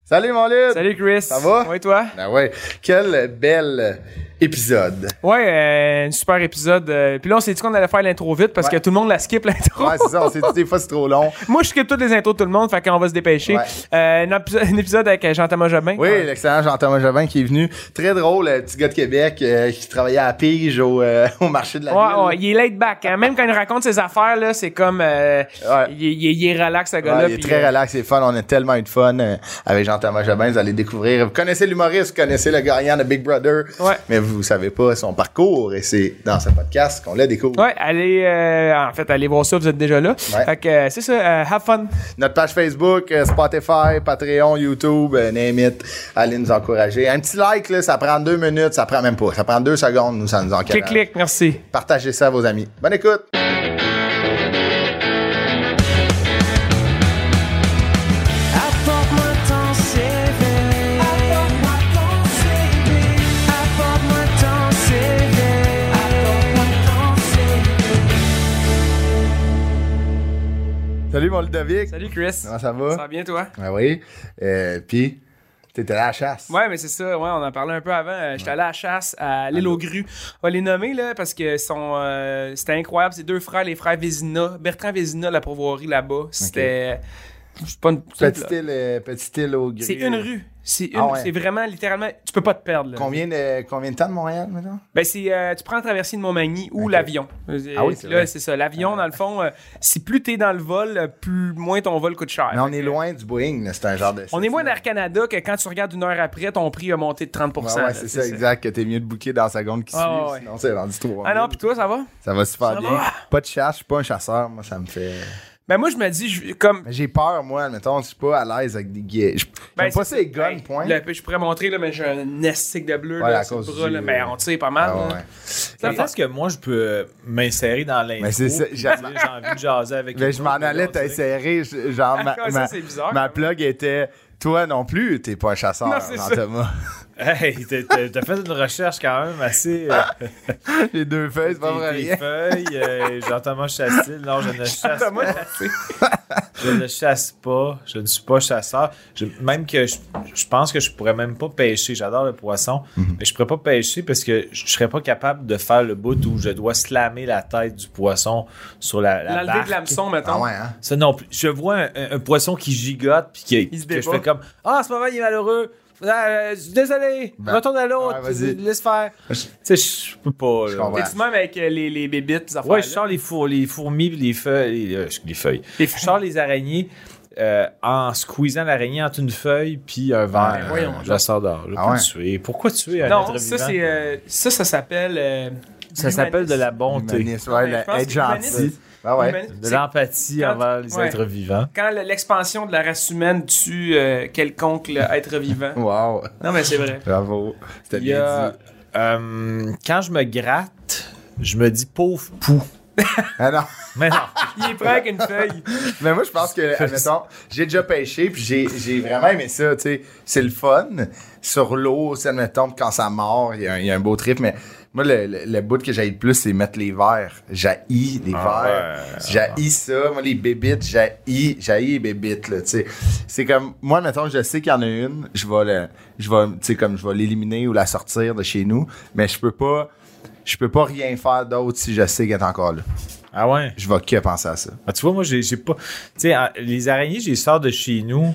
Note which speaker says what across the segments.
Speaker 1: Salut mon Luc!
Speaker 2: Salut Chris!
Speaker 1: Ça va?
Speaker 2: Ouais, toi?
Speaker 1: Ben ouais, quel bel épisode!
Speaker 2: Ouais, un super épisode. Puis là, on s'est dit qu'on allait faire l'intro vite parce que tout le monde la skip l'intro.
Speaker 1: Ouais, c'est ça, on s'est dit des fois c'est trop long.
Speaker 2: Moi, je skip toutes les intros de tout le monde, fait qu'on va se dépêcher.
Speaker 1: Ouais.
Speaker 2: Un épisode avec Jean-Thomas Jobin.
Speaker 1: Oui, l'excellent Jean-Thomas Jobin qui est venu. Très drôle, petit gars de Québec qui travaillait à Pige au marché de la ville.
Speaker 2: Ouais, il est laid back. Hein. Même quand il raconte ses affaires, là, c'est comme... il est relax, ce gars-là.
Speaker 1: Ouais, il est très relax, c'est fun. On a tellement eu de fun avec Jean-Thomas Jobin. Vous allez découvrir. Vous connaissez l'humoriste, vous connaissez le gagnant de Big Brother.
Speaker 2: Ouais.
Speaker 1: Mais vous savez pas son parcours et c'est dans ce podcast qu'on le découvre.
Speaker 2: Ouais, allez voir ça, vous êtes déjà là.
Speaker 1: Ouais.
Speaker 2: Fait que c'est ça, have fun.
Speaker 1: Notre page Facebook, Spotify, Patreon, YouTube, name it. Allez nous encourager. Un petit like, là, ça prend 2 minutes, ça prend même pas. Ça prend 2 secondes, nous, ça nous encourage.
Speaker 2: Clic, merci.
Speaker 1: Partagez ça à vos amis. Bonne écoute!
Speaker 3: Apporte-moi ton CV. Apporte-moi ton CV. Apporte-moi ton CV. Apporte-moi ton CV.
Speaker 1: Salut mon Ludovic!
Speaker 2: Salut Chris.
Speaker 1: Comment ça va?
Speaker 2: Ça va bien, toi?
Speaker 1: Ah oui. Puis, t'étais à la chasse.
Speaker 2: Ouais, mais c'est ça. Ouais, on en parlait un peu avant. J'étais allé à la chasse à l'île aux grues. On va les nommer, là, parce que c'était incroyable. C'est 2 frères, les frères Vézina. Bertrand Vézina, la pourvoirie là-bas. C'était... C'est pas une...
Speaker 1: Petite île au gris.
Speaker 2: C'est une rue. C'est
Speaker 1: ouais.
Speaker 2: C'est vraiment, littéralement... Tu peux pas te perdre, là.
Speaker 1: Combien de temps de Montréal, maintenant?
Speaker 2: Ben, tu prends la traversée de Montmagny ou l'avion.
Speaker 1: Ah oui, c'est
Speaker 2: là,
Speaker 1: vrai.
Speaker 2: c'est ça. L'avion, dans le fond, si plus t'es dans le vol, moins ton vol coûte cher.
Speaker 1: Mais on est loin du Boeing, là. C'est un genre de...
Speaker 2: On est moins d'Air Canada que quand tu regardes 1 heure après, ton prix a monté de 30%.
Speaker 1: Ouais,
Speaker 2: là,
Speaker 1: c'est ça, exact. Que t'es mieux de booker dans la seconde qui suit.
Speaker 2: ouais.
Speaker 1: Sinon, c'est rendu 3.
Speaker 2: Ah non, pis toi, ça va?
Speaker 1: Ça va super
Speaker 2: Ça
Speaker 1: bien.
Speaker 2: va?
Speaker 1: Pas de chasse, je suis pas un chasseur. Moi, ça me fait...
Speaker 2: Ben, moi, je me dis, comme...
Speaker 1: Mais j'ai peur, moi, admettons, je suis pas à l'aise avec des gays. J'aime pas ces guns, point.
Speaker 2: Je pourrais montrer, là, mais j'ai un estique de bleu,
Speaker 1: Ouais,
Speaker 2: là,
Speaker 1: à
Speaker 2: sur le
Speaker 1: cause
Speaker 2: bras,
Speaker 1: du-
Speaker 2: là. Ben, on tire pas mal,
Speaker 1: Ah,
Speaker 2: là.
Speaker 1: ouais.
Speaker 4: Je pense que moi, je peux m'insérer dans l'intro.
Speaker 1: Mais c'est ça,
Speaker 4: puis
Speaker 1: j'ai-
Speaker 4: dire, j'ai envie de jaser avec
Speaker 1: Mais
Speaker 4: les
Speaker 1: je m'en
Speaker 4: autres,
Speaker 1: allais
Speaker 4: là, tu sais.
Speaker 1: t'insérer. Genre,
Speaker 2: Ça, c'est bizarre,
Speaker 1: ma
Speaker 2: quand même.
Speaker 1: plug était... Toi non plus, t'es pas un chasseur,
Speaker 2: Non, c'est ça.
Speaker 1: Jean-Thomas.
Speaker 4: Hey, t'as fait une recherche quand même assez...
Speaker 1: Les 2 feuilles, c'est pas vrai.
Speaker 4: tes
Speaker 1: rien.
Speaker 4: feuilles, Jean-Thomas Chassil. Non, je ne chasse
Speaker 2: Thomas,
Speaker 4: pas. Je ne chasse pas. Je ne suis pas chasseur. Même que je pense que je pourrais même pas pêcher. J'adore le poisson. Mais je pourrais pas pêcher parce que je serais pas capable de faire le bout où je dois slammer la tête du poisson sur la
Speaker 2: l'enlever
Speaker 4: barque.
Speaker 2: de l'hameçon, mettons.
Speaker 1: Ah ouais, hein?
Speaker 4: Ça non plus. Je vois un poisson qui gigote puis
Speaker 2: Il se
Speaker 4: que je
Speaker 2: débat.
Speaker 4: fais comme ah, en ce moment il est malheureux. Désolé,
Speaker 1: Ben,
Speaker 4: retourne à l'autre,
Speaker 1: ouais, vas-y.
Speaker 4: laisse faire. Tu sais, je peux pas.
Speaker 1: Je
Speaker 4: là.
Speaker 1: comprends.
Speaker 2: T'es-tu même avec les bébites, ces affaires
Speaker 4: Ouais, je sors les fourmis pis les feuilles. Les feuilles. Je sors les araignées en squeezant l'araignée entre une feuille puis un verre.
Speaker 2: voyons
Speaker 4: Je la sors dehors. Je vais
Speaker 1: Ah
Speaker 4: pas
Speaker 1: ouais.
Speaker 4: le tuer. Pourquoi tuer un
Speaker 2: Non,
Speaker 4: être
Speaker 2: ça,
Speaker 4: vivant?
Speaker 2: c'est... ça s'appelle...
Speaker 4: Ça s'appelle de la bonté.
Speaker 1: Humaniste, ouais,
Speaker 2: je pense
Speaker 1: être
Speaker 2: que
Speaker 1: gentil.
Speaker 2: humaniste-
Speaker 1: Ah ouais.
Speaker 2: Humaniste,
Speaker 4: De
Speaker 2: c'est
Speaker 4: l'empathie
Speaker 2: quand-
Speaker 4: envers les
Speaker 2: ouais.
Speaker 4: êtres vivants.
Speaker 2: quand l'expansion de la race humaine tue quelconque être vivant.
Speaker 1: Wow.
Speaker 2: Non, mais c'est vrai.
Speaker 1: Bravo. C'était
Speaker 4: Il y
Speaker 1: bien
Speaker 4: a,
Speaker 1: dit.
Speaker 4: quand je me gratte, je me dis pauvre pou.
Speaker 1: Ah non.
Speaker 4: Mais non.
Speaker 2: Il est prêt avec une feuille.
Speaker 1: Mais moi, je pense que, admettons, j'ai déjà pêché, puis j'ai vraiment aimé ça, tu sais. C'est le fun. Sur l'eau, c'est, admettons, quand ça mord, il y a un beau trip, mais moi, le bout que j'haïs le plus, c'est mettre les verres. J'haïs les verres. J'haïs ça. Moi, les bébites, j'haïs les bébites, là, tu sais. C'est comme, moi, admettons, je sais qu'il y en a une, je vais, tu sais, comme, je vais l'éliminer ou la sortir de chez nous, mais je peux pas rien faire d'autre si je sais qu'elle est encore là.
Speaker 4: Ah ouais?
Speaker 1: Je vais que penser à ça.
Speaker 4: Ah, tu vois, moi, j'ai pas. Tu sais, les araignées, je les sors de chez nous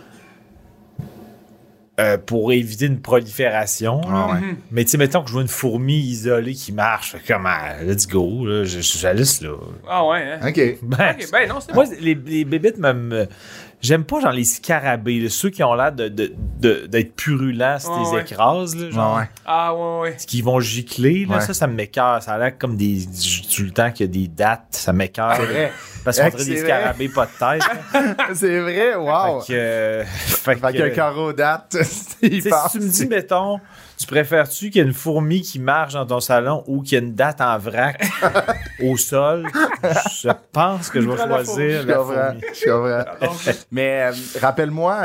Speaker 4: pour éviter une prolifération.
Speaker 1: Ah ouais.
Speaker 4: Mais tu sais, mettons que je vois une fourmi isolée qui marche, fait comme, let's go, là, j'allisse là.
Speaker 2: Ah ouais, hein?
Speaker 1: OK.
Speaker 4: Ben,
Speaker 2: Ok, ben non, c'est
Speaker 4: moi,
Speaker 2: bon.
Speaker 4: les bébites, j'aime pas genre les scarabées, là, ceux qui ont l'air d'être purulents si
Speaker 2: Ouais,
Speaker 4: t'es
Speaker 2: ouais.
Speaker 4: écrases, là, genre.
Speaker 1: Ouais.
Speaker 2: Ah ouais, ouais.
Speaker 4: Qui vont gicler, là,
Speaker 1: Ouais.
Speaker 4: ça m'écœure. Ça a l'air comme tout le temps qu'il y a des dates, ça m'écœure.
Speaker 1: C'est vrai.
Speaker 4: Parce qu'on
Speaker 1: Ouais,
Speaker 4: dirait
Speaker 1: c'est
Speaker 4: des
Speaker 1: vrai.
Speaker 4: scarabées pas de tête. là.
Speaker 1: C'est vrai, wow.
Speaker 4: Fait
Speaker 1: Fait
Speaker 4: que,
Speaker 1: qu'un carreau date, il
Speaker 4: tu sais,
Speaker 1: passe.
Speaker 4: si tu me dis, mettons, tu préfères-tu qu'il y ait une fourmi qui marche dans ton salon ou qu'il y ait une date en vrac au sol? Je pense que je vais
Speaker 2: prends la
Speaker 4: choisir
Speaker 1: Je
Speaker 4: la
Speaker 1: comprends.
Speaker 4: fourmi.
Speaker 1: Je comprends. Mais rappelle-moi,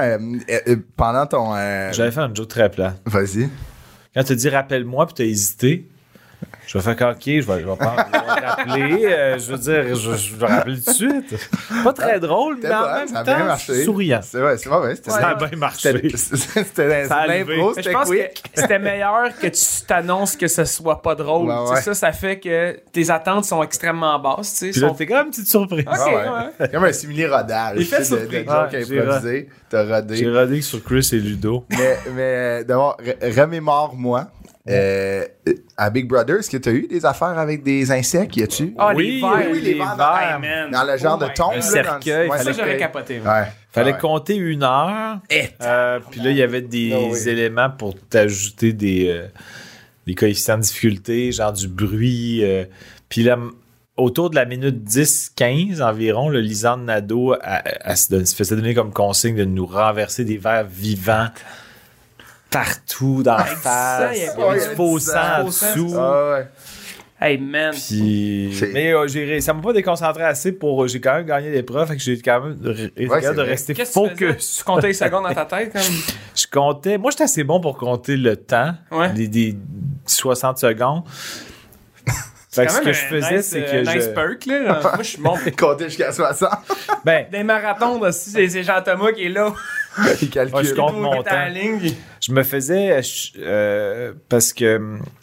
Speaker 1: pendant ton...
Speaker 4: J'avais fait un joke très plat.
Speaker 1: Vas-y.
Speaker 4: Quand tu dis rappelle-moi puis tu as hésité, Je vais faire OK, je vais rappeler. Je veux dire, je vais rappeler tout de suite. Pas très drôle, mais en même
Speaker 1: ça a bien
Speaker 4: temps,
Speaker 1: marché.
Speaker 4: souriant.
Speaker 1: C'est vrai, c'est vrai. C'était
Speaker 4: Ça a bien marché.
Speaker 1: C'était
Speaker 4: Ça a
Speaker 1: l'impro,
Speaker 4: levé.
Speaker 2: Mais je
Speaker 1: c'était
Speaker 2: pense
Speaker 1: quick.
Speaker 2: que c'était meilleur que tu t'annonces que ce soit pas drôle.
Speaker 1: Ouais,
Speaker 2: Tu sais,
Speaker 1: ouais.
Speaker 2: ça fait que tes attentes sont extrêmement basses. Tu sais,
Speaker 4: Puis là,
Speaker 2: sont...
Speaker 4: t'es quand même une petite surprise.
Speaker 2: Ok,
Speaker 1: Ah ouais. Comme un simili-rodage.
Speaker 2: Il fait
Speaker 1: tu sais, de
Speaker 2: surprise.
Speaker 1: joke
Speaker 4: Ouais, j'ai
Speaker 1: improvisé. T'as rodé.
Speaker 4: J'ai rodé sur Chris et Ludo.
Speaker 1: Mais d'abord, remémore-moi. À Big Brother, est-ce que tu as eu des affaires avec des insectes? Y a-tu?
Speaker 2: Ah,
Speaker 4: Oui,
Speaker 2: les verres.
Speaker 1: oui, les
Speaker 2: verres.
Speaker 1: verres.
Speaker 2: Hey, man.
Speaker 1: Dans le genre
Speaker 2: Oh
Speaker 1: de
Speaker 2: my
Speaker 1: tombe.
Speaker 2: God.
Speaker 1: là,
Speaker 4: cercueil,
Speaker 1: dans le-
Speaker 2: Ça,
Speaker 1: ouais,
Speaker 2: j'aurais
Speaker 1: cercueil.
Speaker 2: capoté.
Speaker 1: Ouais.
Speaker 4: Fallait
Speaker 1: Ouais.
Speaker 4: compter 1 heure. Puis là, il y avait des éléments pour t'ajouter des coefficients de difficulté, genre du bruit. Puis là, autour de la minute 10-15 environ, le Lisanne Nadeau se faisait donner comme consigne de nous renverser des verres vivants partout dans la face. Il y avait
Speaker 1: Ouais,
Speaker 4: du faux sang en
Speaker 2: faux sang,
Speaker 4: dessous.
Speaker 1: Ah ouais.
Speaker 2: Hey, man.
Speaker 4: Puis,
Speaker 1: C'est-
Speaker 4: mais ça m'a pas déconcentré assez pour. J'ai quand même gagné l'épreuve, fait que j'ai quand même
Speaker 1: c'est
Speaker 4: capable de
Speaker 1: vrai.
Speaker 4: rester
Speaker 2: Qu'est-ce que tu faisais?
Speaker 4: focus.
Speaker 2: Tu comptais les secondes dans ta tête, comme...
Speaker 4: Je comptais. Moi, j'étais assez bon pour compter le temps,
Speaker 2: Ouais.
Speaker 4: des 60 secondes. Fait que ce que je faisais, c'est que
Speaker 2: nice perk, là. Moi, je suis bon.
Speaker 1: Compter jusqu'à 60.
Speaker 4: Ben,
Speaker 2: Des marathons, aussi, c'est Jean-Thomas qui est là.
Speaker 1: Il calcule.
Speaker 4: Ouais, je compte
Speaker 2: Tout
Speaker 4: mon
Speaker 2: qui est en
Speaker 4: temps.
Speaker 2: ligne.
Speaker 4: je me faisais. Parce que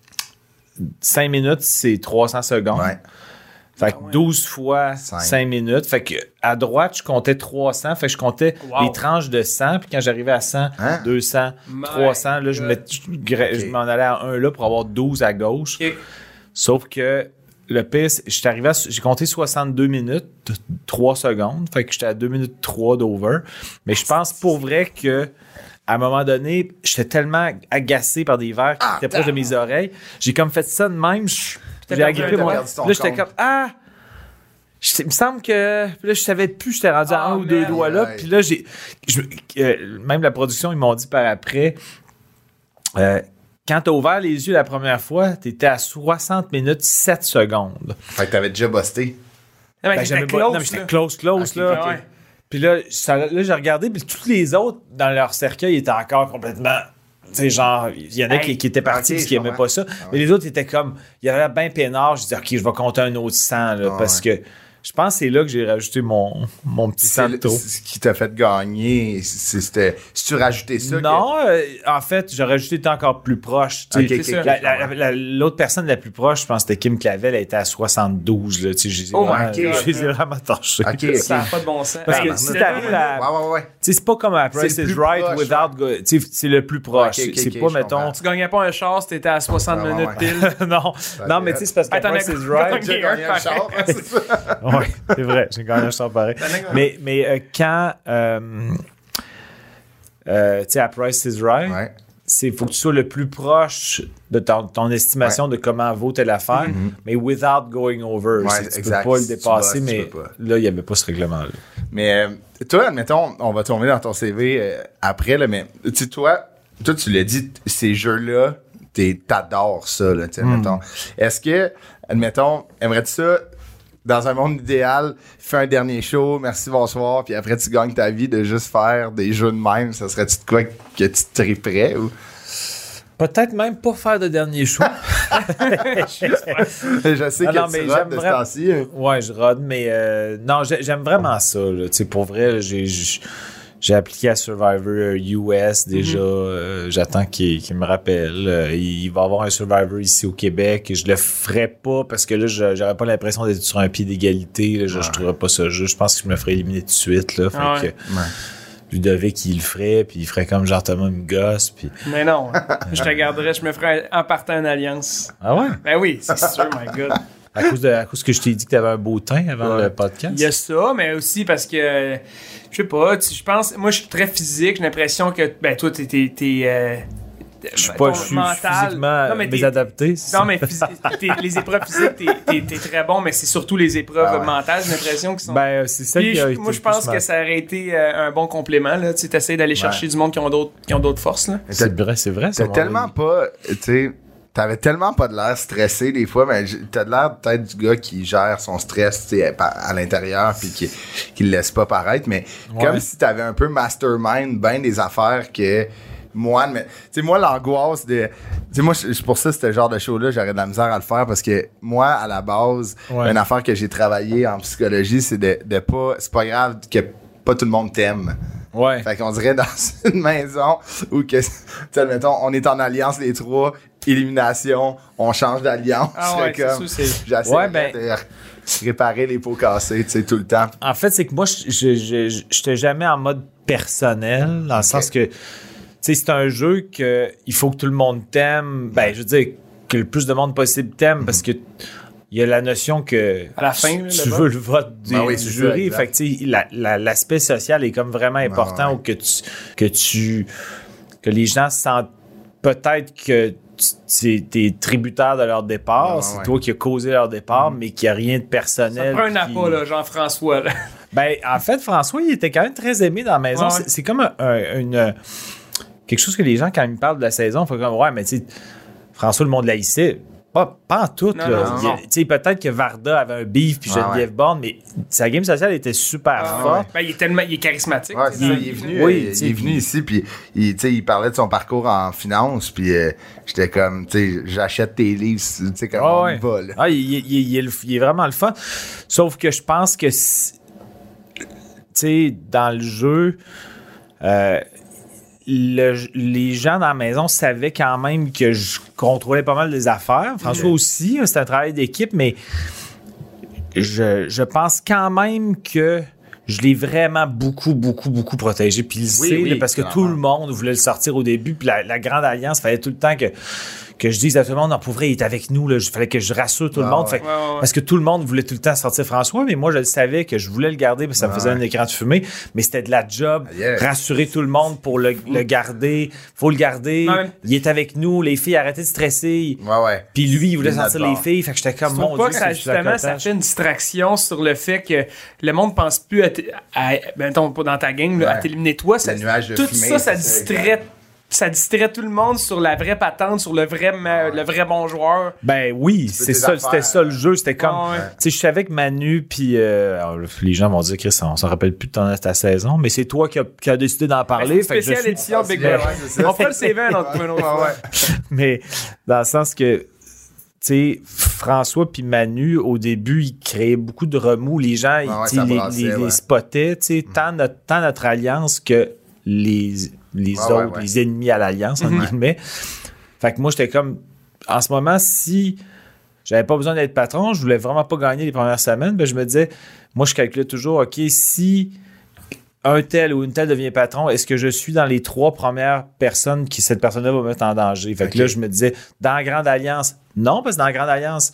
Speaker 4: 5 minutes, c'est 300 secondes.
Speaker 1: Ouais.
Speaker 4: Fait que 12 fois
Speaker 1: Cinq.
Speaker 4: 5 minutes. Fait que à droite, je comptais 300. Fait que je comptais
Speaker 2: Wow.
Speaker 4: les tranches de 100. Puis quand j'arrivais à 100,
Speaker 1: Hein?
Speaker 4: 200,
Speaker 2: My
Speaker 4: 300, là, je
Speaker 1: Ok.
Speaker 4: m'en allais à 1 là pour avoir 12 à gauche.
Speaker 2: Ok.
Speaker 4: Sauf que le pire, j'étais arrivé j'ai compté 62 minutes, 3 secondes. Fait que j'étais à 2 minutes 3 d'over. Mais je pense pour vrai que à un moment donné, j'étais tellement agacé par des verres qui étaient proches de mes oreilles. J'ai comme fait ça de même. J'ai agrippé
Speaker 1: t'as
Speaker 4: mon.
Speaker 1: perdu ton
Speaker 4: Là, j'étais
Speaker 1: compte.
Speaker 4: comme il me semble que. Puis là, je savais plus, j'étais rendu à
Speaker 2: Oh,
Speaker 4: 1 ou 2
Speaker 2: man.
Speaker 4: doigts là.
Speaker 1: Ouais.
Speaker 4: Puis là, même la production, ils m'ont dit par après. Quand t'as ouvert les yeux la première fois, t'étais à 60 minutes 7 secondes.
Speaker 1: Fait que t'avais déjà busté.
Speaker 2: Non, mais
Speaker 4: Ben,
Speaker 2: j'étais
Speaker 4: j'avais pas-
Speaker 2: close,
Speaker 4: non, mais j'étais
Speaker 2: là.
Speaker 4: close,
Speaker 1: Ok,
Speaker 4: là.
Speaker 2: Ah ouais.
Speaker 4: Puis là, j'ai regardé, puis tous les autres, dans leur cercueil, étaient encore complètement... Tu sais, genre, il y en a
Speaker 2: Hey.
Speaker 4: qui étaient partis
Speaker 1: Ok,
Speaker 4: parce qu'ils
Speaker 1: je
Speaker 4: aimaient
Speaker 1: comprends.
Speaker 4: pas ça. Mais les autres étaient comme... Il y avait l'air bien peinard. Je dis, OK, je vais compter un autre 100, là,
Speaker 1: Ah,
Speaker 4: parce que je pense que c'est là que j'ai rajouté mon petit 100 de trop.
Speaker 1: Ce qui t'a fait gagner, c'était. Si tu rajoutais ça.
Speaker 4: Non, en fait, j'aurais ajouté encore plus proche. Tu sais.
Speaker 1: Ok,
Speaker 2: c'est
Speaker 1: ok,
Speaker 2: ça.
Speaker 1: ok.
Speaker 4: L'autre personne la plus proche, je pense que c'était Kim Clavel, elle était à 72. Là, tu sais, je les ai
Speaker 2: Oh my
Speaker 4: vraiment-
Speaker 2: God.
Speaker 4: je les ai vraiment torchés.
Speaker 1: Ok, ok.
Speaker 2: Ça n'a pas de bon sens.
Speaker 4: Parce que
Speaker 2: Hey,
Speaker 4: si
Speaker 2: c'était
Speaker 4: t'arrives à...
Speaker 1: Ouais.
Speaker 4: Tu sais, c'est pas comme à Price
Speaker 1: C'est le
Speaker 4: is
Speaker 1: plus
Speaker 4: Right
Speaker 1: proche,
Speaker 4: without... Tu sais, c'est le plus proche.
Speaker 1: Ok, ok,
Speaker 4: c'est
Speaker 1: ok,
Speaker 4: pas,
Speaker 1: je
Speaker 4: mettons...
Speaker 1: comprends.
Speaker 2: Tu gagnais pas un char si t'étais à 60
Speaker 1: Ouais,
Speaker 2: minutes
Speaker 1: ouais.
Speaker 2: pile.
Speaker 4: non, mais tu sais, c'est parce que
Speaker 2: Hey, t'en
Speaker 4: Price
Speaker 2: as
Speaker 4: is Right...
Speaker 2: gagné.
Speaker 1: J'ai gagné un char, hein, c'est ça.
Speaker 4: Oui, c'est vrai, j'ai gagné un char pareil. Mais quand... tu sais, à Price is Right...
Speaker 1: Ouais.
Speaker 4: Il faut que tu sois le plus proche de ton estimation de comment vaut telle affaire, mais without going over.
Speaker 1: Ouais,
Speaker 4: Tu
Speaker 1: exact.
Speaker 4: peux pas le
Speaker 1: Si tu
Speaker 4: dépasser,
Speaker 1: bosses, tu
Speaker 4: mais
Speaker 1: peux pas.
Speaker 4: là, il n'y avait pas ce règlement-là.
Speaker 1: Mais toi, admettons, on va tomber dans ton CV après, là, mais tu sais, toi, tu l'as dit, ces jeux-là, t'adores ça, là, tu sais, admettons. Est-ce que, admettons, aimerais-tu ça, dans un monde idéal, fais un dernier show, merci, bonsoir, puis après tu gagnes ta vie de juste faire des jeux de même, ça serait-tu de quoi que tu triperais ou?
Speaker 4: Peut-être même pas faire de dernier show.
Speaker 1: Je sais
Speaker 4: Ah
Speaker 1: que
Speaker 4: non,
Speaker 1: tu
Speaker 4: mais
Speaker 1: rates
Speaker 4: j'aime
Speaker 1: de ce
Speaker 4: vraiment-
Speaker 1: temps-ci.
Speaker 4: Ouais, je rôde, mais non, j'aime vraiment ça. Là. Tu sais, pour vrai, j'ai appliqué à Survivor US déjà. J'attends qu'il me rappelle. Il va y avoir un Survivor ici au Québec. Je le ferai pas parce que là, j'aurais pas l'impression d'être sur un pied d'égalité. Là. Je trouverais pas ça juste. Je pense que je me ferais éliminer tout de suite. Là. Fait
Speaker 2: Ah ouais.
Speaker 4: que Ludovic, il le ferait, puis il ferait comme genre Thomas me gosse. Puis...
Speaker 2: Mais non, je te garderais, je me ferais en partant une alliance.
Speaker 4: Ah ouais?
Speaker 2: Ben oui, c'est sûr, my God.
Speaker 4: À cause que je t'ai dit que t'avais un beau teint avant le podcast?
Speaker 2: Il y a ça, mais aussi parce que, je sais pas, je pense, moi je suis très physique, j'ai l'impression que, ben toi, t'es
Speaker 4: Je suis pas, je suis physiquement
Speaker 2: non, mais
Speaker 4: mésadapté. c'est ça?
Speaker 2: non, mais les épreuves physiques, t'es très bon, mais c'est surtout les épreuves
Speaker 1: Ah ouais.
Speaker 2: mentales, j'ai l'impression, qui sont...
Speaker 4: Ben, c'est ça
Speaker 2: Puis
Speaker 4: qui a été
Speaker 2: moi, je
Speaker 4: le plus
Speaker 2: pense que
Speaker 4: mal.
Speaker 2: ça aurait été un bon complément, là. Tu essaies d'aller chercher du monde qui ont d'autres forces, là.
Speaker 4: C'est vrai, ça.
Speaker 1: T'as
Speaker 4: mon
Speaker 1: tellement
Speaker 4: avis.
Speaker 1: pas, tu sais, t'avais tellement pas de l'air stressé des fois, mais t'as de l'air peut-être du gars qui gère son stress, tu sais, à l'intérieur puis qui le laisse pas paraître, mais comme si t'avais un peu mastermind ben des affaires que moine, mais tu sais, moi, l'angoisse de. Tu sais, moi, pour ça, ce genre de show-là, j'aurais de la misère à le faire parce que moi, à la base, une affaire que j'ai travaillé en psychologie, c'est de pas. C'est pas grave que pas tout le monde t'aime.
Speaker 4: Ouais.
Speaker 1: Fait qu'on dirait dans une maison où, que, tu sais, mettons, on est en alliance les trois, élimination, on change d'alliance.
Speaker 2: Ah ouais,
Speaker 1: comme,
Speaker 2: c'est sûr,
Speaker 1: j'essaie de réparer les pots cassés, tu sais, tout le temps.
Speaker 4: En fait, c'est que moi, je j'étais jamais en mode personnel, dans le sens que, tu sais, c'est un jeu que il faut que tout le monde t'aime. Ben, je veux dire, que le plus de monde possible t'aime, parce que il y a la notion que
Speaker 2: À la fin, là,
Speaker 4: tu
Speaker 2: le
Speaker 4: veux le vote du
Speaker 1: oui, c'est
Speaker 4: jury.
Speaker 1: ça,
Speaker 4: fait que, tu sais, l'aspect social est comme vraiment important, ou que les gens sentent peut-être que t'es tributaire de leur départ, c'est toi qui as causé leur départ, mais qu'il n'y a rien de personnel.
Speaker 2: Ça prend un appât, là, Jean-François. Là.
Speaker 4: Ben, en fait, François, il était quand même très aimé dans la maison.
Speaker 2: Ouais.
Speaker 4: C'est comme quelque chose que les gens, quand ils me parlent de la saison, font comme, ouais, mais tu sais, François, le monde l'haïssait. Pas en tout,
Speaker 2: Non,
Speaker 4: là.
Speaker 2: non.
Speaker 4: Tu sais, peut-être que Varda avait un beef puis Geneviève Borne, mais sa game sociale était super forte.
Speaker 2: Ben, il est charismatique.
Speaker 1: Ouais,
Speaker 2: tu
Speaker 1: c'est
Speaker 2: sais,
Speaker 1: ça, il est venu,
Speaker 4: oui,
Speaker 1: il est venu ici, puis il parlait de son parcours en finance, puis j'étais comme, tu sais, j'achète tes livres, tu sais, comme on y va, là.
Speaker 4: Ah, il est vraiment le fun. Sauf que je pense que, tu sais, dans le jeu, les gens dans la maison savaient quand même que je contrôlais pas mal des affaires. François aussi, c'est un travail d'équipe, mais je pense quand même que je l'ai vraiment beaucoup protégé. Puis il sait, là, parce que tout le monde voulait le sortir au début. Puis la Grande Alliance, fallait tout le temps que je dise à tout le monde, non, pour vrai, il est avec nous. Il fallait que je rassure tout le monde. Fait, parce que tout le monde voulait tout le temps sortir François, mais moi, je le savais que je voulais le garder parce que ça me faisait un écran de fumée. Mais c'était de la job, rassurer tout le monde pour le garder. Faut le garder. Il est avec nous. Les filles, arrêtez de stresser. Puis lui, il voulait sortir les filles. Fait que j'étais comme, mon
Speaker 2: pas
Speaker 4: Dieu,
Speaker 2: que ça, justement, ça fait une distraction sur le fait que le monde pense plus mettons, pas dans ta gang, là, à t'éliminer toi.
Speaker 1: Le nuage de
Speaker 2: tout
Speaker 1: fumée,
Speaker 2: ça distrait. Ça distrait tout le monde sur la vraie patente, sur le vrai bon joueur.
Speaker 4: Ben oui, c'était ça le jeu. C'était comme, tu sais, je savais que Manu, puis les gens vont dire, Chris, on s'en rappelle plus de ta saison, mais c'est toi qui as décidé d'en parler.
Speaker 2: C'est spécial édition Big Brother. On fera le CV un autre.
Speaker 4: Mais dans le sens que, tu sais, François puis Manu, au début, ils créaient beaucoup de remous. Les gens, les spottaient, tu sais, tant notre alliance que les autres, les ennemis à l'alliance, entre guillemets. Fait que moi, j'étais comme, en ce moment, si j'avais pas besoin d'être patron, je voulais vraiment pas gagner les premières semaines, ben je me disais, moi, je calculais toujours, OK, si un tel ou une telle devient patron, est-ce que je suis dans les 3 premières personnes qui cette personne-là va mettre en danger? Fait que là, je me disais, dans la Grande Alliance, non, parce que dans la Grande Alliance,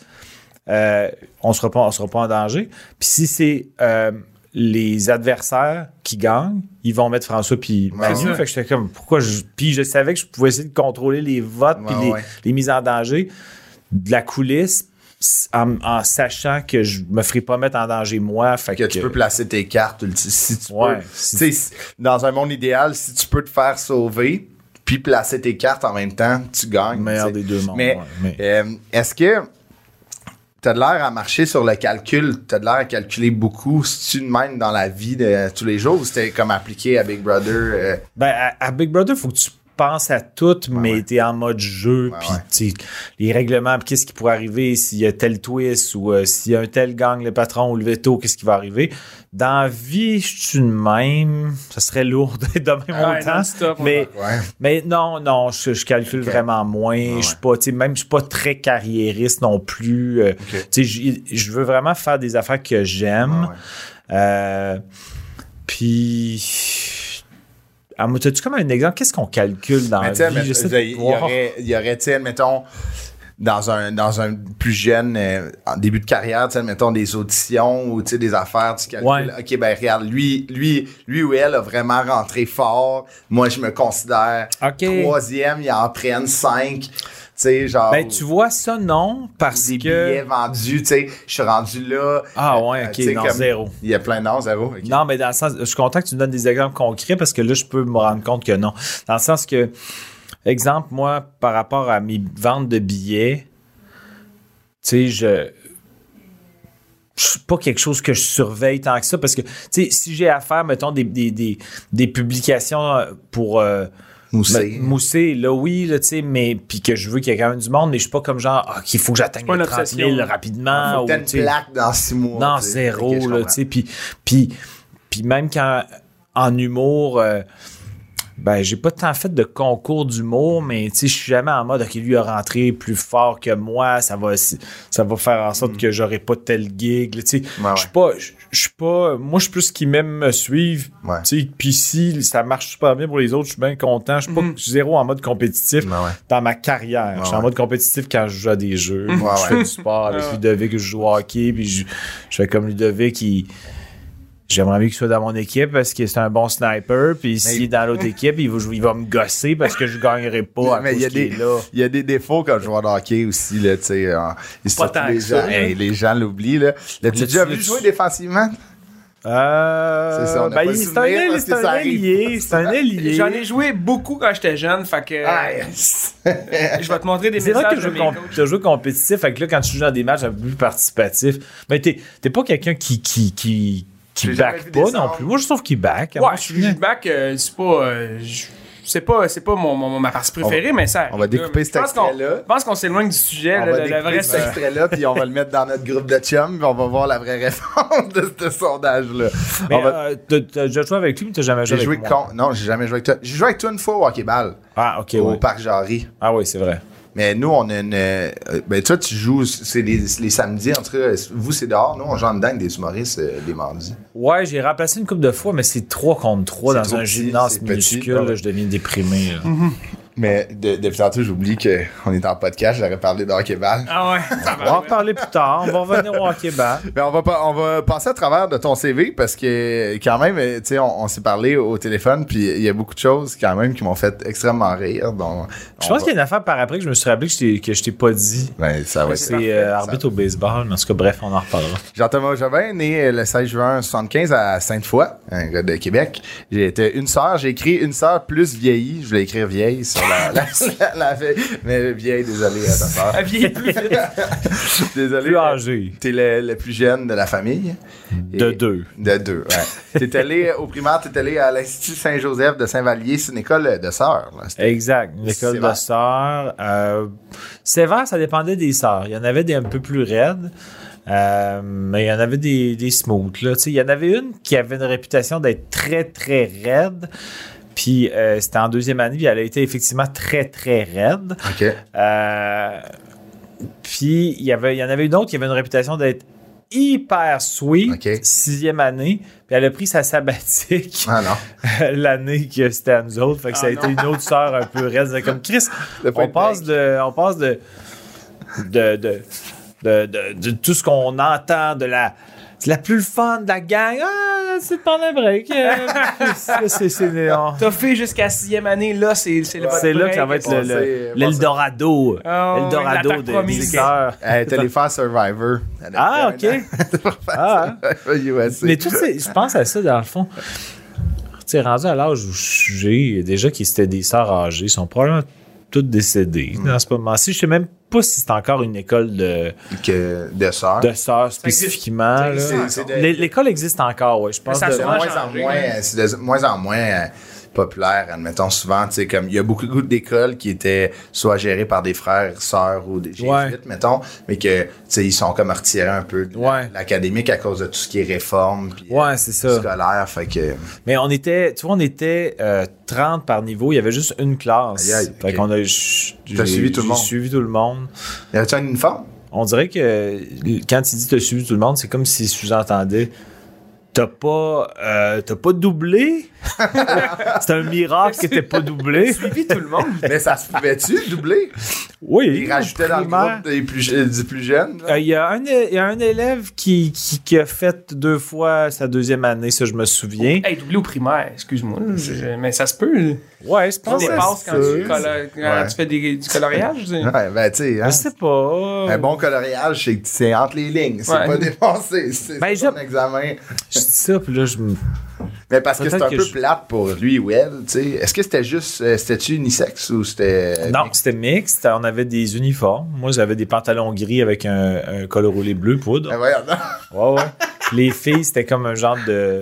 Speaker 4: on sera pas en danger. Puis si c'est les adversaires qui gagnent, ils vont mettre François puis Manu. Fait que j'étais comme, puis je savais que je pouvais essayer de contrôler les votes puis les mises en danger de la coulisse en sachant que je me ferais pas mettre en danger moi. Fait que
Speaker 1: tu peux placer tes cartes. Si tu peux, dans un monde idéal, si tu peux te faire sauver puis placer tes cartes en même temps, tu gagnes.
Speaker 4: Meilleur des deux mondes.
Speaker 1: Mais est-ce que t'as de l'air à marcher sur le calcul, t'as de l'air à calculer beaucoup, si tu même dans la vie de tous les jours, ou c'était comme appliqué à Big Brother?
Speaker 4: Ben, à Big Brother, faut que tu penses à tout, mais t'es en mode jeu, puis les règlements, puis qu'est-ce qui pourrait arriver s'il y a tel twist, ou si un tel gagne le patron ou le veto, qu'est-ce qui va arriver? Dans la vie, je suis de même, ça serait lourd d'être de même autant, mais non, je calcule vraiment moins, je suis pas, tu sais, même je suis pas très carriériste non plus, tu sais, je veux vraiment faire des affaires que j'aime, puis... Alors, as-tu comme un exemple? Qu'est-ce qu'on calcule dans la vie?
Speaker 1: Il y aurait, tu sais, mettons, dans un plus jeune, en début de carrière, tu sais, mettons, des auditions ou, tu sais, des affaires, tu calcules, OK, ben, regarde, lui ou elle a vraiment rentré fort. Moi, je me considère 3e, ils en prennent 5. Genre,
Speaker 4: ben, tu vois ça, non, parce
Speaker 1: des
Speaker 4: que...
Speaker 1: billets vendus, tu sais, je suis rendu là.
Speaker 4: Ah ouais, OK, non, comme, 0.
Speaker 1: Il y a plein de zéro. Okay.
Speaker 4: Non, mais dans le sens, je suis content que tu me donnes des exemples concrets parce que là, je peux me rendre compte que non. Dans le sens que, exemple, moi, par rapport à mes ventes de billets, tu sais, je suis pas quelque chose que je surveille tant que ça parce que, tu sais, si j'ai à faire, mettons, des publications pour...
Speaker 1: Moussé.
Speaker 4: Moussé, là, oui, là, tu sais, mais puis que je veux qu'il y ait quand même du monde, mais je suis pas comme genre, qu'il faut que j'atteigne
Speaker 2: pas
Speaker 4: les
Speaker 2: une
Speaker 4: 30 000
Speaker 2: obsession.
Speaker 4: rapidement.
Speaker 1: Faut que t'aies
Speaker 4: ou,
Speaker 1: une
Speaker 4: tu sais,
Speaker 1: plaque dans 6 mois.
Speaker 4: non,
Speaker 1: tu sais.
Speaker 4: zéro,
Speaker 1: Ok, je
Speaker 4: là,
Speaker 1: comprends.
Speaker 4: tu sais, puis même quand, en humour, ben, j'ai pas tant fait de concours d'humour, mais tu sais, je suis jamais en mode, OK, lui a rentré plus fort que moi, ça va faire en sorte que j'aurai pas tel gig, là, tu sais.
Speaker 1: Ouais,
Speaker 4: Je suis pas, moi, je suis plus qui m'aime me suivre,
Speaker 1: Ouais.
Speaker 4: tu sais, puis si ça marche super bien pour les autres, je suis bien content. Je suis pas zéro en mode compétitif
Speaker 1: Ouais, ouais.
Speaker 4: dans ma carrière. Je suis en
Speaker 1: ouais.
Speaker 4: mode compétitif quand je joue à des jeux. Je
Speaker 1: ouais.
Speaker 4: fais du sport avec Ludovic, je joue au hockey, puis je fais comme Ludovic, j'aimerais mieux qu'il soit dans mon équipe parce que c'est un bon sniper. Puis s'il est dans l'autre équipe, il va me gosser parce que je gagnerai pas à
Speaker 1: Mais
Speaker 4: cause qu'il est là.
Speaker 1: il y a des défauts comme joueur de hockey aussi, là, tu sais.
Speaker 2: Pas tant
Speaker 1: les
Speaker 2: que ça,
Speaker 1: gens, les gens l'oublient, là. L'as-tu déjà vu jouer défensivement? C'est ça, on n'a pas le
Speaker 4: c'est
Speaker 1: souvenir parce que ça arrive
Speaker 4: ailier. C'est un ailier.
Speaker 2: J'en ai joué beaucoup quand j'étais jeune, fait que je vais te montrer des
Speaker 4: C'est vrai que
Speaker 2: messages de mes coachs.
Speaker 4: tu as joué compétitif, fait que là, quand tu joues dans des matchs un peu plus participatifs, mais t'es pas quelqu'un qui
Speaker 1: J'ai jamais
Speaker 4: back
Speaker 1: vu
Speaker 4: pas
Speaker 1: descendre.
Speaker 4: non plus. Moi, je trouve qu'il back.
Speaker 2: Ouais, je suis back, c'est pas ma partie préférée, mais ça.
Speaker 1: on va découper cet extrait-là.
Speaker 2: Je pense qu'on s'éloigne du sujet,
Speaker 1: On
Speaker 2: là,
Speaker 1: va
Speaker 2: de la
Speaker 1: découper
Speaker 2: vraie
Speaker 1: cet extrait-là, puis on va le mettre dans notre groupe de chums, puis on va voir la vraie réponse de ce sondage-là.
Speaker 4: Mais
Speaker 1: On va-
Speaker 4: t'as déjà joué avec lui, mais t'as jamais joué
Speaker 1: J'ai joué
Speaker 4: avec moi.
Speaker 1: Non, j'ai jamais joué avec toi. J'ai joué avec toi une fois au hockey-ball,
Speaker 4: Ah, OK,
Speaker 1: au
Speaker 4: oui.
Speaker 1: Parc Jarry.
Speaker 4: Ah oui, c'est vrai.
Speaker 1: Mais nous, on a une. Ben, toi, tu joues. C'est les samedis, en tout cas. Vous, c'est dehors. Nous, on joue en dedans avec des humoristes les mardis.
Speaker 4: Ouais, j'ai remplacé une couple de fois, mais c'est 3 contre 3
Speaker 1: C'est
Speaker 4: dans
Speaker 1: trop
Speaker 4: un
Speaker 1: petit,
Speaker 4: gymnase
Speaker 1: c'est petit.
Speaker 4: minuscule.
Speaker 1: Ah ouais.
Speaker 4: Là, je deviens déprimé. Là.
Speaker 1: Mais depuis tantôt, j'oublie qu'on est en podcast. J'aurais parlé de hockey-ball.
Speaker 2: Ah ouais.
Speaker 4: On va en reparler plus tard. On va revenir au hockey-ball.
Speaker 1: Mais on va passer à travers de ton CV parce que quand même, tu sais, on s'est parlé au téléphone puis il y a beaucoup de choses quand même qui m'ont fait extrêmement rire. Donc,
Speaker 4: Je pense qu'il y a une affaire par après que je me suis rappelé que je t'ai pas dit.
Speaker 1: Ben, ça va être
Speaker 2: c'est
Speaker 1: ça.
Speaker 4: C'est arbitre au baseball, mais en tout cas, bref, on en reparlera.
Speaker 1: Jean-Thomas Jobin, né le 16 juin 1975 à Sainte-Foy, un gars de Québec. J'ai été une sœur. J'ai écrit une sœur plus vieillie. Je voulais écrire vieille sur la feuille. Mais vieille, désolé à ta sœur.
Speaker 2: Elle vieillit plus vite.
Speaker 1: Désolé.
Speaker 4: Plus âgé.
Speaker 1: T'es le plus jeune de la famille.
Speaker 4: De
Speaker 1: Et-
Speaker 4: 2.
Speaker 1: De 2, ouais. T'es allé au primaire, t'es allé à l'Institut Saint-Joseph de Saint-Vallier. C'est une école de sœurs. Là. C'était-
Speaker 4: Exact. L'école
Speaker 1: Sévère.
Speaker 4: de sœurs. Sévère, ça dépendait des sœurs. Il y en avait des un peu plus raides. Mais il y en avait des smooth. Là. Tu sais, il y en avait une qui avait une réputation d'être très, très raide. Puis c'était en deuxième année, puis elle a été effectivement très, très raide.
Speaker 1: OK.
Speaker 4: Puis il y en avait une autre qui avait une réputation d'être hyper sweet,
Speaker 1: OK.
Speaker 4: sixième année. Puis elle a pris sa sabbatique
Speaker 1: Ah non.
Speaker 4: l'année que c'était à nous autres. Fait que ça a été une autre sœur un peu raide. C'est comme Chris,
Speaker 1: Le point
Speaker 4: on passe de tout ce qu'on entend de la. C'est la plus fun de la gang. Ah, c'est de prendre un break.
Speaker 2: T'as fait jusqu'à 6e année, là, c'est le
Speaker 4: C'est là que ça va être l'Eldorado.
Speaker 2: Ah oui,
Speaker 4: L'Eldorado
Speaker 2: l'attaque
Speaker 4: des
Speaker 2: promise.
Speaker 4: sœurs.
Speaker 1: T'es allé faire Survivor.
Speaker 4: Ah, OK. Ah.
Speaker 1: USA.
Speaker 4: Mais tout c'est, je pense à ça dans le fond. Tu sais, rendu à l'âge où j'ai, déjà qui c'était des sœurs âgées, sont probablement toutes décédées dans ce moment-ci. Je sais même pas si c'est encore une école de
Speaker 1: sœurs.
Speaker 4: sœurs spécifiquement.
Speaker 2: Ça
Speaker 4: là.
Speaker 2: existe.
Speaker 1: C'est de-
Speaker 4: L'école existe encore, oui. Je pense
Speaker 2: Mais ça
Speaker 4: de-
Speaker 1: C'est de
Speaker 2: souvent
Speaker 1: moins en
Speaker 2: changé,
Speaker 1: moins,
Speaker 2: hein.
Speaker 1: c'est de moins en moins populaire, admettons souvent, tu sais, comme il y a beaucoup d'écoles qui étaient soit gérées par des frères, sœurs ou des jésuites,
Speaker 4: Ouais.
Speaker 1: mettons, mais que, tu sais, ils sont comme retirés un peu de l'académique à cause de tout ce qui est réforme puis
Speaker 4: Ouais, c'est ça.
Speaker 1: scolaire, fait que...
Speaker 4: Mais on était 30 par niveau. Il y avait juste une classe.
Speaker 1: Aïe, aïe,
Speaker 4: Fait
Speaker 1: ok.
Speaker 4: qu'on a...
Speaker 1: T'as suivi tout le monde?
Speaker 4: J'ai suivi tout le monde.
Speaker 1: Y avait-tu un uniforme?
Speaker 4: On dirait que quand il dit t'as suivi tout le monde, c'est comme si sous-entendait t'as pas doublé. C'est un miracle que t'es pas doublé.
Speaker 2: Suivi tout le monde.
Speaker 1: Mais ça se pouvait-tu, doubler?
Speaker 4: Oui.
Speaker 1: Ils rajoutaient dans le
Speaker 4: primaire.
Speaker 1: groupe du plus jeune? là?
Speaker 4: Il y a un élève qui a fait 2 fois sa deuxième année, ça je me souviens.
Speaker 2: Hey, doublé au primaire, excuse-moi. Mais ça se peut.
Speaker 4: Ouais, je
Speaker 2: Tu
Speaker 4: pense.
Speaker 2: dépasses quand
Speaker 1: Ouais.
Speaker 2: tu fais du coloriage. tu sais.
Speaker 1: Ouais, ben, tu sais, hein,
Speaker 4: Je sais pas.
Speaker 1: un bon coloriage, c'est entre les lignes, c'est
Speaker 2: Ouais.
Speaker 1: pas dépensé, c'est
Speaker 4: Ben,
Speaker 1: son examen.
Speaker 4: Je dis ça, puis là, je me.
Speaker 1: Mais parce que c'est
Speaker 4: Peut-être
Speaker 1: un
Speaker 4: que
Speaker 1: peu
Speaker 4: je-
Speaker 1: plate pour lui ou elle, tu sais. Est-ce que c'était juste, c'était-tu unisexe ou c'était...
Speaker 4: Non, c'était mixte. On avait des uniformes. Moi, j'avais des pantalons gris avec un col roulé bleu poudre.
Speaker 1: Ben, voyons, non.
Speaker 4: Ouais, ouais. Les filles, c'était comme un genre de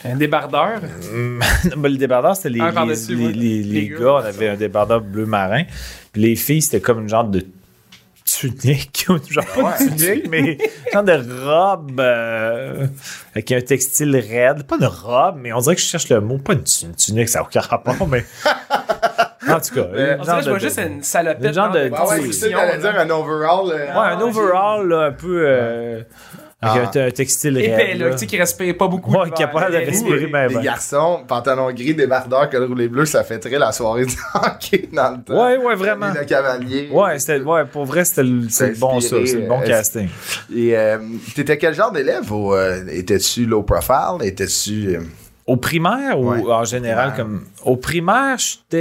Speaker 2: Un débardeur.
Speaker 4: Ben, le débardeur, c'était
Speaker 2: Un par-dessus, ouais.
Speaker 4: les
Speaker 2: Les
Speaker 4: gars.
Speaker 2: gars,
Speaker 4: On avait un débardeur bleu marin. Puis les filles, c'était comme une genre de tunique. Genre pas de tunique, mais genre de robe avec un textile raide. Pas de robe, mais on dirait que je cherche le mot. Pas une tunique, ça n'a aucun rapport, mais... En tout cas,
Speaker 2: On dirait que je vois juste une salopette.
Speaker 4: une genre de-
Speaker 2: dans
Speaker 1: Ouais,
Speaker 2: une
Speaker 1: c'est ça, t'allais dire un overall.
Speaker 4: Ouais, un overall, là, un peu... avec un textile raide.
Speaker 2: épais, là,
Speaker 4: là.
Speaker 2: tu sais, qui respire pas beaucoup.
Speaker 4: Ouais, qui a pas l'air de
Speaker 2: l'hiver.
Speaker 4: respirer ben,
Speaker 1: Les
Speaker 4: ben.
Speaker 1: garçons, pantalon gris, débardeur, col roulé bleu, ça fait très la soirée de hockey dans le temps.
Speaker 4: Ouais, vraiment.
Speaker 1: Le cavalier.
Speaker 4: Ouais, pour vrai, c'est le bon ça. C'est le bon casting.
Speaker 1: Et t'étais quel genre d'élève? Étais-tu low profile? Étais-tu...
Speaker 4: Au primaire ou
Speaker 1: Ouais.
Speaker 4: en général?
Speaker 1: Primaire.
Speaker 4: Au primaire,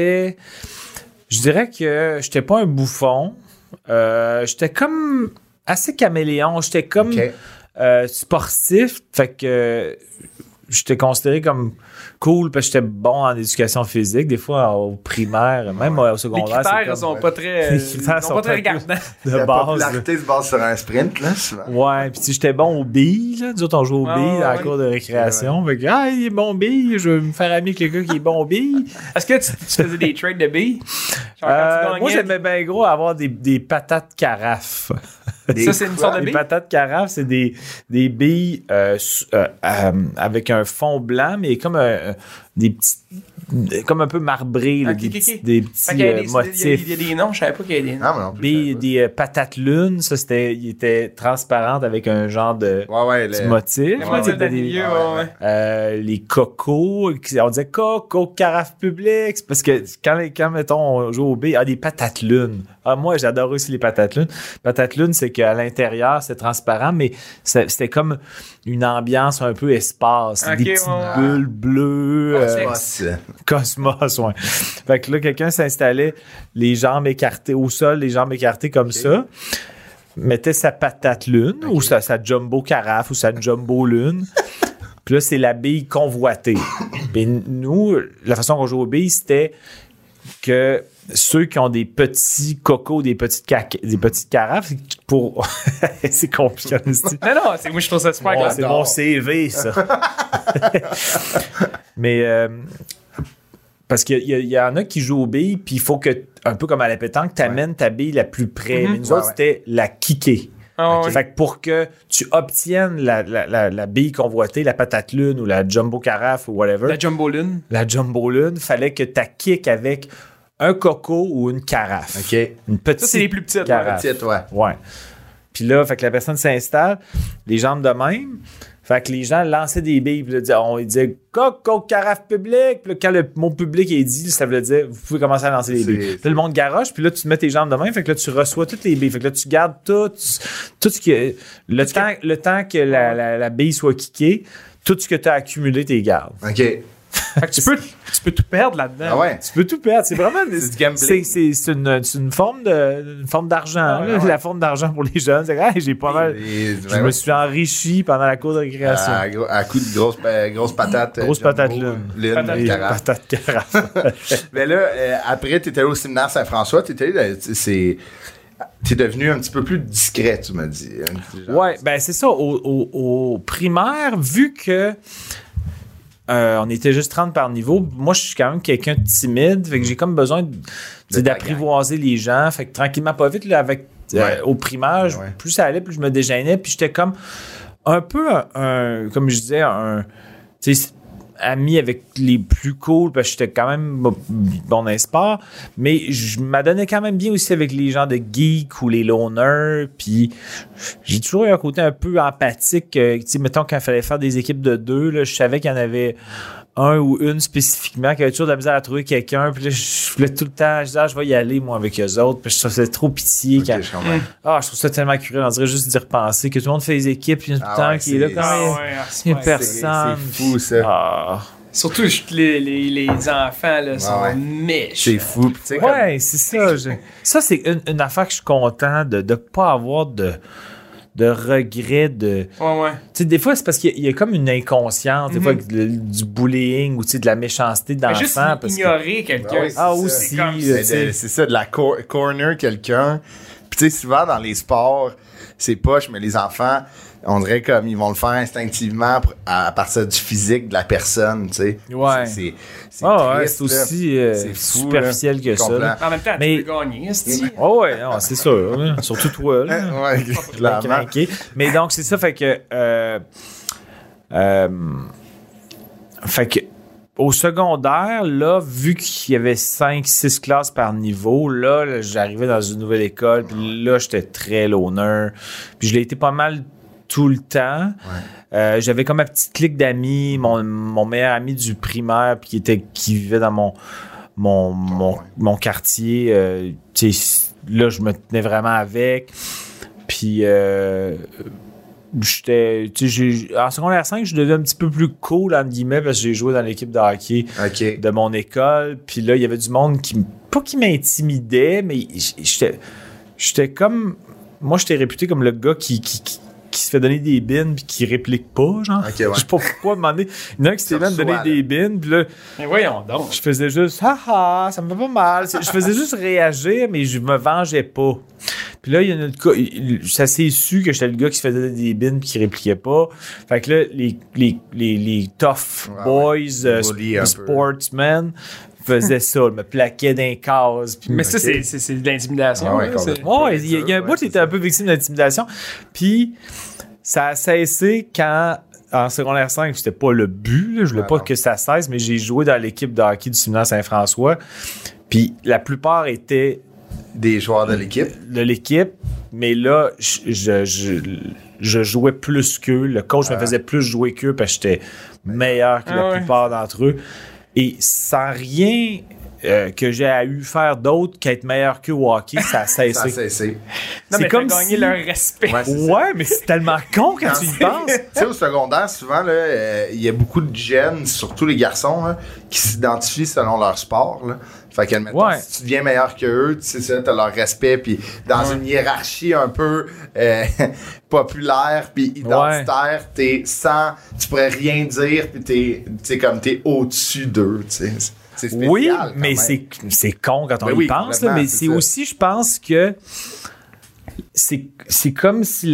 Speaker 4: je dirais que j'étais pas un bouffon. J'étais comme assez caméléon. J'étais comme
Speaker 1: OK.
Speaker 4: sportif. Fait que j'étais considéré comme cool parce que j'étais bon en éducation physique. Des fois, au primaire, même au
Speaker 2: Les
Speaker 4: secondaire. c'est
Speaker 2: critères
Speaker 4: comme
Speaker 2: sont pas très,
Speaker 4: Les critères
Speaker 2: sont pas très
Speaker 4: un peu
Speaker 2: regardants.
Speaker 4: de
Speaker 1: La
Speaker 4: base. là.
Speaker 1: popularité se base sur un sprint, là, souvent.
Speaker 4: Ouais, puis tu sais, j'étais bon au billes, là. Nous autres, on joue au
Speaker 2: Ah,
Speaker 4: billes dans la
Speaker 2: ouais.
Speaker 4: cour de récréation. Fait que, ah, il est bon au billes, je veux me faire ami avec le gars qui est bon au billes.
Speaker 2: Est-ce que tu faisais des trades de billes? Genre, quand tu gagnais,
Speaker 4: Moi, j'aimais bien gros avoir des patates carafes.
Speaker 2: ça, c'est une sorte de
Speaker 4: Les
Speaker 2: bille?
Speaker 4: patates carafes, c'est des billes avec un fond blanc, mais comme des petits. Comme un peu marbré, là,
Speaker 2: Ok,
Speaker 4: des
Speaker 2: ok,
Speaker 4: petits,
Speaker 2: ok.
Speaker 4: des
Speaker 2: Fait
Speaker 4: petits
Speaker 2: qu'il y a des-
Speaker 4: motifs.
Speaker 2: Il y a des noms, je savais pas qu'il y avait des noms.
Speaker 1: Non, mais non plus.
Speaker 4: Billes, des patates lunes, ça, il était transparente avec un genre de
Speaker 1: Ouais,
Speaker 4: petit motif.
Speaker 2: Les
Speaker 1: Ouais,
Speaker 2: motifs
Speaker 1: ouais,
Speaker 2: de
Speaker 1: ouais,
Speaker 2: milieu,
Speaker 1: ouais,
Speaker 2: ouais.
Speaker 4: les cocos, on disait coco, carafe publique, c'est parce que quand mettons, on joue au B, des patates lunes. Ah, moi, j'adore aussi les patates lunes. Patates lunes, c'est qu'à l'intérieur, c'est transparent, mais c'était comme une ambiance un peu espace.
Speaker 2: Ok,
Speaker 4: des petites
Speaker 2: ouais.
Speaker 4: bulles bleues. Cosmos, ouais. Fait que là, quelqu'un s'installait les jambes écartées au sol, les jambes écartées comme ça, mettait sa patate lune ou sa jumbo carafe ou sa jumbo lune. Puis là, c'est la bille convoitée. Puis nous, la façon qu'on joue aux billes, c'était que ceux qui ont des petits cocos, des petites carafes, c'est pour... c'est compliqué.
Speaker 2: Non, moi, je trouve ça super
Speaker 4: Bon,
Speaker 2: classe.
Speaker 4: c'est mon CV, ça. Mais parce qu'il y en a qui jouent aux billes, puis il faut que, un peu comme à la pétanque, tu amènes ta bille la plus près. Mais nous autres, c'était la kicker.
Speaker 2: Ah, ouais.
Speaker 4: Fait que pour que tu obtiennes la bille convoitée, la patate lune ou la jumbo carafe ou whatever,
Speaker 2: La Jumbo Lune.
Speaker 4: la jumbo lune, fallait que tu kick avec un coco ou une carafe.
Speaker 1: OK.
Speaker 4: Une petite
Speaker 2: Ça, c'est les plus petites,
Speaker 4: carafe.
Speaker 1: Petite, ouais.
Speaker 4: Ouais. Puis là, fait que la personne s'installe, les jambes de même. Fait que les gens lançaient des billes. Puis là, on disait coco, carafe public. Puis là, quand le mot public est dit, ça veut dire vous pouvez commencer à lancer des billes. Puis là, le monde garoche. Puis là, tu mets tes jambes de même. Fait que là, tu reçois toutes les billes. Fait que là, tu gardes tout ce qui. Le temps que la bille soit kickée, tout ce que tu as accumulé, tu gardes.
Speaker 1: OK.
Speaker 2: Fait que tu peux tout perdre là-dedans.
Speaker 1: Ah ouais.
Speaker 4: Tu peux tout perdre. C'est vraiment
Speaker 1: C'est du gambling.
Speaker 4: c'est une forme d'argent.
Speaker 2: Ah,
Speaker 4: là.
Speaker 2: ouais.
Speaker 4: La forme d'argent pour les jeunes. C'est hey, j'ai pas mal. Je me suis enrichi pendant la cour de récréation.
Speaker 1: À coup de grosses patates.
Speaker 4: Grosse patate lune.
Speaker 2: Patate
Speaker 4: Et
Speaker 1: carafe.
Speaker 4: patate carafe.
Speaker 1: Mais là, après, t'étais allé au séminaire Saint-François. T'es devenu un petit peu plus discret, tu m'as dit.
Speaker 4: Ouais, ben c'est ça. Au primaire, vu que on était juste 30 par niveau, moi, je suis quand même quelqu'un de timide. Fait que j'ai comme besoin d'apprivoiser les gens. Fait que tranquillement, pas vite, là, avec au primaire,
Speaker 1: Ouais.
Speaker 4: plus ça allait, plus je me déjeunais. Puis j'étais comme un peu comme je disais, tu sais, ami avec les plus cool parce que j'étais quand même bon dans les sports, mais je m'adonnais quand même bien aussi avec les gens de geek ou les loners, puis j'ai toujours eu un côté un peu empathique, tu sais, mettons quand il fallait faire des équipes de 2, là, je savais qu'il y en avait un ou une spécifiquement qui avait toujours de la misère à trouver quelqu'un, puis là, je voulais tout le temps, je disais, je vais y aller moi avec eux autres, puis je trouvais trop pitié
Speaker 1: Ok,
Speaker 4: quand...
Speaker 1: je comprends.
Speaker 4: je trouve ça tellement curieux, on dirait juste d'y repenser, que tout le monde fait des équipes, puis il y a tout le temps
Speaker 1: ouais,
Speaker 4: qui est là
Speaker 1: c'est-
Speaker 4: quand
Speaker 2: Ah
Speaker 4: même.
Speaker 2: ouais,
Speaker 4: Il y a
Speaker 2: ouais.
Speaker 4: personne.
Speaker 1: C'est fou, ça.
Speaker 4: Ah.
Speaker 2: Surtout les enfants là, sont
Speaker 1: ouais.
Speaker 2: méchants.
Speaker 1: C'est fou. Puis, tu sais, comme-
Speaker 4: Ouais, c'est ça. Ça, c'est une affaire que je suis content de ne pas avoir de regret de...
Speaker 2: Ouais.
Speaker 4: Tu sais, des fois, c'est parce qu'il y a comme une inconscience, des fois, du bullying ou tu sais, de la méchanceté
Speaker 2: Mais juste
Speaker 4: d'enfant. parce que...
Speaker 2: ignorer quelqu'un.
Speaker 1: Ah oui,
Speaker 4: Ah,
Speaker 1: c'est
Speaker 4: aussi.
Speaker 2: ça.
Speaker 1: C'est
Speaker 4: tu sais.
Speaker 1: c'est ça, de la corner quelqu'un. Puis tu sais, souvent dans les sports, c'est poche, mais les enfants, on dirait comme ils vont le faire instinctivement à partir du physique de la personne, tu sais.
Speaker 4: Ouais.
Speaker 1: C'est
Speaker 4: Ouais,
Speaker 1: triste,
Speaker 4: c'est aussi
Speaker 1: là. C'est fou,
Speaker 4: superficiel
Speaker 1: là.
Speaker 4: que ça. là.
Speaker 2: En même temps,
Speaker 4: Mais-
Speaker 2: tu peux gagner, esti.
Speaker 4: Oh ouais, non, c'est sûr. Hein. Surtout toi, là.
Speaker 1: Ouais, clairement.
Speaker 4: Craqué. Mais donc, c'est ça, fait que... fait que au secondaire, là, vu qu'il y avait 5-6 classes par niveau, là, j'arrivais dans une nouvelle école, puis là, j'étais très loner. Puis je l'ai été pas mal tout le temps. J'avais comme ma petite clique d'amis, mon meilleur ami du primaire, puis qui vivait dans mon quartier. Tu sais, là, je me tenais vraiment avec. Puis... j'étais, tu sais, en secondaire 5, je devenais un petit peu plus cool, entre guillemets, parce que j'ai joué dans l'équipe de hockey
Speaker 1: OK.
Speaker 4: de mon école. Puis là, il y avait du monde pas qui m'intimidait, mais j'étais comme... Moi, j'étais réputé comme le gars qui se fait donner des bines puis qui réplique pas, genre.
Speaker 1: OK, ouais.
Speaker 4: Je sais pas pourquoi demander. Il y en a qui s'étaient même donné
Speaker 1: reçoit,
Speaker 4: des bines, puis là,
Speaker 2: Mais voyons donc.
Speaker 4: je faisais juste « haha, ça me fait pas mal ». Je faisais juste réagir, mais je me vengeais pas. Puis là, il y en a ça s'est su que j'étais le gars qui se faisait des bines puis qui répliquait pas. Fait que là, les tough
Speaker 1: Ouais,
Speaker 4: boys,
Speaker 1: bully un peu.
Speaker 4: sportsmen faisaient ça, me plaquaient dans les cases. Puis
Speaker 2: Mais ça, c'est de l'intimidation.
Speaker 1: Ah ouais,
Speaker 2: là,
Speaker 1: complètement.
Speaker 4: ouais, il y a un bout qui était un peu victime d'intimidation. Puis ça a cessé quand, en secondaire 5, c'était pas le but. Là, je voulais
Speaker 1: Ah
Speaker 4: pas
Speaker 1: non.
Speaker 4: que ça cesse, mais j'ai joué dans l'équipe de hockey du séminaire Saint-François. Puis la plupart étaient
Speaker 1: Des joueurs de l'équipe.
Speaker 4: de l'équipe, mais là, je jouais plus qu'eux. Le coach me faisait plus jouer qu'eux parce que j'étais meilleur que la
Speaker 2: ouais.
Speaker 4: plupart d'entre eux. Et sans rien que j'ai eu faire d'autre qu'être meilleur qu'eux au hockey, ça a
Speaker 1: Ça a
Speaker 4: cessé.
Speaker 1: cessé.
Speaker 2: Non,
Speaker 4: C'est
Speaker 2: mais
Speaker 4: comme
Speaker 2: t'as gagné
Speaker 4: si-
Speaker 2: leur respect.
Speaker 1: Ouais, c'est ça.
Speaker 4: Ouais, mais c'est tellement con quand tu y penses.
Speaker 1: Tu sais, au secondaire, souvent, là, il y a beaucoup de jeunes, surtout les garçons, là, qui s'identifient selon leur sport. Là. Fait que, admettons,
Speaker 4: Ouais.
Speaker 1: si tu deviens meilleur qu'eux, tu sais ça, t'as leur respect, puis dans une hiérarchie un peu populaire, puis identitaire, tu pourrais rien dire, puis t'es au-dessus d'eux, tu sais. C'est spécial,
Speaker 4: Oui,
Speaker 1: quand
Speaker 4: mais
Speaker 1: même.
Speaker 4: c'est con quand on
Speaker 1: Ben
Speaker 4: y
Speaker 1: oui,
Speaker 4: pense, là,
Speaker 1: complètement,
Speaker 4: mais
Speaker 1: c'est
Speaker 4: c'est
Speaker 1: ça.
Speaker 4: aussi, je pense que c'est comme si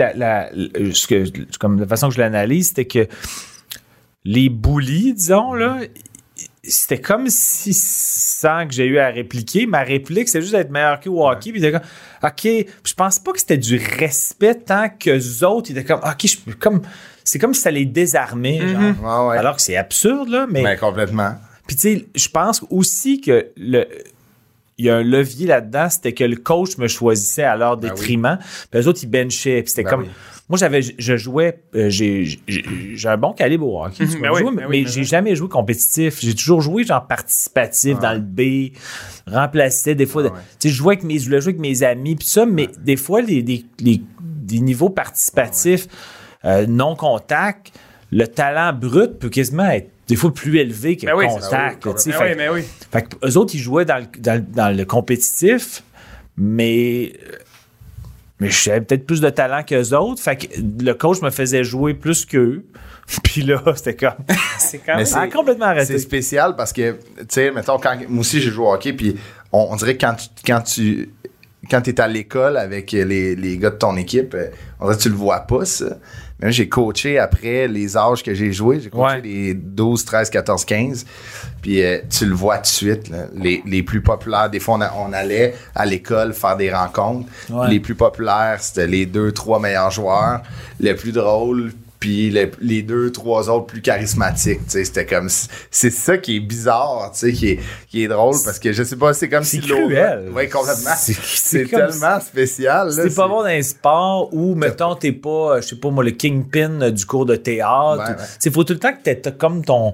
Speaker 4: comme la façon que je l'analyse, c'était que les bullies, disons, là, c'était comme si, sans que j'ai eu à répliquer, ma réplique, c'est juste d'être meilleur qu'eux au hockey. Puis ils étaient comme, OK, je pense pas que c'était du respect tant qu'eux autres, ils étaient comme, OK, c'est comme si ça les désarmait, genre.
Speaker 1: Ouais, ouais.
Speaker 4: Alors que c'est absurde, là, mais...
Speaker 1: Ben, complètement.
Speaker 4: Puis, tu sais, je pense aussi que il y a un levier là-dedans, c'était que le coach me choisissait à leur détriment. Puis les autres, ils benchaient. Puis c'était
Speaker 1: Ben
Speaker 4: comme...
Speaker 1: oui.
Speaker 4: Moi, je jouais... j'ai un bon calibre au hockey. tu
Speaker 2: Ben
Speaker 4: vois,
Speaker 2: oui,
Speaker 4: jouer,
Speaker 2: ben oui,
Speaker 4: mais
Speaker 2: ben
Speaker 4: j'ai
Speaker 2: oui.
Speaker 4: jamais joué compétitif. J'ai toujours joué genre participatif dans le B, remplaçais des fois.
Speaker 1: ouais.
Speaker 4: Tu sais, je voulais jouer avec mes amis, puis ça, mais des fois, des niveaux participatifs non contact, le talent brut peut quasiment être des fois plus élevé que
Speaker 2: Ben oui,
Speaker 4: contact.
Speaker 1: c'est ça,
Speaker 4: là, tu sais.
Speaker 2: Mais
Speaker 4: Fait
Speaker 2: oui, mais oui.
Speaker 4: fait que eux autres, ils jouaient dans le compétitif, mais j'avais peut-être plus de talent qu'eux autres. Fait que le coach me faisait jouer plus qu'eux. Puis là, c'était comme...
Speaker 2: C'est quand
Speaker 1: Mais
Speaker 2: même.
Speaker 4: Ça a complètement arrêté.
Speaker 1: C'est spécial parce que, tu sais, mettons, moi aussi, j'ai joué au hockey, puis on dirait que quand t'es à l'école avec les gars de ton équipe, on dirait que tu le vois pas, ça. Mais moi, j'ai coaché après les âges que j'ai joué. J'ai coaché
Speaker 4: Ouais.
Speaker 1: les 12, 13, 14, 15. Puis tu le vois tout de suite, là. Les plus populaires, des fois, on allait à l'école faire des rencontres.
Speaker 4: Ouais.
Speaker 1: Les plus populaires, c'était les 2-3 meilleurs joueurs. Le plus drôle, puis les 2-3 autres plus charismatiques, tu sais, c'était comme... C'est ça qui est bizarre, tu sais, qui est drôle, parce que je sais pas, c'est comme
Speaker 4: C'est
Speaker 1: si...
Speaker 4: cruel.
Speaker 1: Oui, complètement.
Speaker 4: C'est
Speaker 1: C'est
Speaker 4: comme
Speaker 1: tellement spécial,
Speaker 4: Si
Speaker 1: là.
Speaker 4: t'es pas bon dans un sport ou, mettons, t'es pas, je sais pas moi, le kingpin du cours de théâtre.
Speaker 1: Ouais, ouais.
Speaker 4: Il faut tout le temps que t'aies comme ton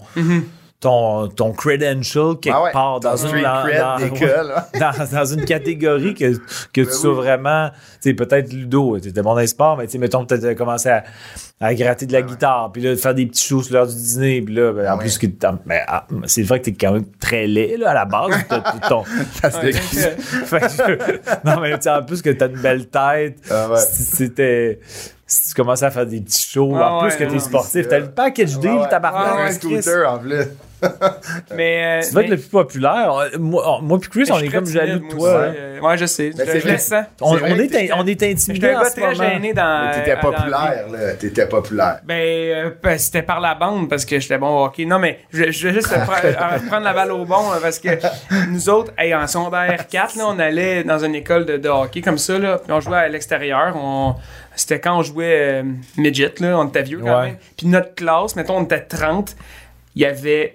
Speaker 4: credential quelque
Speaker 1: Ah ouais,
Speaker 4: part
Speaker 1: ton
Speaker 4: dans
Speaker 1: street
Speaker 4: une
Speaker 1: cred d'école, ouais.
Speaker 4: dans une catégorie que tu sois vraiment, tu sais, peut-être ludo, t'étais bon dans les sports, mais tu sais, mettons, peut-être commencer à gratter de la guitare, puis là, de faire des petits shows sur l'heure du dîner, puis là, en
Speaker 1: Ouais.
Speaker 4: plus que c'est vrai que t'es quand même très laid, là, à la base,
Speaker 1: Ça se décrit.
Speaker 4: Fait que- non, mais tu sais, en plus que t'as une belle tête,
Speaker 1: Ah ouais.
Speaker 4: si tu commences à faire des petits shows,
Speaker 2: Ah
Speaker 4: en plus
Speaker 2: ouais,
Speaker 4: que t'es
Speaker 2: non,
Speaker 4: sportif,
Speaker 1: c'est
Speaker 4: t'as
Speaker 1: ça.
Speaker 4: le package deal,
Speaker 1: Ouais, ouais.
Speaker 4: tabarnak,
Speaker 1: Un
Speaker 4: Chris.
Speaker 1: scooter, en plus.
Speaker 2: Mais.
Speaker 4: Tu vas être le plus populaire. Moi puis Chris, on est comme jaloux de toi.
Speaker 2: Ouais, je sais.
Speaker 1: Mais c'est
Speaker 2: Je le
Speaker 1: vrai.
Speaker 2: sens.
Speaker 4: On
Speaker 1: C'est vrai que
Speaker 4: est
Speaker 2: J'étais
Speaker 4: intimidés
Speaker 2: un
Speaker 4: en
Speaker 2: gars
Speaker 4: ce
Speaker 2: très
Speaker 4: moment.
Speaker 2: gêné dans.
Speaker 1: Mais t'étais
Speaker 2: dans la vie.
Speaker 1: populaire, là. T'étais populaire.
Speaker 2: Ben, c'était par la bande parce que j'étais bon au hockey. Non, mais je vais juste prendre la balle au bon parce que nous autres, hey, en secondaire 4, là, on allait dans une école de hockey comme ça, là, puis on jouait à l'extérieur. C'était quand on jouait midget, là, on était vieux quand
Speaker 4: Ouais.
Speaker 2: même. Puis notre classe, mettons, on était 30, il y avait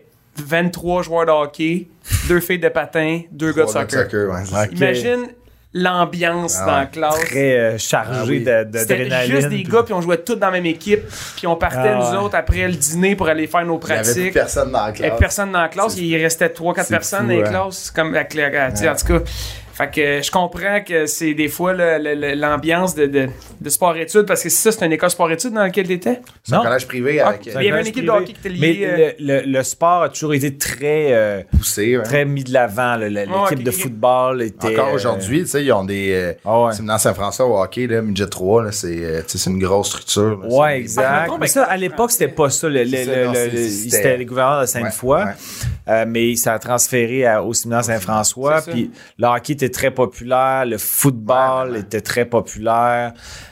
Speaker 2: 23 joueurs de hockey, 2 filles de patin, 2 gars de soccer.
Speaker 1: Ouais, c'est ça.
Speaker 4: Ok.
Speaker 2: Imagine l'ambiance dans la classe.
Speaker 4: Très chargé
Speaker 1: Ah oui.
Speaker 2: C'était
Speaker 4: d'adrénaline.
Speaker 2: juste des gars, puis on jouait tous dans la même équipe. Puis on partait,
Speaker 4: Ah
Speaker 2: nous
Speaker 4: ouais.
Speaker 2: autres, après le dîner pour aller faire nos
Speaker 1: Il y avait plus
Speaker 2: pratiques.
Speaker 1: personne dans la
Speaker 2: Il y avait
Speaker 1: classe.
Speaker 2: personne dans la classe. Il restait 3-4
Speaker 4: C'est
Speaker 2: personnes
Speaker 4: fou,
Speaker 2: dans les
Speaker 4: hein.
Speaker 2: classes. Comme avec tu sais, en tout cas. Fait que je comprends que c'est des fois l'ambiance de sport-études, parce que ça, c'est une école sport-études dans laquelle tu étais.
Speaker 1: C'est un
Speaker 4: Non.
Speaker 1: collège privé avec
Speaker 2: Il y avait une équipe de hockey qui était liée.
Speaker 4: Mais le sport a toujours été très,
Speaker 1: poussé. Hein.
Speaker 4: très mis de l'avant. là. L'équipe
Speaker 2: ok.
Speaker 4: de football était...
Speaker 1: Encore aujourd'hui, tu sais, ils ont des.
Speaker 4: Ah ouais.
Speaker 1: C'est dans Saint-François au hockey, là, Midget 3, là, c'est tu sais, c'est une grosse structure. là.
Speaker 4: Ouais,
Speaker 1: C'est-
Speaker 4: exact.
Speaker 2: Ah,
Speaker 4: Mais ça, à l'époque, c'était pas ça.
Speaker 1: C'est ça, non,
Speaker 4: C'était les gouverneurs de Sainte-Foy,
Speaker 1: Ouais.
Speaker 4: mais ça a transféré au séminaire Saint-François.
Speaker 2: C'est ça.
Speaker 4: Puis le hockey était très populaire, le football
Speaker 1: Ouais.
Speaker 4: était très populaire.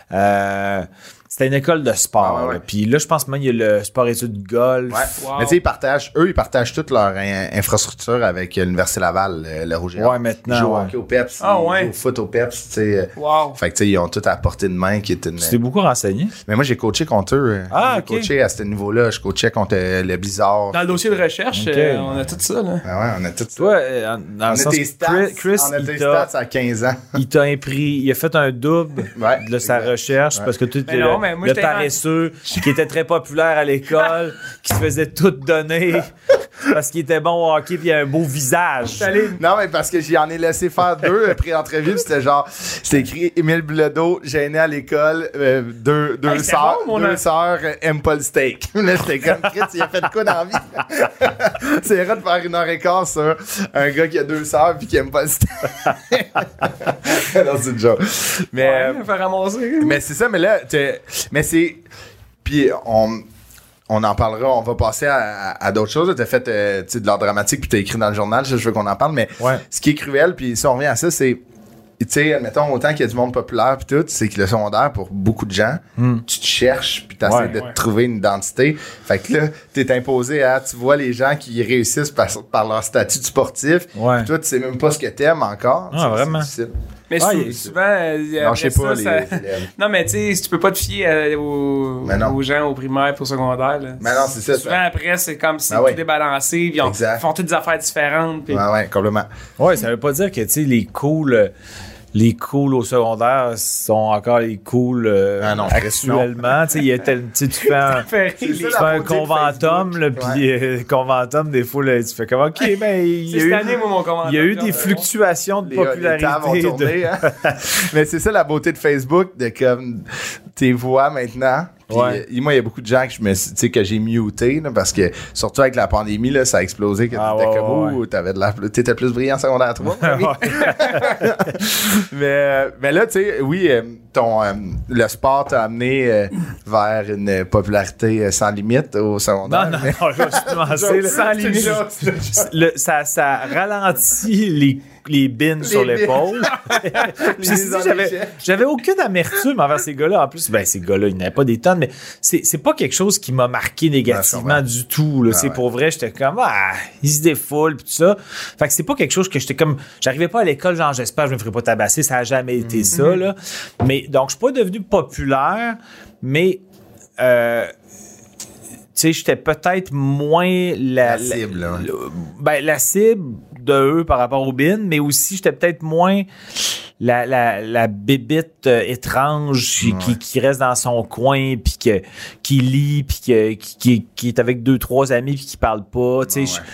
Speaker 4: C'était une école de sport.
Speaker 1: Ouais.
Speaker 4: là. Puis là, je pense même il y a le sport-études golf.
Speaker 1: Ouais.
Speaker 2: Wow.
Speaker 1: Mais tu sais, ils partagent toute leur infrastructure avec l'Université Laval, le Rouge et Or.
Speaker 4: Ouais, maintenant,
Speaker 1: Ils jouent au
Speaker 4: ouais.
Speaker 1: hockey au PEPS,
Speaker 2: Ah,
Speaker 1: ils
Speaker 2: ouais.
Speaker 1: jouent au foot au PEPS, tu sais.
Speaker 2: Wow.
Speaker 1: Fait que tu sais, ils ont tout à portée de main qui est une.
Speaker 4: Tu t'es beaucoup renseigné.
Speaker 1: Mais moi, j'ai coaché contre eux.
Speaker 4: Ah,
Speaker 1: J'ai
Speaker 4: ok.
Speaker 1: coaché à ce niveau-là. Je coachais contre le Blizzard.
Speaker 2: Dans le dossier de recherche,
Speaker 4: Ok.
Speaker 2: On a tout ça. Là.
Speaker 1: Ah ouais, on a tout ça.
Speaker 4: Toi, dans
Speaker 1: On
Speaker 4: le
Speaker 1: a
Speaker 4: sens
Speaker 1: tes stats.
Speaker 4: Chris,
Speaker 1: on a
Speaker 4: il
Speaker 1: tes
Speaker 4: t'a-
Speaker 1: stats à 15 ans.
Speaker 4: il t'a impris, il a fait un double
Speaker 1: Ouais,
Speaker 4: de sa
Speaker 1: exact.
Speaker 4: recherche
Speaker 1: Ouais.
Speaker 4: parce que tu étais
Speaker 2: Mais non, mais moi,
Speaker 4: le
Speaker 2: j'étais
Speaker 4: paresseux qui était très populaire à l'école, qui se faisait tout donner parce qu'il était bon au hockey puis il a un beau visage.
Speaker 1: Non, mais parce que j'en ai laissé faire 2 pré-entrevues. Puis c'était genre, c'était écrit Émile Bilodeau, gêné à l'école, deux
Speaker 2: Hey, c'était
Speaker 1: sœurs,
Speaker 2: bon, mon
Speaker 1: deux
Speaker 2: an.
Speaker 1: sœurs aiment pas le steak. Là, c'était comme Chris, il a fait de quoi dans la vie? C'est vrai de faire 1h15 sur un gars qui a 2 sœurs puis qui aime pas le steak. Non, c'est une joke. Mais,
Speaker 2: Ouais, faire ramasser.
Speaker 1: mais c'est ça, mais là, mais c'est. Puis on en parlera, on va passer à d'autres choses. T'as fait tu sais, de l'art dramatique, puis t'as écrit dans le journal, je veux qu'on en parle, mais
Speaker 4: Ouais.
Speaker 1: ce qui est cruel, puis si on revient à ça, c'est, tu sais, admettons, autant qu'il y a du monde populaire, puis tout, c'est que le secondaire, pour beaucoup de gens, tu te cherches, puis t'essaies
Speaker 4: Ouais.
Speaker 1: de te trouver une identité. Fait que là, t'es imposé à, tu vois les gens qui réussissent par leur statut de sportif,
Speaker 4: Ouais.
Speaker 1: puis toi, tu sais même pas ce que t'aimes encore.
Speaker 4: Ah,
Speaker 1: Tu sais,
Speaker 4: vraiment.
Speaker 1: c'est difficile.
Speaker 2: Mais
Speaker 4: Ah,
Speaker 2: souvent,
Speaker 1: Non, je sais pas,
Speaker 2: après ça,
Speaker 1: les élèves.
Speaker 2: Non, mais tu sais, tu peux pas te fier
Speaker 1: Mais non.
Speaker 2: aux gens au primaire et au secondaire. Là.
Speaker 1: Mais non, c'est ça.
Speaker 2: Souvent, après, c'est comme si
Speaker 1: Ah ouais.
Speaker 2: tout est balancé, puis
Speaker 1: Exact.
Speaker 2: ils font toutes des affaires différentes. Puis...
Speaker 1: Ouais, complètement.
Speaker 4: Ouais, ça veut pas dire que tu sais les cools au secondaire sont encore les cools
Speaker 1: Ah non,
Speaker 4: actuellement. Tu sais, il y a tu sais, tu fais un,
Speaker 2: Fait rire,
Speaker 1: C'est
Speaker 2: les-
Speaker 1: ça,
Speaker 4: tu
Speaker 1: la
Speaker 4: fais un
Speaker 1: beauté de
Speaker 4: conventum,
Speaker 1: Facebook.
Speaker 4: là, puis conventum, des fois, là, tu fais comme, OK, ben, il y
Speaker 2: C'est
Speaker 4: a
Speaker 2: cette
Speaker 4: eu,
Speaker 2: année, moi, mon commentaire.
Speaker 4: il y a eu des fluctuations de
Speaker 1: Les
Speaker 4: popularité.
Speaker 1: tables ont tourné, hein. Mais c'est ça la beauté de Facebook, de comme tes voix maintenant. Puis,
Speaker 4: Ouais.
Speaker 1: moi, il y a beaucoup de gens que tu sais, que j'ai muté, là, parce que surtout avec la pandémie, là, ça a explosé. Que
Speaker 4: Ah,
Speaker 1: t'étais
Speaker 4: ouais,
Speaker 1: comme,
Speaker 4: ouais.
Speaker 1: ouh, t'étais plus brillant en secondaire 3. mais là, tu sais, oui, le sport t'a amené vers une popularité sans limite au secondaire.
Speaker 4: Non, non,
Speaker 1: mais-
Speaker 4: non, là, c'est là.
Speaker 2: Sans limite.
Speaker 4: Ça ralentit les bines sur
Speaker 1: bines.
Speaker 4: l'épaule. Puis ceci dit, j'avais aucune amertume envers ces gars-là. En plus, ben, ces gars-là, ils n'avaient pas des tonnes, mais c'est pas quelque chose qui m'a marqué négativement du tout. Là. C'est
Speaker 1: ouais.
Speaker 4: pour vrai, j'étais comme, ils se défoulent, puis tout ça. Fait que c'est pas quelque chose que j'étais comme, j'arrivais pas à l'école, genre, j'espère que je me ferais pas tabasser. Ça a jamais été ça, là. Mais, donc, je suis pas devenu populaire, mais, tu sais, j'étais peut-être moins
Speaker 1: La cible, là.
Speaker 4: la cible de eux par rapport aux bines, mais aussi j'étais peut-être moins la bébite étrange qui reste dans son coin puis qui lit puis qui est avec 2-3 amis puis qui parle pas, tu sais,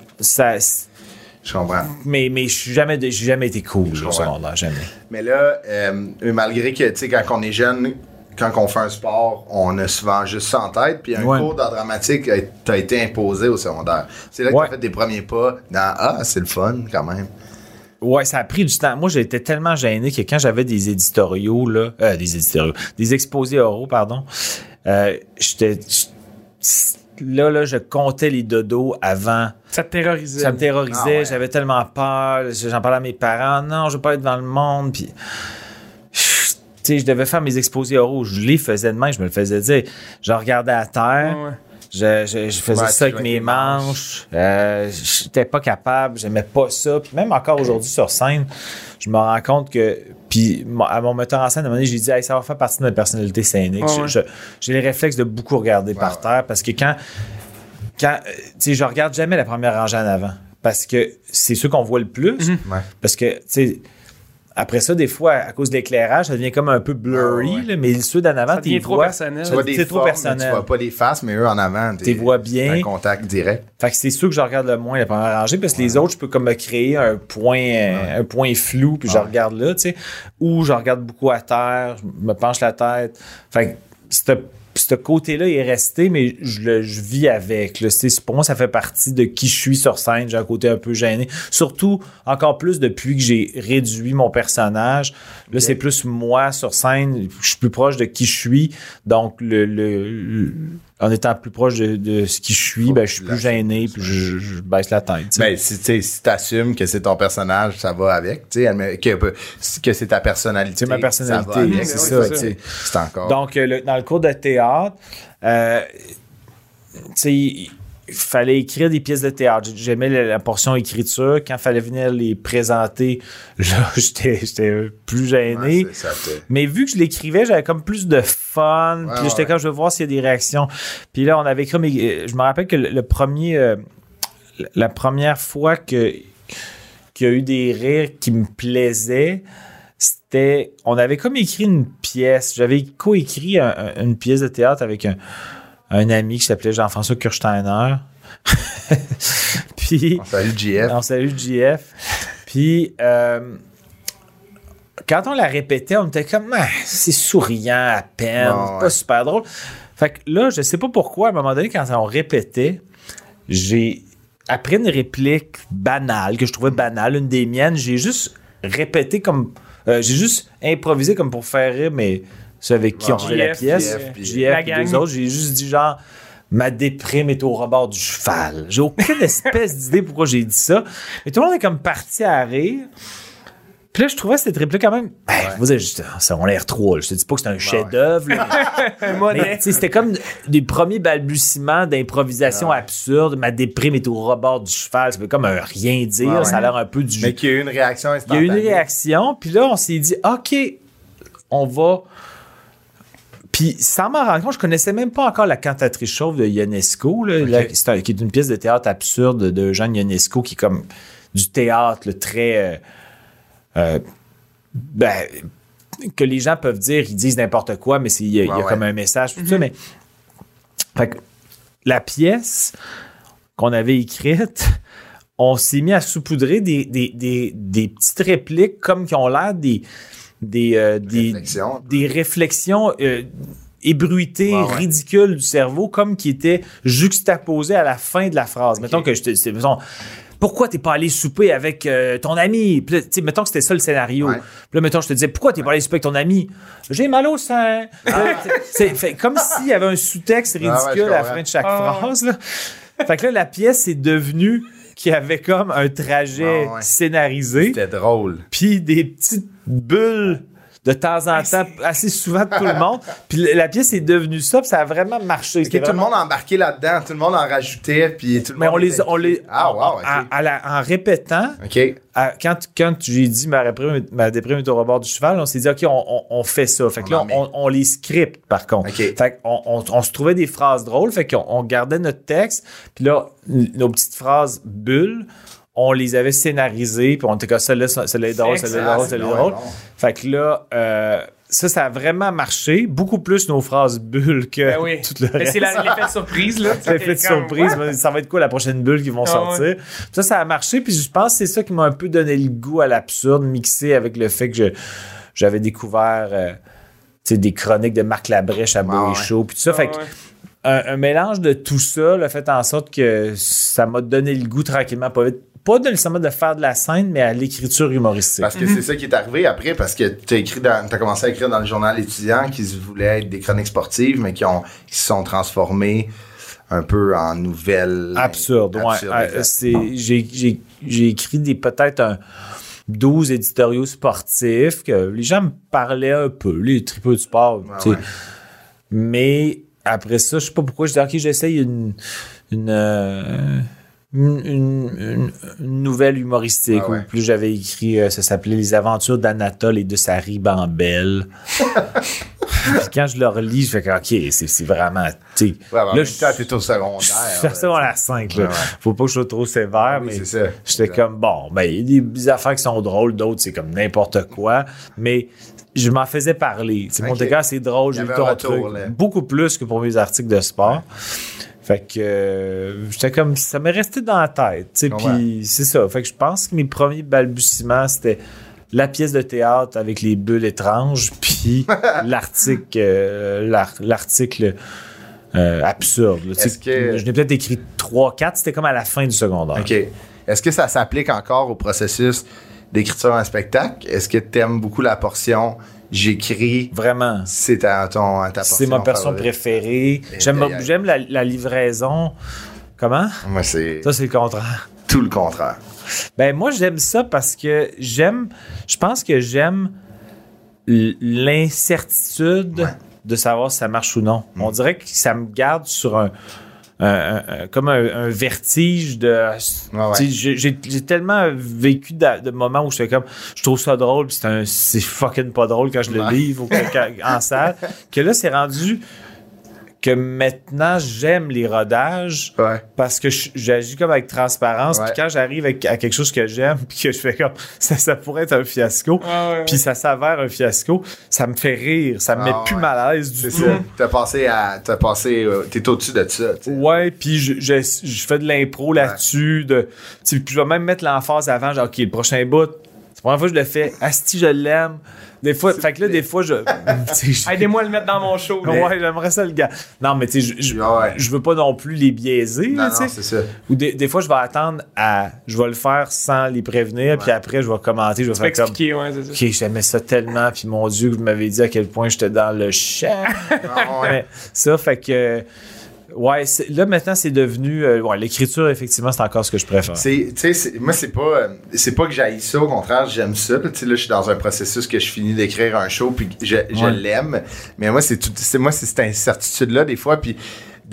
Speaker 1: Je comprends.
Speaker 4: mais j'ai jamais été cool au secondaire, jamais.
Speaker 1: Mais là, malgré que, tu sais, quand on est jeune, quand on fait un sport, on a souvent juste ça en tête. Puis un
Speaker 4: Ouais.
Speaker 1: cours d'art dramatique t'a été imposé au secondaire. C'est là que
Speaker 4: Ouais.
Speaker 1: t'as fait des premiers pas dans c'est le fun quand même.
Speaker 4: Ouais, ça a pris du temps. Moi, j'étais tellement gêné que quand j'avais des éditoriaux, là, des exposés oraux, pardon, là, je comptais les dodos avant.
Speaker 2: Ça te terrorisait.
Speaker 4: Ça me terrorisait,
Speaker 1: Ah ouais.
Speaker 4: j'avais tellement peur. J'en parlais à mes parents. Non, je veux pas être dans le monde. Puis, tu sais, je devais faire mes exposés oraux. Je les faisais de main, je me le faisais dire. Je regardais à terre.
Speaker 2: Ouais.
Speaker 4: Je faisais
Speaker 1: Ouais,
Speaker 4: ça
Speaker 1: tu
Speaker 4: avec
Speaker 1: jouais
Speaker 4: mes
Speaker 1: avec les
Speaker 4: manches. J'étais pas capable. J'aimais pas ça. Puis même encore aujourd'hui sur scène, je me rends compte que... Puis à mon metteur en scène, à un moment donné, j'ai dit hey, ça va faire partie de ma personnalité scénique.
Speaker 2: Ouais.
Speaker 4: J'ai les réflexes de beaucoup regarder par terre parce que quand tu sais, je regarde jamais la première rangée en avant parce que c'est ceux qu'on voit le plus.
Speaker 1: Ouais.
Speaker 4: Parce que, tu sais, après ça, des fois, à cause de l'éclairage, ça devient comme un peu blurry,
Speaker 1: Ouais.
Speaker 4: là, mais ceux d'en avant,
Speaker 2: Ça devient
Speaker 4: tu
Speaker 2: trop
Speaker 4: vois.
Speaker 2: personnel.
Speaker 1: Tu vois des
Speaker 4: C'est trop
Speaker 1: formes, mais
Speaker 4: personnel.
Speaker 1: tu vois pas les faces, mais eux en avant,
Speaker 4: Tu les vois bien.
Speaker 1: un contact direct.
Speaker 4: Fait que c'est sûr que je regarde le moins la première rangée parce que les autres, je peux comme me créer un point flou puis je regarde là, tu sais. Ou je regarde beaucoup à terre, je me penche la tête. Fait que ce côté-là il est resté, mais je vis avec. Là. Pour moi, ça fait partie de qui je suis sur scène. J'ai un côté un peu gêné. Surtout, encore plus depuis que j'ai réduit mon personnage. Là, c'est plus moi sur scène. Je suis plus proche de qui je suis. Donc, en étant plus proche de ce qui je suis, ben, je suis plus gêné puis je baisse la tête. T'sais.
Speaker 1: Ben, si t'assumes que c'est ton personnage, ça va avec. Tu sais, que c'est ta personnalité.
Speaker 4: C'est ma personnalité,
Speaker 1: ça va avec,
Speaker 4: c'est
Speaker 2: ça,
Speaker 1: tu sais. C'est encore.
Speaker 4: Donc, dans le cours de théâtre, tu sais, il fallait écrire des pièces de théâtre. J'aimais la portion écriture. Quand il fallait venir les présenter, là, j'étais plus gêné.
Speaker 1: Ouais, c'est-
Speaker 4: Mais vu que je l'écrivais, j'avais comme plus de fun.
Speaker 1: Ouais,
Speaker 4: Puis là, j'étais
Speaker 1: ouais.
Speaker 4: comme, je veux voir s'il y a des réactions. Puis là, on avait écrit... je me rappelle que la première fois qu'il y a eu des rires qui me plaisaient, c'était... On avait comme écrit une pièce. J'avais coécrit une pièce de théâtre avec un ami qui s'appelait Jean-François Kirsteiner. Puis...
Speaker 1: On salue JF.
Speaker 4: On salue JF. Puis, quand on la répétait, on était comme, c'est souriant à peine,
Speaker 1: Bon,
Speaker 4: c'est
Speaker 1: ouais.
Speaker 4: pas super drôle. Fait que là, je sais pas pourquoi, à un moment donné, quand on répétait, après une réplique banale, que je trouvais banale, une des miennes, j'ai juste répété comme, j'ai juste improvisé comme pour faire rire, mais ceux avec qui
Speaker 1: Ouais,
Speaker 4: on faisait la
Speaker 2: JF,
Speaker 4: pièce,
Speaker 1: puis
Speaker 4: JF,
Speaker 2: la
Speaker 4: puis
Speaker 2: gang.
Speaker 4: deux autres, j'ai juste dit genre, ma déprime est au rebord du cheval. J'ai aucune espèce d'idée pourquoi j'ai dit ça. Mais tout le monde est comme parti à rire. Puis là, je trouvais cette réplique quand même... Vous avez juste... Ça on l'air trop. Là. Je te dis pas que c'est un chef-d'œuvre. là, mais tu sais, c'était comme des premiers balbutiements d'improvisation absurde. Ma déprime est au rebord du cheval. Ça fait comme un rien dire.
Speaker 1: Ouais,
Speaker 4: Ça a l'air un peu du...
Speaker 1: Mais qu'il y a eu une réaction
Speaker 4: Il y a
Speaker 1: instantanée.
Speaker 4: eu une réaction, puis là, on s'est dit, OK, on va... Puis, sans m'en rendre compte, je connaissais même pas encore La cantatrice chauve de Ionesco, là,
Speaker 1: OK.
Speaker 4: là, qui est une pièce de théâtre absurde de Jean Ionesco, qui est comme du théâtre là, très... que les gens peuvent dire, ils disent n'importe quoi, mais il y a
Speaker 1: Ouais,
Speaker 4: comme un message, tout ça, mais... Fait que la pièce qu'on avait écrite, on s'est mis à saupoudrer des petites répliques comme qui ont l'air
Speaker 1: Réflexions.
Speaker 4: des réflexions ébruitées,
Speaker 1: Ouais, ouais.
Speaker 4: ridicules du cerveau, comme qui étaient juxtaposées à la fin de la phrase. Mettons que mettons, pourquoi t'es pas allé souper avec ton ami? Puis là, tu sais, mettons que c'était ça le scénario.
Speaker 1: Ouais.
Speaker 4: Puis là, mettons, je te disais, pourquoi t'es pas allé souper avec ton ami? J'ai mal au sein. C'est comme s'il y avait un sous-texte
Speaker 1: ouais,
Speaker 4: ridicule
Speaker 1: je
Speaker 4: à la
Speaker 1: comprends.
Speaker 4: fin de chaque
Speaker 2: Ah,
Speaker 4: phrase. Là. Fait que là, la pièce est devenue qu'il y avait comme un trajet
Speaker 1: Ah, ouais.
Speaker 4: scénarisé,
Speaker 1: C'était drôle.
Speaker 4: puis des petites bulles de temps en temps, assez souvent de tout le monde. Puis la pièce est devenue ça, puis ça a vraiment marché.
Speaker 1: Ok,
Speaker 4: C'était
Speaker 1: tout le
Speaker 4: vraiment-
Speaker 1: monde embarqué là-dedans, tout le monde en rajoutait, puis tout le
Speaker 4: Mais
Speaker 1: monde.
Speaker 4: on les
Speaker 1: Ah, wow, ok.
Speaker 4: en répétant,
Speaker 1: OK.
Speaker 4: quand j'ai dit ma déprime est au rebord du cheval, on s'est dit, OK, on fait ça. Fait que
Speaker 1: On
Speaker 4: là,
Speaker 1: en met.
Speaker 4: on les scripte, par contre.
Speaker 1: OK.
Speaker 4: Fait qu'on se trouvait des phrases drôles, fait qu'on gardait notre texte, puis là, nos petites phrases bulles, on les avait scénarisées, puis on était comme, celle-là est drôle, celle-là est drôle, celle-là est drôle. Fait que là, ça a vraiment marché. Beaucoup plus nos phrases bulles que
Speaker 2: Ben oui.
Speaker 4: tout le
Speaker 2: Mais
Speaker 4: reste.
Speaker 2: c'est l'effet de surprise, là.
Speaker 4: C'est l'effet de surprise. Ça va être quoi la prochaine bulle qui vont sortir? Ça a marché. Puis je pense que c'est ça qui m'a un peu donné le goût à l'absurde, mixé avec le fait que j'avais découvert tu sais, des chroniques de Marc Labrèche à Beau et
Speaker 1: ouais.
Speaker 4: Chaud. Puis tout ça. Fait que un mélange de tout ça l'a fait en sorte que ça m'a donné le goût tranquillement, pas vite. Pas nécessairement de faire de la scène, mais à l'écriture humoristique.
Speaker 1: Parce que c'est ça qui est arrivé après, parce que t'as commencé à écrire dans le journal étudiant qui voulaient être des chroniques sportives, mais qui se sont transformées un peu en nouvelles.
Speaker 4: Absurde, ouais.
Speaker 1: exact.
Speaker 4: J'ai écrit peut-être 12 éditoriaux sportifs que les gens me parlaient un peu, les tripeux de sport.
Speaker 1: Ouais,
Speaker 4: tu sais.
Speaker 1: ouais.
Speaker 4: Mais après ça, je sais pas pourquoi, je dis OK, j'essaye une nouvelle humoristique.
Speaker 1: Ah ouais.
Speaker 4: Ou plus j'avais écrit, ça s'appelait Les aventures d'Anatole et de sa ribambelle. Puis quand je le relis, je fais que OK, c'est vraiment. Tu sais,
Speaker 1: Ouais, en
Speaker 4: là,
Speaker 1: même temps, t'es au secondaire.
Speaker 4: je fais ça à la 5. Là.
Speaker 1: Ouais, ouais.
Speaker 4: Faut pas que je sois trop sévère,
Speaker 1: Oui,
Speaker 4: mais
Speaker 1: c'est ça.
Speaker 4: j'étais
Speaker 1: Exact.
Speaker 4: comme bon, ben il y a des affaires qui sont drôles, d'autres c'est comme n'importe quoi, mais je m'en faisais parler. Tu sais, mon
Speaker 1: Ok.
Speaker 4: dégât, c'est drôle,
Speaker 1: Il y
Speaker 4: j'ai vu
Speaker 1: avait un
Speaker 4: ton
Speaker 1: retour,
Speaker 4: truc.
Speaker 1: là.
Speaker 4: Beaucoup plus que pour mes articles de sport. Fait que j'étais comme ça m'est resté dans la tête. Tu sais,
Speaker 1: Ouais.
Speaker 4: puis c'est ça. Fait que je pense que mes premiers balbutiements, c'était la pièce de théâtre avec les bulles étranges, puis l'article absurde. Là. Tu sais,
Speaker 1: Est-ce que-
Speaker 4: je n'ai peut-être écrit 3-4, c'était comme à la fin du secondaire.
Speaker 1: OK. Est-ce que ça s'applique encore au processus d'écriture en spectacle? Est-ce que tu aimes beaucoup la portion j'écris?
Speaker 4: Vraiment.
Speaker 1: C'est ta portion
Speaker 4: C'est ma personne
Speaker 1: favorite?
Speaker 4: préférée. J'aime la livraison. Comment?
Speaker 1: Moi, c'est
Speaker 4: Ça, c'est le contraire.
Speaker 1: tout le contraire.
Speaker 4: Ben, moi, j'aime ça parce que je pense que j'aime l'incertitude
Speaker 1: Ouais.
Speaker 4: de savoir si ça marche ou non. On dirait que ça me garde sur comme un vertige de.
Speaker 1: ouais.
Speaker 4: Tu sais, j'ai tellement vécu de moments où je comme, je trouve ça drôle, puis c'est fucking pas drôle quand je le
Speaker 1: Ouais.
Speaker 4: livre en salle, que là, c'est rendu que maintenant, j'aime les rodages.
Speaker 1: Ouais.
Speaker 4: Parce que j'agis comme avec transparence.
Speaker 1: Ouais.
Speaker 4: Puis quand j'arrive à quelque chose que j'aime, puis que je fais comme ça pourrait être un fiasco,
Speaker 2: Ouais.
Speaker 4: puis ça s'avère un fiasco, ça me fait rire. Ça me met plus
Speaker 1: ouais.
Speaker 4: mal à l'aise du
Speaker 1: C'est
Speaker 4: tout.
Speaker 1: ça. T'es au-dessus de ça. tu sais.
Speaker 4: Ouais, puis je fais de l'impro là-dessus. Puis je vais même mettre l'emphase avant, genre, OK, le prochain bout, c'est la première fois que je le fais. Asti, je l'aime. Des fois, fait que là, des fois,
Speaker 2: Aidez-moi à le mettre dans mon show. là.
Speaker 4: Ouais, j'aimerais ça le gars. Non, mais tu sais,
Speaker 1: Ouais.
Speaker 4: je veux pas non plus les biaiser.
Speaker 1: Non,
Speaker 4: là, tu sais.
Speaker 1: non, c'est ça.
Speaker 4: Ou des fois, je vais attendre je vais le faire sans les prévenir, puis après, je vais commenter, je vais
Speaker 2: Tu peux
Speaker 4: faire comme.
Speaker 2: expliquer, ouais, c'est ça.
Speaker 4: OK, j'aimais ça tellement, puis mon Dieu, vous m'avez dit à quel point j'étais dans le champ.
Speaker 1: Ah, ouais.
Speaker 4: Mais ça, fait que. Ouais, là, maintenant, c'est devenu. L'écriture, effectivement, c'est encore ce que je préfère.
Speaker 1: Moi, c'est pas que j'haïs ça, au contraire, j'aime ça. Là, tu sais, là, je suis dans un processus que je finis d'écrire un show, puis je
Speaker 4: Ouais.
Speaker 1: l'aime. Mais moi, c'est cette incertitude-là, des fois, puis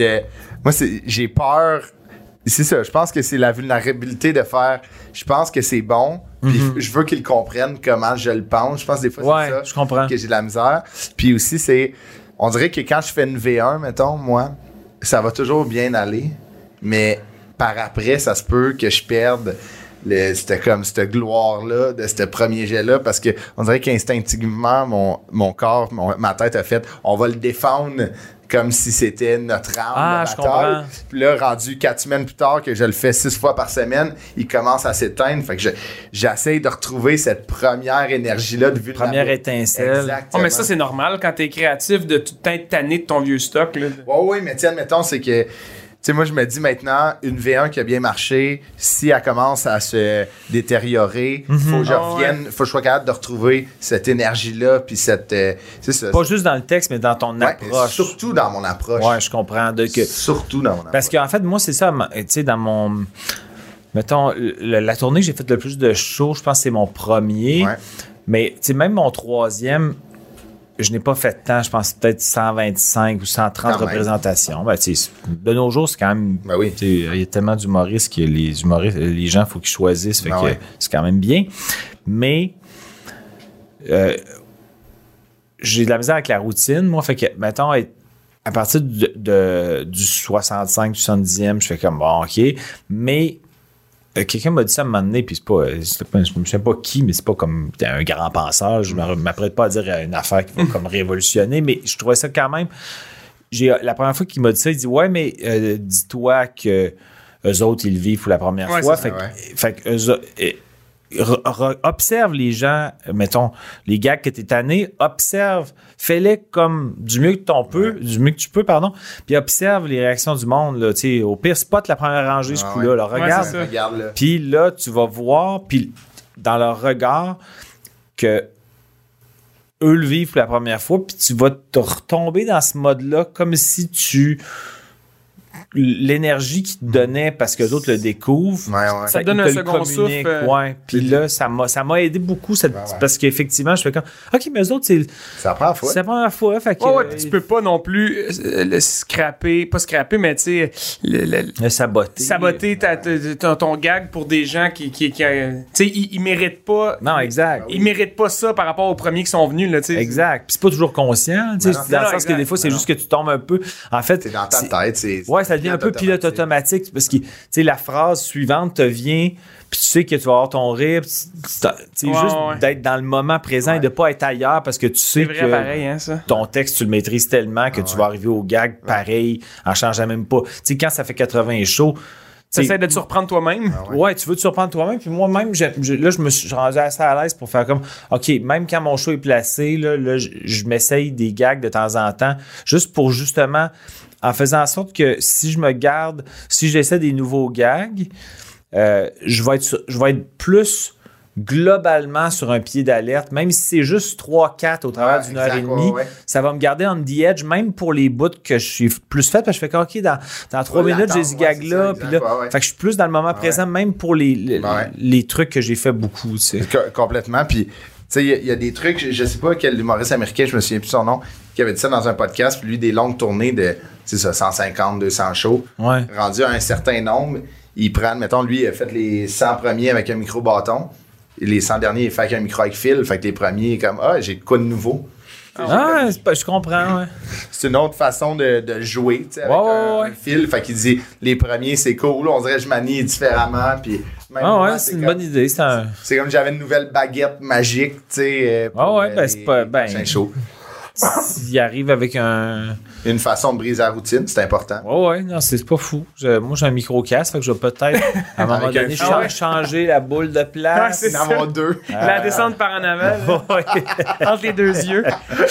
Speaker 1: j'ai peur. C'est ça, je pense que c'est la vulnérabilité de faire. Je pense que c'est bon, puis je veux qu'ils comprennent comment je le pense. Je pense des fois,
Speaker 4: Ouais,
Speaker 1: c'est ça
Speaker 4: je comprends.
Speaker 1: que j'ai de la misère. Puis aussi, on dirait que quand je fais une V1, mettons, moi, ça va toujours bien aller, mais par après, ça se peut que je perde cette gloire-là de ce premier jet-là, parce que on dirait qu'instinctivement, mon corps, ma tête a fait, on va le défendre comme si c'était notre arme
Speaker 4: Ah,
Speaker 1: de
Speaker 4: je
Speaker 1: bataille.
Speaker 4: comprends.
Speaker 1: Puis là, rendu 4 semaines plus tard, que je le fais 6 fois par semaine, il commence à s'éteindre. Fait que j'essaie de retrouver cette première énergie-là de vulnérabilité.
Speaker 4: Première étincelle.
Speaker 1: Exactement.
Speaker 2: Oh, mais ça, c'est normal quand t'es créatif de tout le temps être tanné de ton vieux stock. Là.
Speaker 1: Oui, mais tiens, mettons, c'est que, tu sais, moi, je me dis maintenant, une V1 qui a bien marché, si elle commence à se détériorer, faut que je revienne, faut que je sois capable de retrouver cette énergie-là, puis cette. C'est ça.
Speaker 4: Pas juste dans le texte, mais dans ton
Speaker 1: Ouais,
Speaker 4: approche.
Speaker 1: surtout dans mon approche.
Speaker 4: Ouais, je comprends.
Speaker 1: Surtout dans mon approche.
Speaker 4: Parce qu'en fait, moi, c'est ça. Tu sais, dans mon. Mettons, la tournée que j'ai fait le plus de shows, je pense que c'est mon premier.
Speaker 1: Ouais.
Speaker 4: Mais, tu sais, même mon troisième, je n'ai pas fait de temps. Je pense peut-être 125 ou 130
Speaker 1: Quand même.
Speaker 4: représentations. Ben, tu sais, de nos jours, c'est quand même.
Speaker 1: Ben oui.
Speaker 4: Tu sais, il y a tellement d'humoristes que les gens, il faut qu'ils choisissent. Fait
Speaker 1: Ben
Speaker 4: que
Speaker 1: ouais.
Speaker 4: c'est quand même bien. Mais. J'ai de la misère avec la routine, moi. Fait que, mettons, à partir du 65, du 70e, je fais comme, bon, OK. Mais quelqu'un m'a dit ça à un moment donné, puis je ne sais pas qui, mais c'est pas comme un grand penseur. Je ne m'apprête pas à dire une affaire qui va comme révolutionner, mais je trouvais ça quand même. La première fois qu'il m'a dit ça, il dit, ouais, mais dis-toi que eux autres, ils le vivent pour la première
Speaker 2: Ouais,
Speaker 4: fois.
Speaker 2: c'est
Speaker 1: ça,
Speaker 4: Fait que observe les gens, mettons, les gags que t'es tanné, observe, fais-les comme du mieux que tu peux, puis observe les réactions du monde, là, tu sais, au pire, spot la première rangée, ce
Speaker 1: Ah
Speaker 4: coup-là,
Speaker 1: ouais.
Speaker 4: là, regarde,
Speaker 2: c'est ça.
Speaker 1: Regarde là.
Speaker 4: puis là, tu vas voir, puis dans leur regard, que eux le vivent pour la première fois, puis tu vas te retomber dans ce mode-là, comme si tu l'énergie qu'ils te donnaient parce que les autres le découvrent.
Speaker 1: Ouais.
Speaker 2: Ça te donne
Speaker 4: ils
Speaker 2: un
Speaker 4: le
Speaker 2: second
Speaker 4: communiquent,
Speaker 2: souffle.
Speaker 4: ouais. Puis là, ça m'a aidé beaucoup parce qu'effectivement, je fais comme OK, mais eux autres, c'est
Speaker 1: Ça prend fois.
Speaker 4: la première fois. Fait que,
Speaker 2: Ouais, puis tu peux pas non plus le scraper, pas scraper, mais tu sais,
Speaker 4: le saboter.
Speaker 2: ton gag pour des gens qui tu sais, ils méritent pas.
Speaker 4: Non, exact.
Speaker 2: Ils méritent pas ça par rapport aux premiers qui sont venus, là, tu sais.
Speaker 4: Exact. Puis c'est pas toujours conscient, tu sais,
Speaker 1: Non,
Speaker 4: dans le
Speaker 2: non,
Speaker 4: sens que des fois, c'est
Speaker 2: non.
Speaker 4: juste que tu tombes un peu. En fait,
Speaker 1: C'est dans ta tête.
Speaker 4: ouais, ça devient un peu pilote automatique parce que, tu sais, la phrase suivante te vient, puis tu sais que tu vas avoir ton rire. C'est juste d'être dans le moment présent et de pas être ailleurs parce que tu sais
Speaker 2: C'est vrai,
Speaker 4: que
Speaker 2: pareil, hein, ça.
Speaker 4: ton texte, tu le maîtrises tellement que tu vas arriver au gag pareil, en changeant même pas. Tu sais, quand ça fait 80 shows,
Speaker 2: T'essaies de te surprendre toi-même.
Speaker 4: ouais, tu veux te surprendre toi-même. Puis moi-même, là, je me suis rendu assez à l'aise pour faire comme, OK, même quand mon show est placé, là je m'essaye des gags de temps en temps, juste pour justement, en faisant en sorte que si je me garde, si j'essaie des nouveaux gags, je vais être plus globalement sur un pied d'alerte, même si c'est juste 3-4 au travers d'une heure et demie, ça va me garder on the edge, même pour les bouts que je suis plus fait, parce que je fais comme, OK, dans 3 minutes, j'ai ce gag-là, puis là, fait que je suis plus dans le moment présent, même pour les trucs que j'ai fait beaucoup, tu sais.
Speaker 1: Complètement, puis tu sais, il y a des trucs, je sais pas quel humoriste américain, je me souviens plus son nom, qui avait dit ça dans un podcast, puis lui, des longues tournées de, tu sais ça, 150, 200 shows, rendu à un certain nombre, il prend, mettons, lui, il a fait les 100 premiers avec un micro-bâton, et les 100 derniers, il fait avec un micro avec fil, fait que les premiers, comme, j'ai de quoi de nouveau.
Speaker 4: Je comprends, ouais.
Speaker 1: C'est une autre façon de jouer, tu sais, avec un fil, fait qu'il dit, les premiers, c'est cool, on dirait que je manie différemment, puis...
Speaker 4: c'est une bonne idée,
Speaker 1: c'est comme j'avais une nouvelle baguette magique, tu sais.
Speaker 4: C'est pas...
Speaker 1: C'est chaud.
Speaker 4: Il arrive avec
Speaker 1: une façon de briser la routine, c'est important.
Speaker 4: Non, c'est pas fou. Moi, j'ai un micro-casque, fait que je vais peut-être, à un moment donné, changer la boule de place.
Speaker 2: C'est
Speaker 1: en avoir deux.
Speaker 2: La descente par en avant, entre les deux yeux.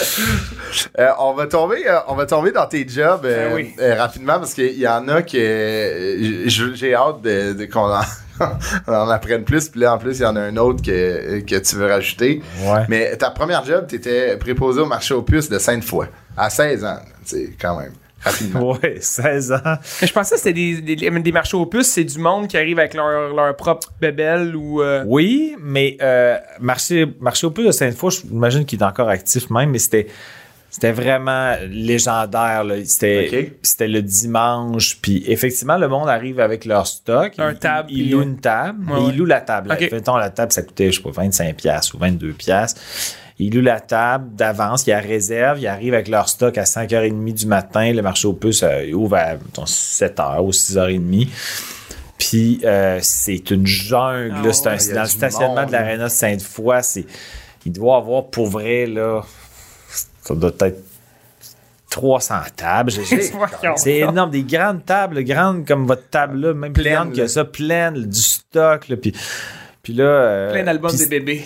Speaker 1: On va tomber dans tes jobs rapidement, parce qu'il y en a que j'ai hâte qu'on en apprenne plus. Puis là, en plus, il y en a un autre que tu veux rajouter.
Speaker 4: Ouais.
Speaker 1: Mais ta première job, tu étais préposé au marché aux puces de Sainte-Foy. À 16 ans, tu sais, quand même. Rapidement.
Speaker 4: Ouais, 16 ans.
Speaker 2: Mais je pensais que c'était des marchés aux puces, c'est du monde qui arrive avec leur propre bébelle ou...
Speaker 4: Oui, mais marché aux puces de Sainte-Foy, j'imagine qu'il est encore actif même, mais c'était vraiment légendaire. Là. C'était le dimanche. Puis effectivement, le monde arrive avec leur stock. Il loue une table.
Speaker 2: Ouais.
Speaker 4: Il loue la table.
Speaker 2: Okay.
Speaker 4: Mettons, la table, ça coûtait, je sais pas, 25$ ou 22$. Il loue la table d'avance. Il y a réserve. Il arrive avec leur stock à 5h30 du matin. Le marché aux puces ouvre à 7h ou 6h30. Puis c'est une jungle. Là. C'est dans le stationnement de l'aréna de Sainte-Foy. Il doit avoir pour vrai, là... Ça doit être 300 tables. C'est énorme. Des grandes tables, grandes comme votre table là, même plus grande que ça, pleine, du stock. Là, puis là...
Speaker 2: plein d'albums des bébés.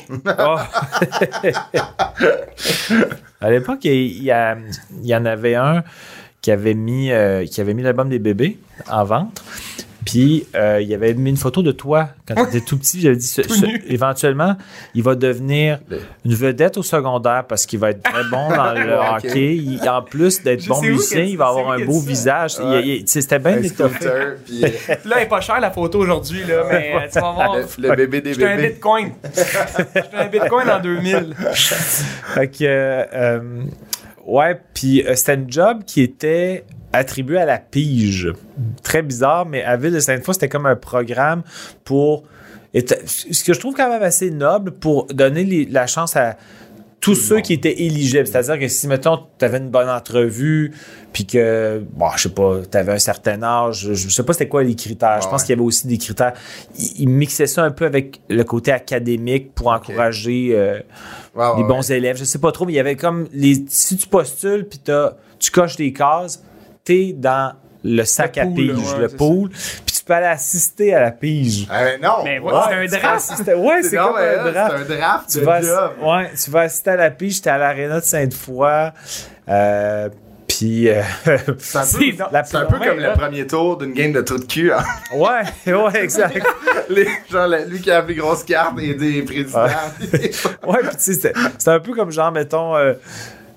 Speaker 4: À l'époque, il y en avait un qui avait mis l'album des bébés en vente. Puis, il avait mis une photo de toi quand tu étais tout petit. J'avais dit, éventuellement, il va devenir une vedette au secondaire parce qu'il va être très bon dans le hockey. En plus d'être bon musicien, il va avoir un beau visage. C'était bien étoffé.
Speaker 2: Là, elle est pas chère, la photo aujourd'hui, là, mais tu vas voir.
Speaker 1: Le bébé des
Speaker 2: bébés. J'étais un bitcoin. J'étais un bitcoin en 2000.
Speaker 4: Fait que, puis c'était une job qui était... attribué à la pige. Très bizarre, mais à Ville de Sainte-Foy, c'était comme un programme pour... Ce que je trouve quand même assez noble pour donner la chance à tous ceux qui étaient éligibles. C'est-à-dire que si, mettons, tu avais une bonne entrevue, puis que, je sais pas, tu avais un certain âge, je sais pas c'était quoi les critères. Je pense qu'il y avait aussi des critères. Ils mixaient ça un peu avec le côté académique pour encourager les bons élèves. Je sais pas trop, mais il y avait comme... si tu postules, puis tu coches des cases, t'es dans le sac à pige, le pool, puis tu peux aller assister à la pige.
Speaker 1: Non!
Speaker 2: Mais c'est un draft.
Speaker 4: C'est comme un draft.
Speaker 1: C'est un draft
Speaker 4: tu vas assister à la pige, t'es à l'aréna de Sainte-Foy, puis...
Speaker 1: c'est un peu comme le premier tour d'une game de trou de cul. Hein?
Speaker 4: Ouais, exact.
Speaker 1: Lui qui a la plus grosse carte et des présidents.
Speaker 4: Puis tu sais, c'est un peu comme genre, mettons...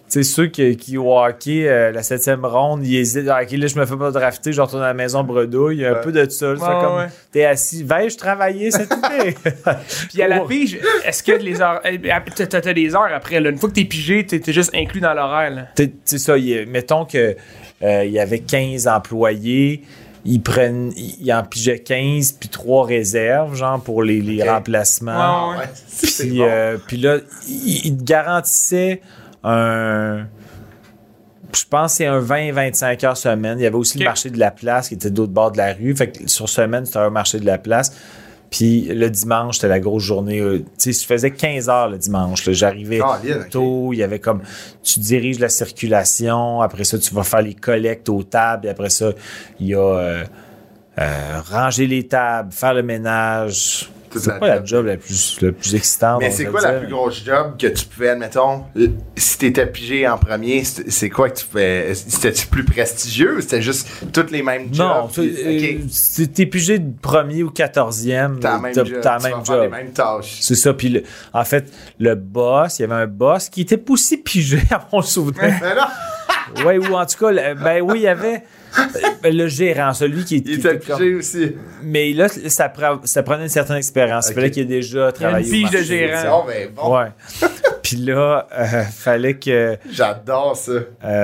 Speaker 4: Tu sais, ceux qui au hockey, la 7e ronde, ils hésitent. Ah, OK, là, je me fais pas drafter, je retourne à la maison bredouille. Il y a un peu de ça. Ça fait comme, t'es assis, vais-je travailler cet été?
Speaker 2: Puis à la pige, est-ce que les heures. T'as des heures après, là. Une fois que t'es pigé, t'es juste inclus dans l'horaire, là.
Speaker 4: C'est ça, mettons que il y avait 15 employés. Ils en pigeaient 15 puis 3 réserves, genre, pour les remplacements.
Speaker 2: Ouais.
Speaker 1: C'est
Speaker 4: Puis là, ils te garantissaient je pense que c'est un 20-25 heures semaine. Il y avait aussi le marché de la place qui était de l'autre bord de la rue. Fait que sur semaine, c'était un marché de la place. Puis le dimanche, c'était la grosse journée. Tu sais, je faisais 15 heures le dimanche. Là. J'arrivais tôt. Il y avait comme... Tu diriges la circulation. Après ça, tu vas faire les collectes aux tables. Et après ça, il y a ranger les tables, faire le ménage. C'est pas la job la plus excitante.
Speaker 1: Mais c'est quoi la plus grosse job que tu pouvais, admettons, si t'étais pigé en premier, c'est quoi que tu pouvais... C'était-tu plus prestigieux ou c'était juste toutes les mêmes jobs?
Speaker 4: Non, si t'es pigé de premier ou 14e,
Speaker 1: t'as la même job. Faire les mêmes tâches.
Speaker 4: C'est ça. Puis en fait, le boss, il y avait un boss qui était pas aussi pigé à mon souvenir.
Speaker 1: Mais non!
Speaker 4: Ouais, ou en tout cas, oui, il y avait... le gérant, celui qui
Speaker 1: il était pigé aussi.
Speaker 4: Mais là, ça prenait une certaine expérience. Il fallait qu'il ait déjà travaillé.
Speaker 2: Une pige de gérant.
Speaker 1: Ben bon.
Speaker 4: Ouais. Puis là, fallait que...
Speaker 1: J'adore ça.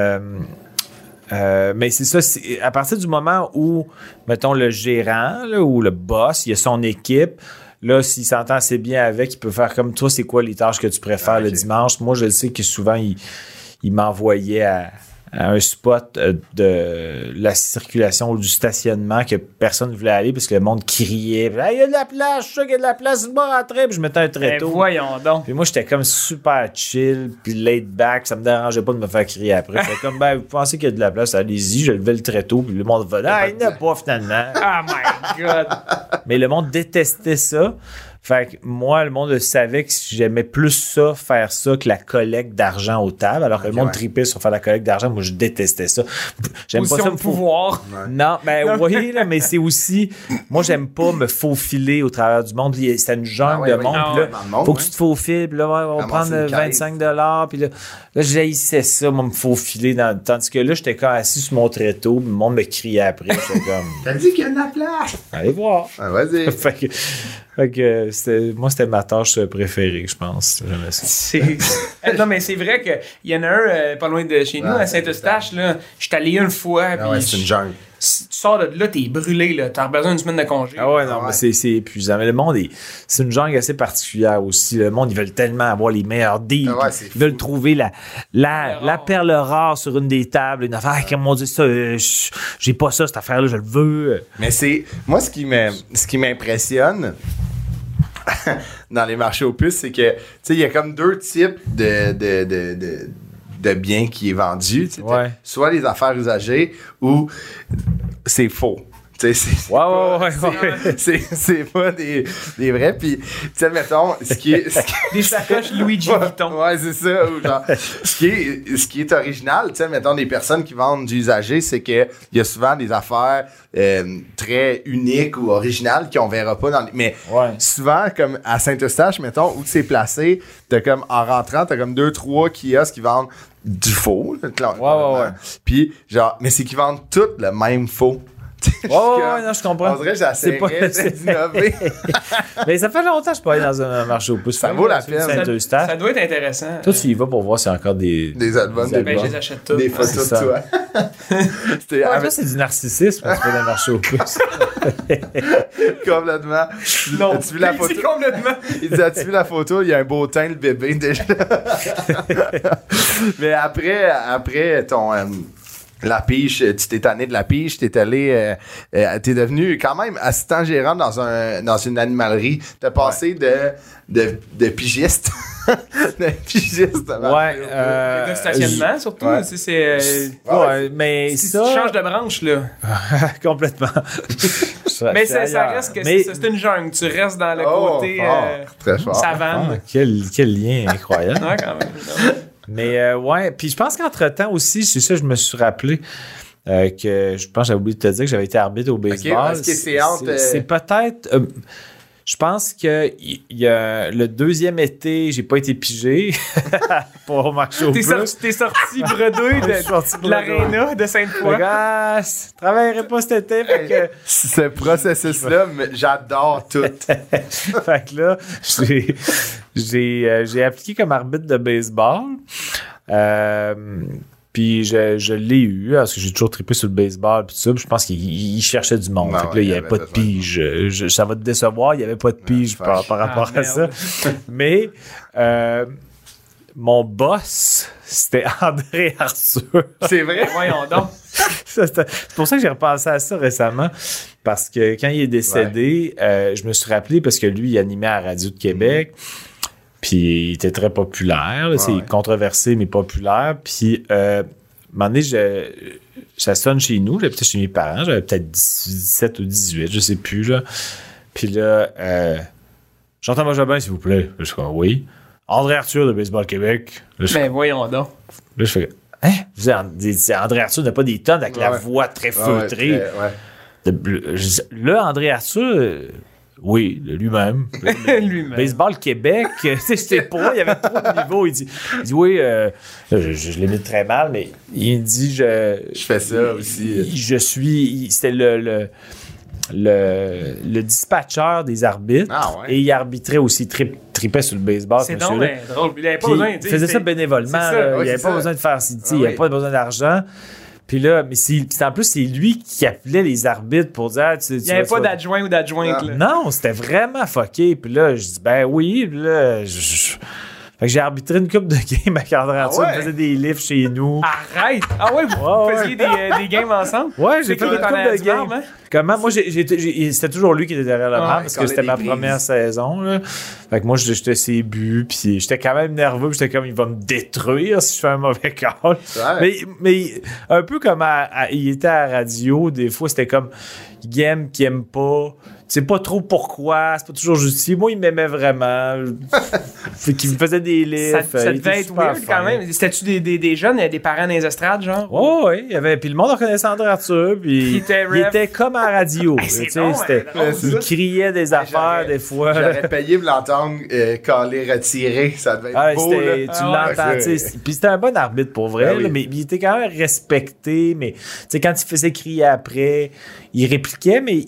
Speaker 4: Mais c'est ça, à partir du moment où, mettons, le gérant là, ou le boss, il a son équipe, là, s'il s'entend assez bien avec, il peut faire comme toi, c'est quoi les tâches que tu préfères le dimanche? Moi, je le sais que souvent, il m'envoyait à un spot de la circulation ou du stationnement que personne ne voulait aller parce que le monde criait. Hey, il y a de la place, je suis sûr qu'il y a de la place, c'est bon rentrer. Puis je mettais un tréteau.
Speaker 2: Voyons donc.
Speaker 4: Puis moi, j'étais comme super chill, puis laid back. Ça me dérangeait pas de me faire crier après. J'étais comme, vous pensez qu'il y a de la place, allez-y. Je levais le tréteau, puis le monde venait. Il n'y en a pas finalement.
Speaker 2: Oh my God.
Speaker 4: Mais le monde détestait ça. Fait que moi, le monde savait que j'aimais plus ça, faire ça, que la collecte d'argent aux tables. Alors que le monde tripait sur faire la collecte d'argent. Moi, je détestais ça. J'aime pas ça
Speaker 2: me pouvoir.
Speaker 4: Non, ben oui, là, mais c'est aussi... Moi, j'aime pas me faufiler au travers du monde. C'est une jungle de monde. Puis là, faut que tu te faufiles. Puis là, on va prendre 25 $. Puis là, j'haïssais ça, moi, me faufiler. Tandis que là, j'étais comme assis sur mon tréteau. Puis le monde me criait après. J'étais comme...
Speaker 1: T'as dit qu'il y a de la place!
Speaker 4: Allez voir.
Speaker 1: Ah, vas-y.
Speaker 4: Fait que c'était ma tâche préférée, je pense. J'aimais ça.
Speaker 2: Non, mais c'est vrai qu'il y en a un pas loin de chez nous, à Saint-Eustache. Là. Je suis allé une fois.
Speaker 1: Ouais, c'est une jungle.
Speaker 2: Tu sors de là, t'es brûlé. Là. T'as besoin d'une semaine de congé.
Speaker 4: Ah ouais, non, mais c'est épuisant. Mais le monde, c'est une jungle assez particulière aussi. Le monde, ils veulent tellement avoir les meilleurs deals. Ils veulent trouver la perle rare sur une des tables. Une affaire, comme on dit ça, j'ai pas ça, cette affaire-là, je le veux.
Speaker 1: Mais c'est... Moi, ce qui m'impressionne... dans les marchés aux puces, c'est que, tu sais, il y a comme deux types de biens qui est vendu.
Speaker 4: Ouais.
Speaker 1: Soit les affaires usagées ou c'est faux. C'est pas des vrais. Puis, tu sais, mettons,
Speaker 2: des sacoches Luigi Vuitton.
Speaker 1: Ouais, c'est ça. Ou genre, ce qui est original, tu sais, mettons, des personnes qui vendent du usagé, c'est qu'il y a souvent des affaires très uniques ou originales qu'on verra pas dans les... Mais souvent, comme à Saint-Eustache, mettons, où c'est placé, t'as comme, en rentrant, t'as comme 2-3 kiosques qui vendent du faux.
Speaker 4: Ouais.
Speaker 1: Puis, genre, mais c'est qu'ils vendent tous le même faux.
Speaker 4: Non, je comprends.
Speaker 1: On dirait que j'essaierais d'innover.
Speaker 4: Mais ça fait longtemps que je peux aller dans un marché aux puces.
Speaker 1: Ça vaut la peine.
Speaker 2: Ça doit être intéressant.
Speaker 4: Toi, tu y vas pour voir s'il y a encore des
Speaker 1: albums.
Speaker 2: Ben, je les achète tous.
Speaker 1: Des photos de toi.
Speaker 4: Ça, c'est du narcissisme quand tu fais dans un marché aux puces.
Speaker 1: Complètement.
Speaker 2: Non,
Speaker 1: as-tu vu la photo?
Speaker 2: Complètement.
Speaker 1: Il dit, as-tu vu la photo? Il y a un beau teint, le bébé, déjà. Mais après ton... la pige, tu t'es tanné de la pige, t'es allé, t'es devenu quand même assistant gérant dans une animalerie. T'as passé de pigiste. de pigiste.
Speaker 2: De stationnement, surtout.
Speaker 4: Mais
Speaker 2: si
Speaker 4: ça...
Speaker 2: tu changes de branche, là.
Speaker 4: Complètement.
Speaker 2: Mais ça reste que c'est une jungle. Tu restes dans le côté
Speaker 1: très fort.
Speaker 2: savane.
Speaker 4: Quel lien incroyable.
Speaker 2: Ouais, quand même.
Speaker 4: Mais puis je pense qu'entre-temps aussi, c'est ça, je me suis rappelé que je pense que j'avais oublié de te dire que j'avais été arbitre au baseball.
Speaker 1: Okay, est-ce que c'est entre...
Speaker 4: C'est peut-être... Je pense que il y a le deuxième été, j'ai pas été pigé pour marcher au
Speaker 2: T'es
Speaker 4: plus.
Speaker 2: sorti bredouille
Speaker 4: Je suis sorti
Speaker 2: de l'aréna de Sainte-Foy.
Speaker 4: Je travaillerai pas cet été. Fait que,
Speaker 1: Ce processus-là, j'adore tout.
Speaker 4: fait que là, j'ai appliqué comme arbitre de baseball. Puis je l'ai eu, parce que j'ai toujours trippé sur le baseball puis tout ça. Puis je pense qu'il cherchait du monde.
Speaker 1: Non,
Speaker 4: Fait que là, il n'y avait pas de
Speaker 1: besoin.
Speaker 4: pige. Ça va te décevoir, il n'y avait pas de pige par rapport à ça. Mais mon boss, c'était André Arthur.
Speaker 1: C'est vrai?
Speaker 2: Voyons donc.
Speaker 4: C'est pour ça que j'ai repensé à ça récemment. Parce que quand il est décédé, je me suis rappelé parce que lui, il animait à la Radio de Québec. Puis il était très populaire. Là, c'est controversé, mais populaire. Puis un moment donné, ça sonne chez nous. J'habitais chez mes parents. J'avais peut-être 17 ou 18, je sais plus. Là. Puis là, j'entends moi bien, s'il vous plaît. Je suis comme, oui. André Arthur de Baseball Québec. Là, je,
Speaker 2: Mais voyons donc.
Speaker 4: là, je fais, hein? Vous êtes André Arthur n'a pas des tonnes avec la voix très feutrée. Là, André Arthur, oui, lui-même.
Speaker 2: Lui-même.
Speaker 4: Baseball Québec, c'était pas, il y avait trop de niveaux. Il dit oui, je l'imite très mal, mais il dit
Speaker 1: Je fais ça aussi.
Speaker 4: je suis, c'était le dispatcher des arbitres.
Speaker 1: Ah ouais.
Speaker 4: Et il arbitrait aussi, tripait sur le baseball.
Speaker 2: C'est
Speaker 4: ce
Speaker 2: donc
Speaker 4: monsieur-là.
Speaker 2: ben drôle. Il avait pas
Speaker 4: Puis,
Speaker 2: besoin.
Speaker 4: il faisait ça bénévolement.
Speaker 2: c'est ça,
Speaker 4: là.
Speaker 1: ouais,
Speaker 4: Il avait
Speaker 1: c'est
Speaker 4: pas
Speaker 1: ça.
Speaker 4: besoin de faire il
Speaker 1: oui.
Speaker 4: avait pas besoin d'argent. Puis là, mais en plus, c'est lui qui appelait les arbitres pour dire...
Speaker 2: Il n'y avait pas d'adjoint ou d'adjointe. là.
Speaker 4: Non, c'était vraiment fucké. Puis là, je dis, ben oui. Puis là, fait que j'ai arbitré une couple de games avec André Arthur.
Speaker 1: ouais?
Speaker 4: On faisait des livres chez nous.
Speaker 2: Arrête! Ah ouais, vous faisiez des games ensemble?
Speaker 4: Ouais, j'ai
Speaker 2: C'est
Speaker 4: fait
Speaker 2: qui
Speaker 4: une
Speaker 2: qui est en
Speaker 4: couple
Speaker 2: arrière
Speaker 4: de
Speaker 2: du
Speaker 4: games.
Speaker 2: marbre, hein?
Speaker 4: Comment? Moi, c'était toujours lui qui était derrière la barre parce
Speaker 1: quand
Speaker 4: que
Speaker 1: les
Speaker 4: c'était ma
Speaker 1: prises.
Speaker 4: première saison. Là. Fait que moi, j'étais ses buts, puis j'étais quand même nerveux, puis j'étais comme, il va me détruire si je fais un mauvais call. Mais un peu comme il était à la radio, des fois, c'était comme, il aime, qu'il aime pas. Tu sais pas trop pourquoi, c'est pas toujours justifié. Moi, il m'aimait vraiment. Fait qu'il me faisait des livres.
Speaker 2: Ça
Speaker 4: il
Speaker 2: devait
Speaker 4: était
Speaker 2: être
Speaker 4: super
Speaker 2: weird
Speaker 4: fin.
Speaker 2: quand même. C'était-tu des jeunes, des parents dans les estrades, genre?
Speaker 4: Oh, oui, il y avait. Puis le monde reconnaissait André Arthur. Puis
Speaker 2: Il était
Speaker 4: il
Speaker 2: ref.
Speaker 4: était comme à la radio.
Speaker 2: Hey, c'est
Speaker 4: Tu sais,
Speaker 2: drôle,
Speaker 4: c'était-
Speaker 2: hein,
Speaker 4: il criait des affaires des fois.
Speaker 1: J'aurais payé pour l'entendre caler, retirer. Ça devait être
Speaker 4: Ah,
Speaker 1: beau, là.
Speaker 4: tu
Speaker 2: Ah ouais.
Speaker 4: l'entends, tu sais. Puis c'était un bon arbitre pour vrai,
Speaker 1: Ah oui.
Speaker 4: là, mais il était quand même respecté. Mais tu sais, quand il faisait crier après, il répliquait, mais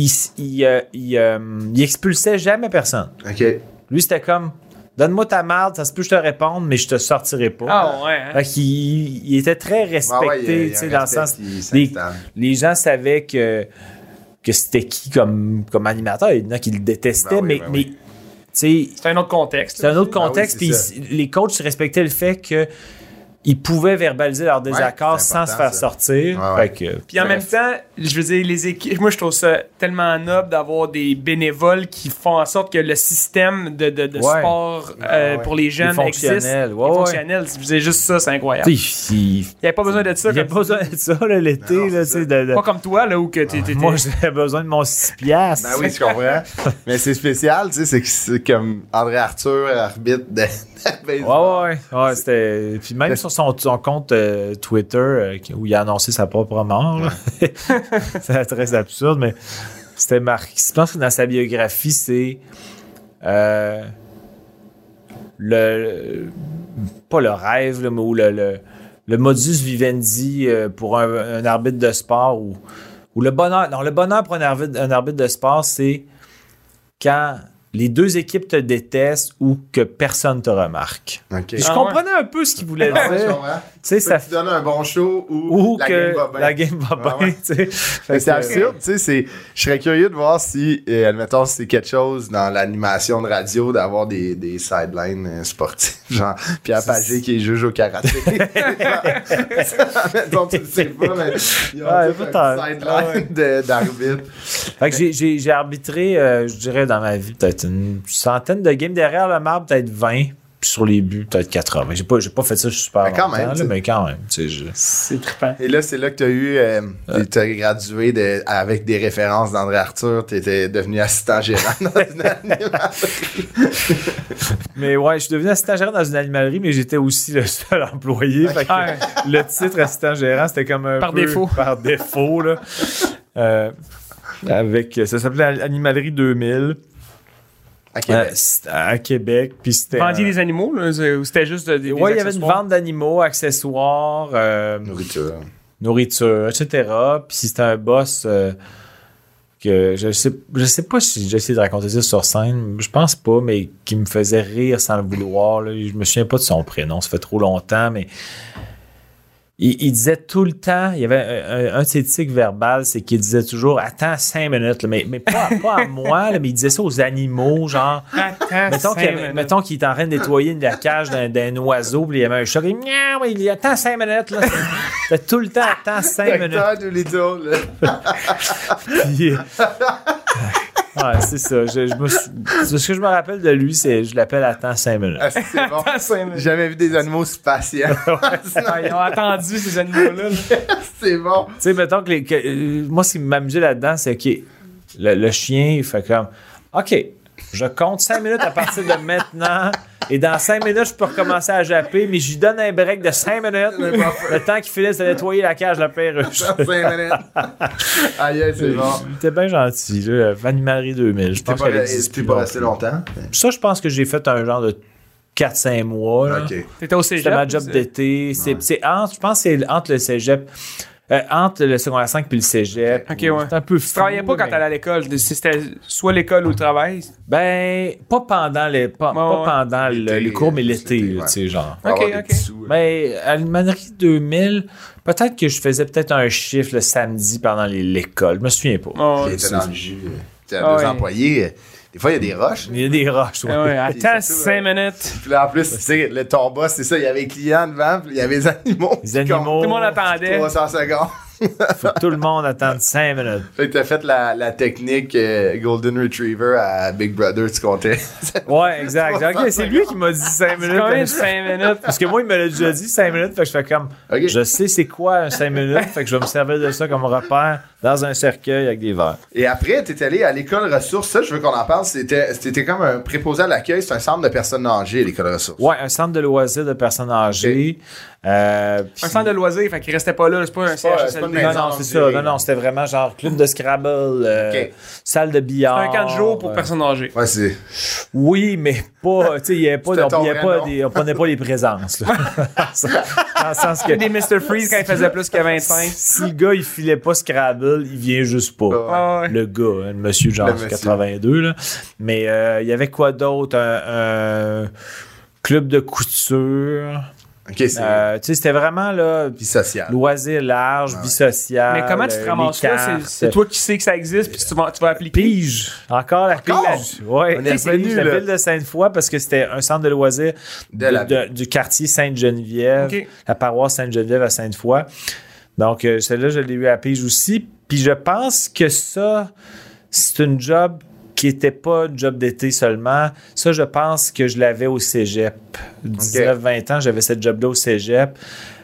Speaker 4: il expulsait jamais personne.
Speaker 1: OK.
Speaker 4: Lui, c'était comme, donne-moi ta marde, ça se peut que je te réponde, mais je te sortirai pas.
Speaker 2: Ah ouais, hein?
Speaker 4: Fait qu'il il était très respecté, tu sais, dans le sens. Les gens savaient que c'était qui comme animateur. Il y en a qui le détestaient,
Speaker 1: Ben oui,
Speaker 4: mais tu sais,
Speaker 2: C'est un autre contexte.
Speaker 4: c'est un autre
Speaker 1: Ah oui,
Speaker 4: contexte.
Speaker 1: c'est
Speaker 4: Puis les coachs respectaient le fait que ils pouvaient verbaliser leur désaccord
Speaker 1: c'est
Speaker 4: sans se faire
Speaker 1: important, ça.
Speaker 4: sortir.
Speaker 1: Ouais, ouais.
Speaker 4: Fait que,
Speaker 2: Puis en même temps, je veux dire, les équipes, moi je trouve ça tellement noble d'avoir des bénévoles qui font en sorte que le système de
Speaker 4: Ouais.
Speaker 2: sport
Speaker 1: ouais.
Speaker 2: pour les jeunes existe.
Speaker 4: fonctionnel, ouais, ouais.
Speaker 2: Fonctionnel. Je veux dire, juste ça, c'est incroyable.
Speaker 4: tu sais, il
Speaker 2: Il n'y avait pas besoin de ça.
Speaker 4: n'y a
Speaker 2: comme
Speaker 4: pas besoin de ça là, l'été.
Speaker 1: Non,
Speaker 4: Là,
Speaker 1: c'est
Speaker 4: tu sais,
Speaker 2: Pas comme toi, là, où que t'étais.
Speaker 4: Moi, j'avais besoin de mon 6 piastres.
Speaker 1: Ben oui, je comprends. Mais c'est spécial, tu sais, c'est que c'est comme André Arthur, arbitre de baseball.
Speaker 4: Ouais, c'était. Puis même sur son compte Twitter, où il a annoncé sa propre mort, là. C'est très absurde, mais c'était marqué. Je pense que dans sa biographie, c'est. Pas le rêve, là, mais où le modus vivendi pour un arbitre de sport ou le bonheur. Non, le bonheur pour un arbitre de sport, c'est quand les deux équipes te détestent ou que personne te remarque.
Speaker 1: OK.
Speaker 4: Puis je
Speaker 2: Ah
Speaker 4: comprenais un peu ce qu'il voulait
Speaker 1: Ah ouais, je
Speaker 4: dire.
Speaker 1: comprends.
Speaker 4: Tu sais, ça
Speaker 1: Tu donnes un bon show ou la game va bien.
Speaker 4: la game va bien.
Speaker 1: Ouais, ouais.
Speaker 4: Tu sais. Fait
Speaker 1: Mais c'est
Speaker 4: que,
Speaker 1: absurde, tu sais, je serais curieux de voir si, admettons, si c'est quelque chose dans l'animation de radio d'avoir des sidelines sportifs, genre Pierre Pagé qui est juge au karaté. Admettons, tu le sais pas, mais il y a
Speaker 4: Ouais,
Speaker 1: tout
Speaker 4: peut-être.
Speaker 1: un sideline d'arbitre.
Speaker 4: Fait que j'ai arbitré, je dirais, dans ma vie, peut-être une centaine de games. Derrière le marbre, peut-être 20. Puis sur les buts, peut-être 80. J'ai pas fait ça super
Speaker 1: Mais quand
Speaker 4: longtemps,
Speaker 1: même,
Speaker 4: là,
Speaker 1: tu sais.
Speaker 4: mais quand même. Tu sais,
Speaker 2: C'est trippant.
Speaker 1: Et là, c'est là que tu as eu, tu as gradué avec des références d'André Arthur, tu étais devenu assistant gérant dans une animalerie.
Speaker 4: Mais ouais, je suis devenu assistant gérant dans une animalerie, mais j'étais aussi le seul employé. Fait que
Speaker 2: Ouais.
Speaker 4: le titre assistant gérant, c'était comme un
Speaker 2: Par
Speaker 4: peu
Speaker 2: défaut.
Speaker 4: par défaut, là. Ça s'appelait Animalerie 2000.
Speaker 1: À Québec.
Speaker 4: C'était à Québec. Puis c'était.
Speaker 2: Vendiez des animaux, là, ou c'était juste des
Speaker 4: Ouais, il y avait une
Speaker 2: accessoires?
Speaker 4: vente d'animaux, accessoires, nourriture, etc. Puis c'était un boss que je sais pas si j'ai essayé de raconter ça sur scène, je pense pas, mais qui me faisait rire sans le vouloir. Là. Je me souviens pas de son prénom, ça fait trop longtemps, mais il disait tout le temps, il y avait un de ses tics verbales, c'est qu'il disait toujours « Attends 5 minutes », là, mais pas à moi, là, mais il disait ça aux animaux, genre... Mettons qu'il est en train de nettoyer la cage d'un oiseau, puis il y avait un chat, il dit « il y a attends 5 minutes », là. C'était tout le temps « Attends 5 minutes ». Puis, ouais, c'est ça. Ce que je me rappelle de lui, c'est je l'appelle attends 5 minutes.
Speaker 1: Ah, c'est bon. J'ai jamais vu des animaux spatiaux.
Speaker 2: Ah, ils ont attendu ces animaux-là.
Speaker 1: C'est bon.
Speaker 4: Tu sais, mettons moi, ce qui m'amusait là-dedans, c'est que le chien, il fait comme OK, je compte 5 minutes à partir de maintenant. Et dans 5 minutes, je peux recommencer à japper, mais je lui donne un break de 5 minutes. Le temps qu'il finisse de nettoyer la cage de la perruche.
Speaker 1: 5 minutes. Aïe, c'est bon.
Speaker 4: Il était bien gentil, là. Animalerie 2000. Je pense qu'elle existe
Speaker 1: Tu
Speaker 4: plus
Speaker 1: pas
Speaker 4: longtemps.
Speaker 1: resté longtemps?
Speaker 4: Ça, je pense que j'ai fait un genre de 4-5 mois. Là.
Speaker 1: OK.
Speaker 2: T'étais au cégep?
Speaker 4: C'était ma job d'été. C'est entre, je pense que c'est entre le cégep, entre le secondaire 5 puis le cégep.
Speaker 2: OK, ouais.
Speaker 4: C'est un peu
Speaker 2: Tu travaillais pas quand
Speaker 4: mais-
Speaker 2: t'allais à l'école? C'était soit l'école ou le travail?
Speaker 4: Ben, pas pendant pendant
Speaker 1: L'été,
Speaker 4: le cours, mais l'été,
Speaker 1: l'été,
Speaker 4: là, tu sais, genre.
Speaker 1: Pour avoir
Speaker 2: Ok,
Speaker 1: des
Speaker 2: ok.
Speaker 1: petits sous, là.
Speaker 4: Mais à l'Animanerie 2000, peut-être que je faisais peut-être un chiffre le samedi pendant l'école. Je me souviens pas.
Speaker 2: Oh,
Speaker 1: Qui était dans le jus. Tu sais,
Speaker 2: Ah
Speaker 1: deux
Speaker 2: ouais.
Speaker 1: employés. Des fois, il y a des rushs.
Speaker 4: Il y a des roches, ouais.
Speaker 2: ah ouais, attends
Speaker 1: surtout,
Speaker 2: 5 minutes.
Speaker 1: Puis là, en plus, tu sais, ton boss, c'est ça, il y avait les clients devant, puis il y avait les animaux.
Speaker 4: Les animaux.
Speaker 2: Tout le monde attendait.
Speaker 1: 300 secondes.
Speaker 4: Faut que tout le monde attende 5 minutes.
Speaker 1: Fait que t'as fait la technique Golden Retriever à Big Brother, tu comptais.
Speaker 4: Ouais, exact. Ok, c'est lui qui m'a dit 5 minutes.
Speaker 2: Combien de 5 minutes?
Speaker 4: Parce que moi, il me l'a déjà dit 5 minutes, fait que je fais comme,
Speaker 1: Ok.
Speaker 4: je sais c'est quoi un 5 minutes, fait que je vais me servir de ça comme repère dans un cercueil avec des verres.
Speaker 1: Et après, t'es allé à l'école ressources. Ça, je veux qu'on en parle. C'était comme un préposé à l'accueil. C'est un centre de personnes âgées, l'école ressources.
Speaker 4: Ouais, un centre de loisirs de personnes âgées.
Speaker 2: Un centre de loisirs, fait qu'il restait pas là. C'est pas un
Speaker 1: c'est pas
Speaker 2: CHSLD.
Speaker 1: une
Speaker 4: Non,
Speaker 1: maison.
Speaker 4: non, c'est ça. Non, c'était vraiment genre club de Scrabble,
Speaker 1: Ok.
Speaker 4: salle de billard.
Speaker 2: C'est un 4 jours pour personnes âgées.
Speaker 1: Ouais, c'est.
Speaker 4: Oui, mais pas, tu sais, il y avait pas,
Speaker 1: C'était ton
Speaker 4: on prenait pas les présences, là. Dans le sens que
Speaker 2: Il y a des Mr. Freeze quand il faisait plus que 25.
Speaker 4: si le gars, il filait pas Scrabble, il vient juste pas.
Speaker 2: Ah ouais.
Speaker 4: Le gars, hein, le monsieur genre
Speaker 1: Le monsieur.
Speaker 4: 82, là. Mais il y avait quoi d'autre? Un club de couture.
Speaker 1: Ok, c'est
Speaker 4: Tu sais, c'était vraiment, là,
Speaker 1: vie sociale.
Speaker 4: loisir large, vie sociale.
Speaker 2: Mais comment tu te ramasses
Speaker 4: les
Speaker 2: là?
Speaker 4: cartes.
Speaker 2: C'est toi qui sais que ça existe puis tu vas appliquer.
Speaker 4: Pige. Encore la
Speaker 1: Encore?
Speaker 4: pige. Ouais.
Speaker 1: On est revenu,
Speaker 4: la
Speaker 1: là.
Speaker 4: ville de Sainte-Foy parce que c'était un centre de loisirs du quartier Sainte-Geneviève,
Speaker 2: Ok.
Speaker 4: la paroisse Sainte-Geneviève à Sainte-Foy. Donc, celle-là, je l'ai eu à pige aussi. Puis je pense que ça, c'est une job qui était pas une job d'été seulement. Ça, je pense que je l'avais au cégep. 19-20 ans, j'avais cette job-là au cégep.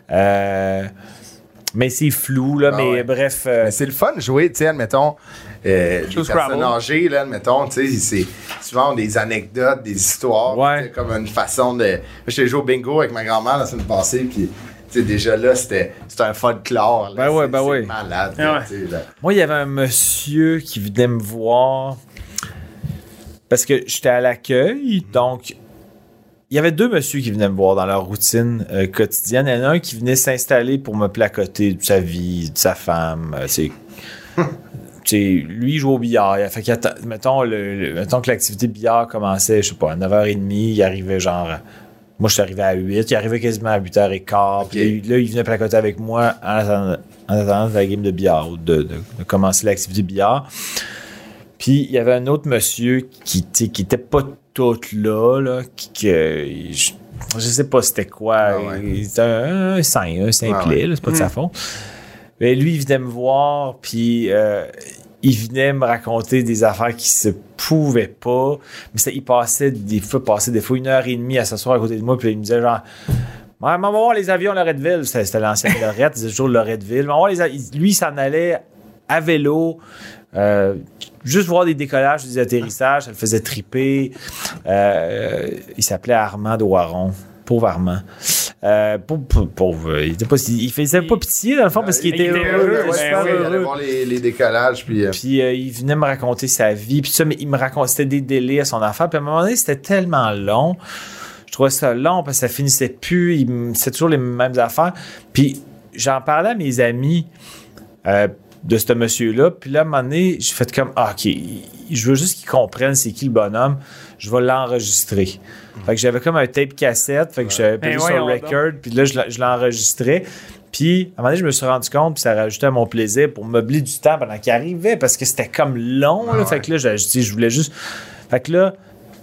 Speaker 4: Mais c'est flou, là.
Speaker 1: Ah
Speaker 4: mais
Speaker 1: ouais.
Speaker 4: bref.
Speaker 1: Mais c'est le fun de jouer, tu sais, admettons, les
Speaker 2: Joue
Speaker 1: personnes
Speaker 2: Scrabble.
Speaker 1: âgées, là, admettons, tu sais, c'est souvent des anecdotes, des histoires,
Speaker 4: Ouais.
Speaker 1: c'est comme une façon de... Moi, j'étais joué au bingo avec ma grand-mère la semaine passée, puis, tu sais, déjà là, c'était un folklore. Là,
Speaker 4: Ben ouais.
Speaker 1: c'est malade,
Speaker 2: Ah
Speaker 1: là,
Speaker 2: ouais.
Speaker 1: tu sais, là.
Speaker 4: Moi, il y avait un monsieur qui venait me voir parce que j'étais à l'accueil, donc il y avait 2 messieurs qui venaient me voir dans leur routine quotidienne. Il y en a un qui venait s'installer pour me placoter de sa vie, de sa femme. Lui, il joue au billard. Fait mettons que l'activité billard commençait, je sais pas, à 9h30, il arrivait genre... Moi, je suis arrivé à 8, il arrivait quasiment à 8h15. Puis là, il venait placoter avec moi en attendant la game de billard, ou de commencer l'activité billard. Puis, il y avait un autre monsieur qui était pas tout là je sais pas c'était quoi.
Speaker 1: Ah ouais.
Speaker 4: Il était un simplet,
Speaker 1: ouais.
Speaker 4: là, c'est pas de sa faute. Mais lui, il venait me voir, puis il venait me raconter des affaires qui se pouvaient pas. Mais il passait des fois 1h30 à s'asseoir à côté de moi, puis il me disait genre... Ouais, on va voir les avions Loretteville. C'était l'ancienne Lorette, il disait toujours Loretteville. Lui, il s'en allait à vélo, juste voir des décollages, des atterrissages, ça le faisait triper. Il s'appelait Armand Doiron. Pauvre Armand. Pauvre. Il faisait pas pitié, dans le fond, parce qu'il était heureux.
Speaker 1: Ouais,
Speaker 4: super
Speaker 1: il allait
Speaker 4: heureux.
Speaker 1: voir les décollages, puis...
Speaker 4: Puis il venait me raconter sa vie. Puis ça, mais il me racontait, c'était des délires, son affaire. Puis à un moment donné, c'était tellement long. Je trouvais ça long parce que ça finissait plus. C'était toujours les mêmes affaires. Puis j'en parlais à mes amis de ce monsieur-là. Puis là, à un moment donné, j'ai fait comme, OK, je veux juste qu'ils comprennent c'est qui le bonhomme. Je vais l'enregistrer. Fait que j'avais comme un tape cassette. Fait que j'avais payé sur le record. Puis là, je l'enregistrais. Puis, à un moment donné, je me suis rendu compte, puis ça rajoutait à mon plaisir pour meubler du temps pendant qu'il arrivait, parce que c'était comme long. Là, fait que là, je voulais juste... Fait que là,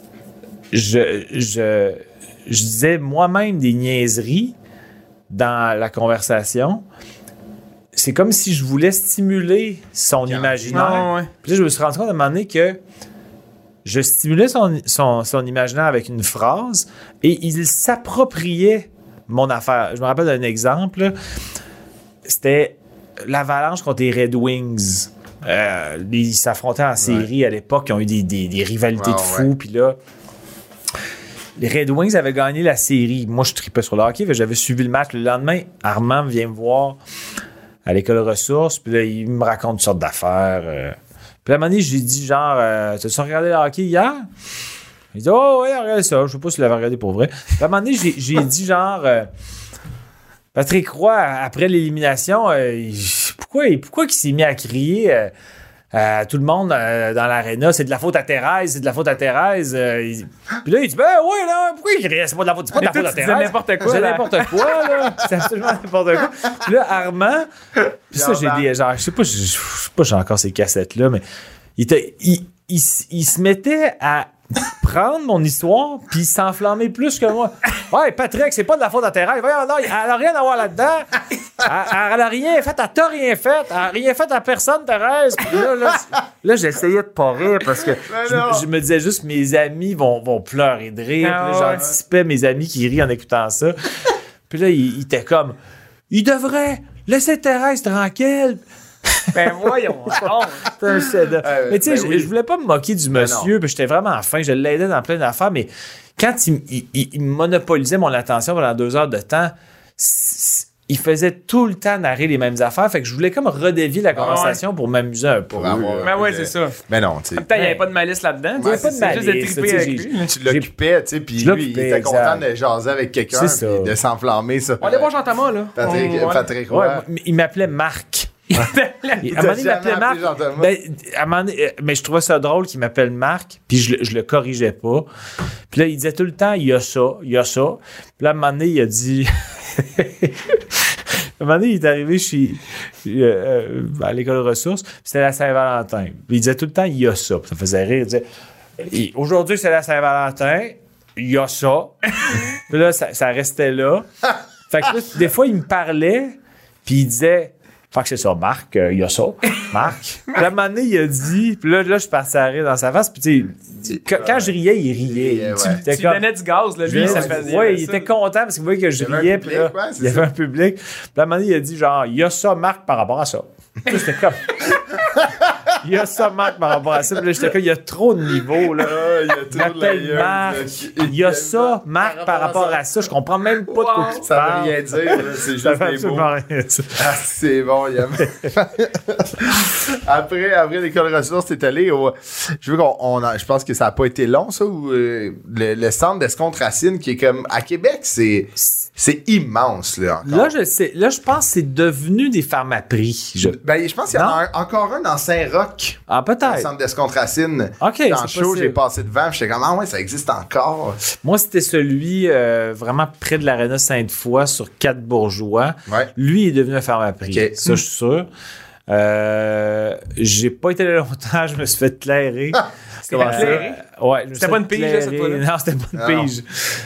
Speaker 4: je disais moi-même des niaiseries dans la conversation. C'est comme si je voulais stimuler son imaginaire.
Speaker 2: Non, ouais.
Speaker 4: Puis là, je me suis rendu compte à un moment donné que je stimulais son imaginaire avec une phrase et il s'appropriait mon affaire. Je me rappelle d'un exemple. Là. C'était l'Avalanche contre les Red Wings. Ils s'affrontaient en série à l'époque. Ils ont eu des rivalités de fous. Puis là, les Red Wings avaient gagné la série. Moi, je tripais sur le hockey. J'avais suivi le match. Le lendemain, Armand vient me voir à l'école ressources. Puis là, il me raconte toutes sortes d'affaires. Puis à un moment donné, j'ai dit genre, t'as-tu regardé le hockey hier? Il dit, oh, ouais, regardez ça. Je sais pas si tu l'avais regardé pour vrai. Puis à un moment donné, j'ai dit genre, Patrick Roy, après l'élimination, pourquoi il s'est mis à crier à tout le monde dans l'aréna? C'est de la faute à Thérèse, c'est de la faute à Thérèse. Puis là, il dit, ben ouais, là, pourquoi il criait? C'est pas de la faute, c'est pas de la faute à Thérèse.
Speaker 2: C'est n'importe quoi.
Speaker 4: C'est n'importe quoi, là. C'est absolument n'importe quoi. Puis là, Armand, puis ça, j'ai dit, genre, je sais pas, j'ai encore ces cassettes-là, mais il se mettait à prendre mon histoire puis s'enflammer plus que moi. Ouais, Patrick, c'est pas de la faute à Thérèse. Voyons, non, elle a rien à voir là-dedans. Elle a rien fait. Elle t'a rien fait. Elle a rien fait à personne, Thérèse. Puis là, j'essayais de pas rire parce que je me disais juste mes amis vont pleurer de rire. Puis là, j'anticipais mes amis qui rient en écoutant ça. Puis là, il était comme, il devrait laisser Thérèse tranquille.
Speaker 2: Ben voyons.
Speaker 4: C'est un chef-d'œuvre. Mais tu sais, je voulais pas me moquer du monsieur, puis j'étais vraiment fin, je l'aidais dans plein d'affaires, mais quand il monopolisait mon attention pendant 2 heures de temps, il faisait tout le temps narrer les mêmes affaires, fait que je voulais comme redévier la conversation pour m'amuser un peu.
Speaker 2: Ben ouais, c'est ça.
Speaker 1: Mais non, tu sais.
Speaker 2: Putain, il n'y avait pas de malice là-dedans.
Speaker 4: Il n'y avait pas de
Speaker 2: C'est juste de
Speaker 4: malice,
Speaker 2: triper
Speaker 4: tu sais,
Speaker 2: avec lui.
Speaker 1: Tu l'occupais, tu sais, puis lui, il était content de jaser avec quelqu'un,
Speaker 4: C'est ça.
Speaker 1: puis de s'enflammer, ça.
Speaker 2: On allait voir Jean-Thomas, là.
Speaker 1: Patrick
Speaker 4: Ouais,
Speaker 1: Roy.
Speaker 4: il m'appelait Marc. À un moment donné, il m'appelait Marc. À un moment donné, mais je trouvais ça drôle qu'il m'appelle Marc, puis je le corrigeais pas. Puis là, il disait tout le temps, il y a ça, il y a ça. Puis là, à un moment donné, il a dit... À un moment donné, il est arrivé à l'école de ressources, puis c'était la Saint-Valentin. Puis il disait tout le temps, il y a ça. Puis ça me faisait rire. Il disait, aujourd'hui, c'est la Saint-Valentin, il y a ça. Puis là, ça restait là. Fait que là, des fois, il me parlait, puis il disait... Fait que c'est ça, Marc, il y a ça. Marc. Puis à un moment donné, il a dit, puis là, je suis parti à rire dans sa face, puis tu sais, quand je riais, il riait.
Speaker 2: Tu lui donnais du gaz, là, lui, ça faisait.
Speaker 4: Ouais, il était content parce qu'il voyait que je riais, puis là, il y avait un public. Puis à un moment donné, il a dit genre, il y a ça, Marc, par rapport à ça. Puis j'étais comme... Il y a ça, Marc, par rapport à ça. Puis là, j'étais comme, il y a trop de niveaux, là. Il m'appelle Marc. Il y a ça, Marc, par rapport à ça. Je comprends même pas de quoi tu parles.
Speaker 1: Ça veut rien dire, là. C'est juste des mots.
Speaker 4: Rien, ça.
Speaker 1: Ah, c'est bon, Yann. Après l'école ressources, t'es allé au... Je pense que ça a pas été long, ça, ou le centre d'escompte Racine, qui est comme... À Québec, c'est immense, là, encore.
Speaker 4: Là, je sais. Là, je pense que c'est devenu des pharmaprix. Je
Speaker 1: pense qu'il y en a encore un dans Saint-Roch.
Speaker 4: Ah,
Speaker 1: Le
Speaker 4: peut-être.
Speaker 1: centre d'escompte Racine.
Speaker 4: OK,
Speaker 1: Dans le
Speaker 4: c'est
Speaker 1: show,
Speaker 4: possible.
Speaker 1: j'ai passé devant, j'étais comme, ah ouais, ça existe encore.
Speaker 4: Moi, c'était celui vraiment près de l'Arena Sainte-Foy sur 4 Bourgeois.
Speaker 1: Ouais.
Speaker 4: Lui est devenu un pharmaprix.
Speaker 1: OK.
Speaker 4: Ça, je suis sûr. J'ai pas été là longtemps, je me suis fait clairer.
Speaker 2: C'était éclairé?
Speaker 4: Ouais. je me
Speaker 2: C'était
Speaker 4: suis
Speaker 2: pas
Speaker 4: fait
Speaker 2: une pige, là, cette
Speaker 4: clairer.
Speaker 2: fois-là?
Speaker 4: Non, c'était pas une
Speaker 1: Non.
Speaker 4: pige.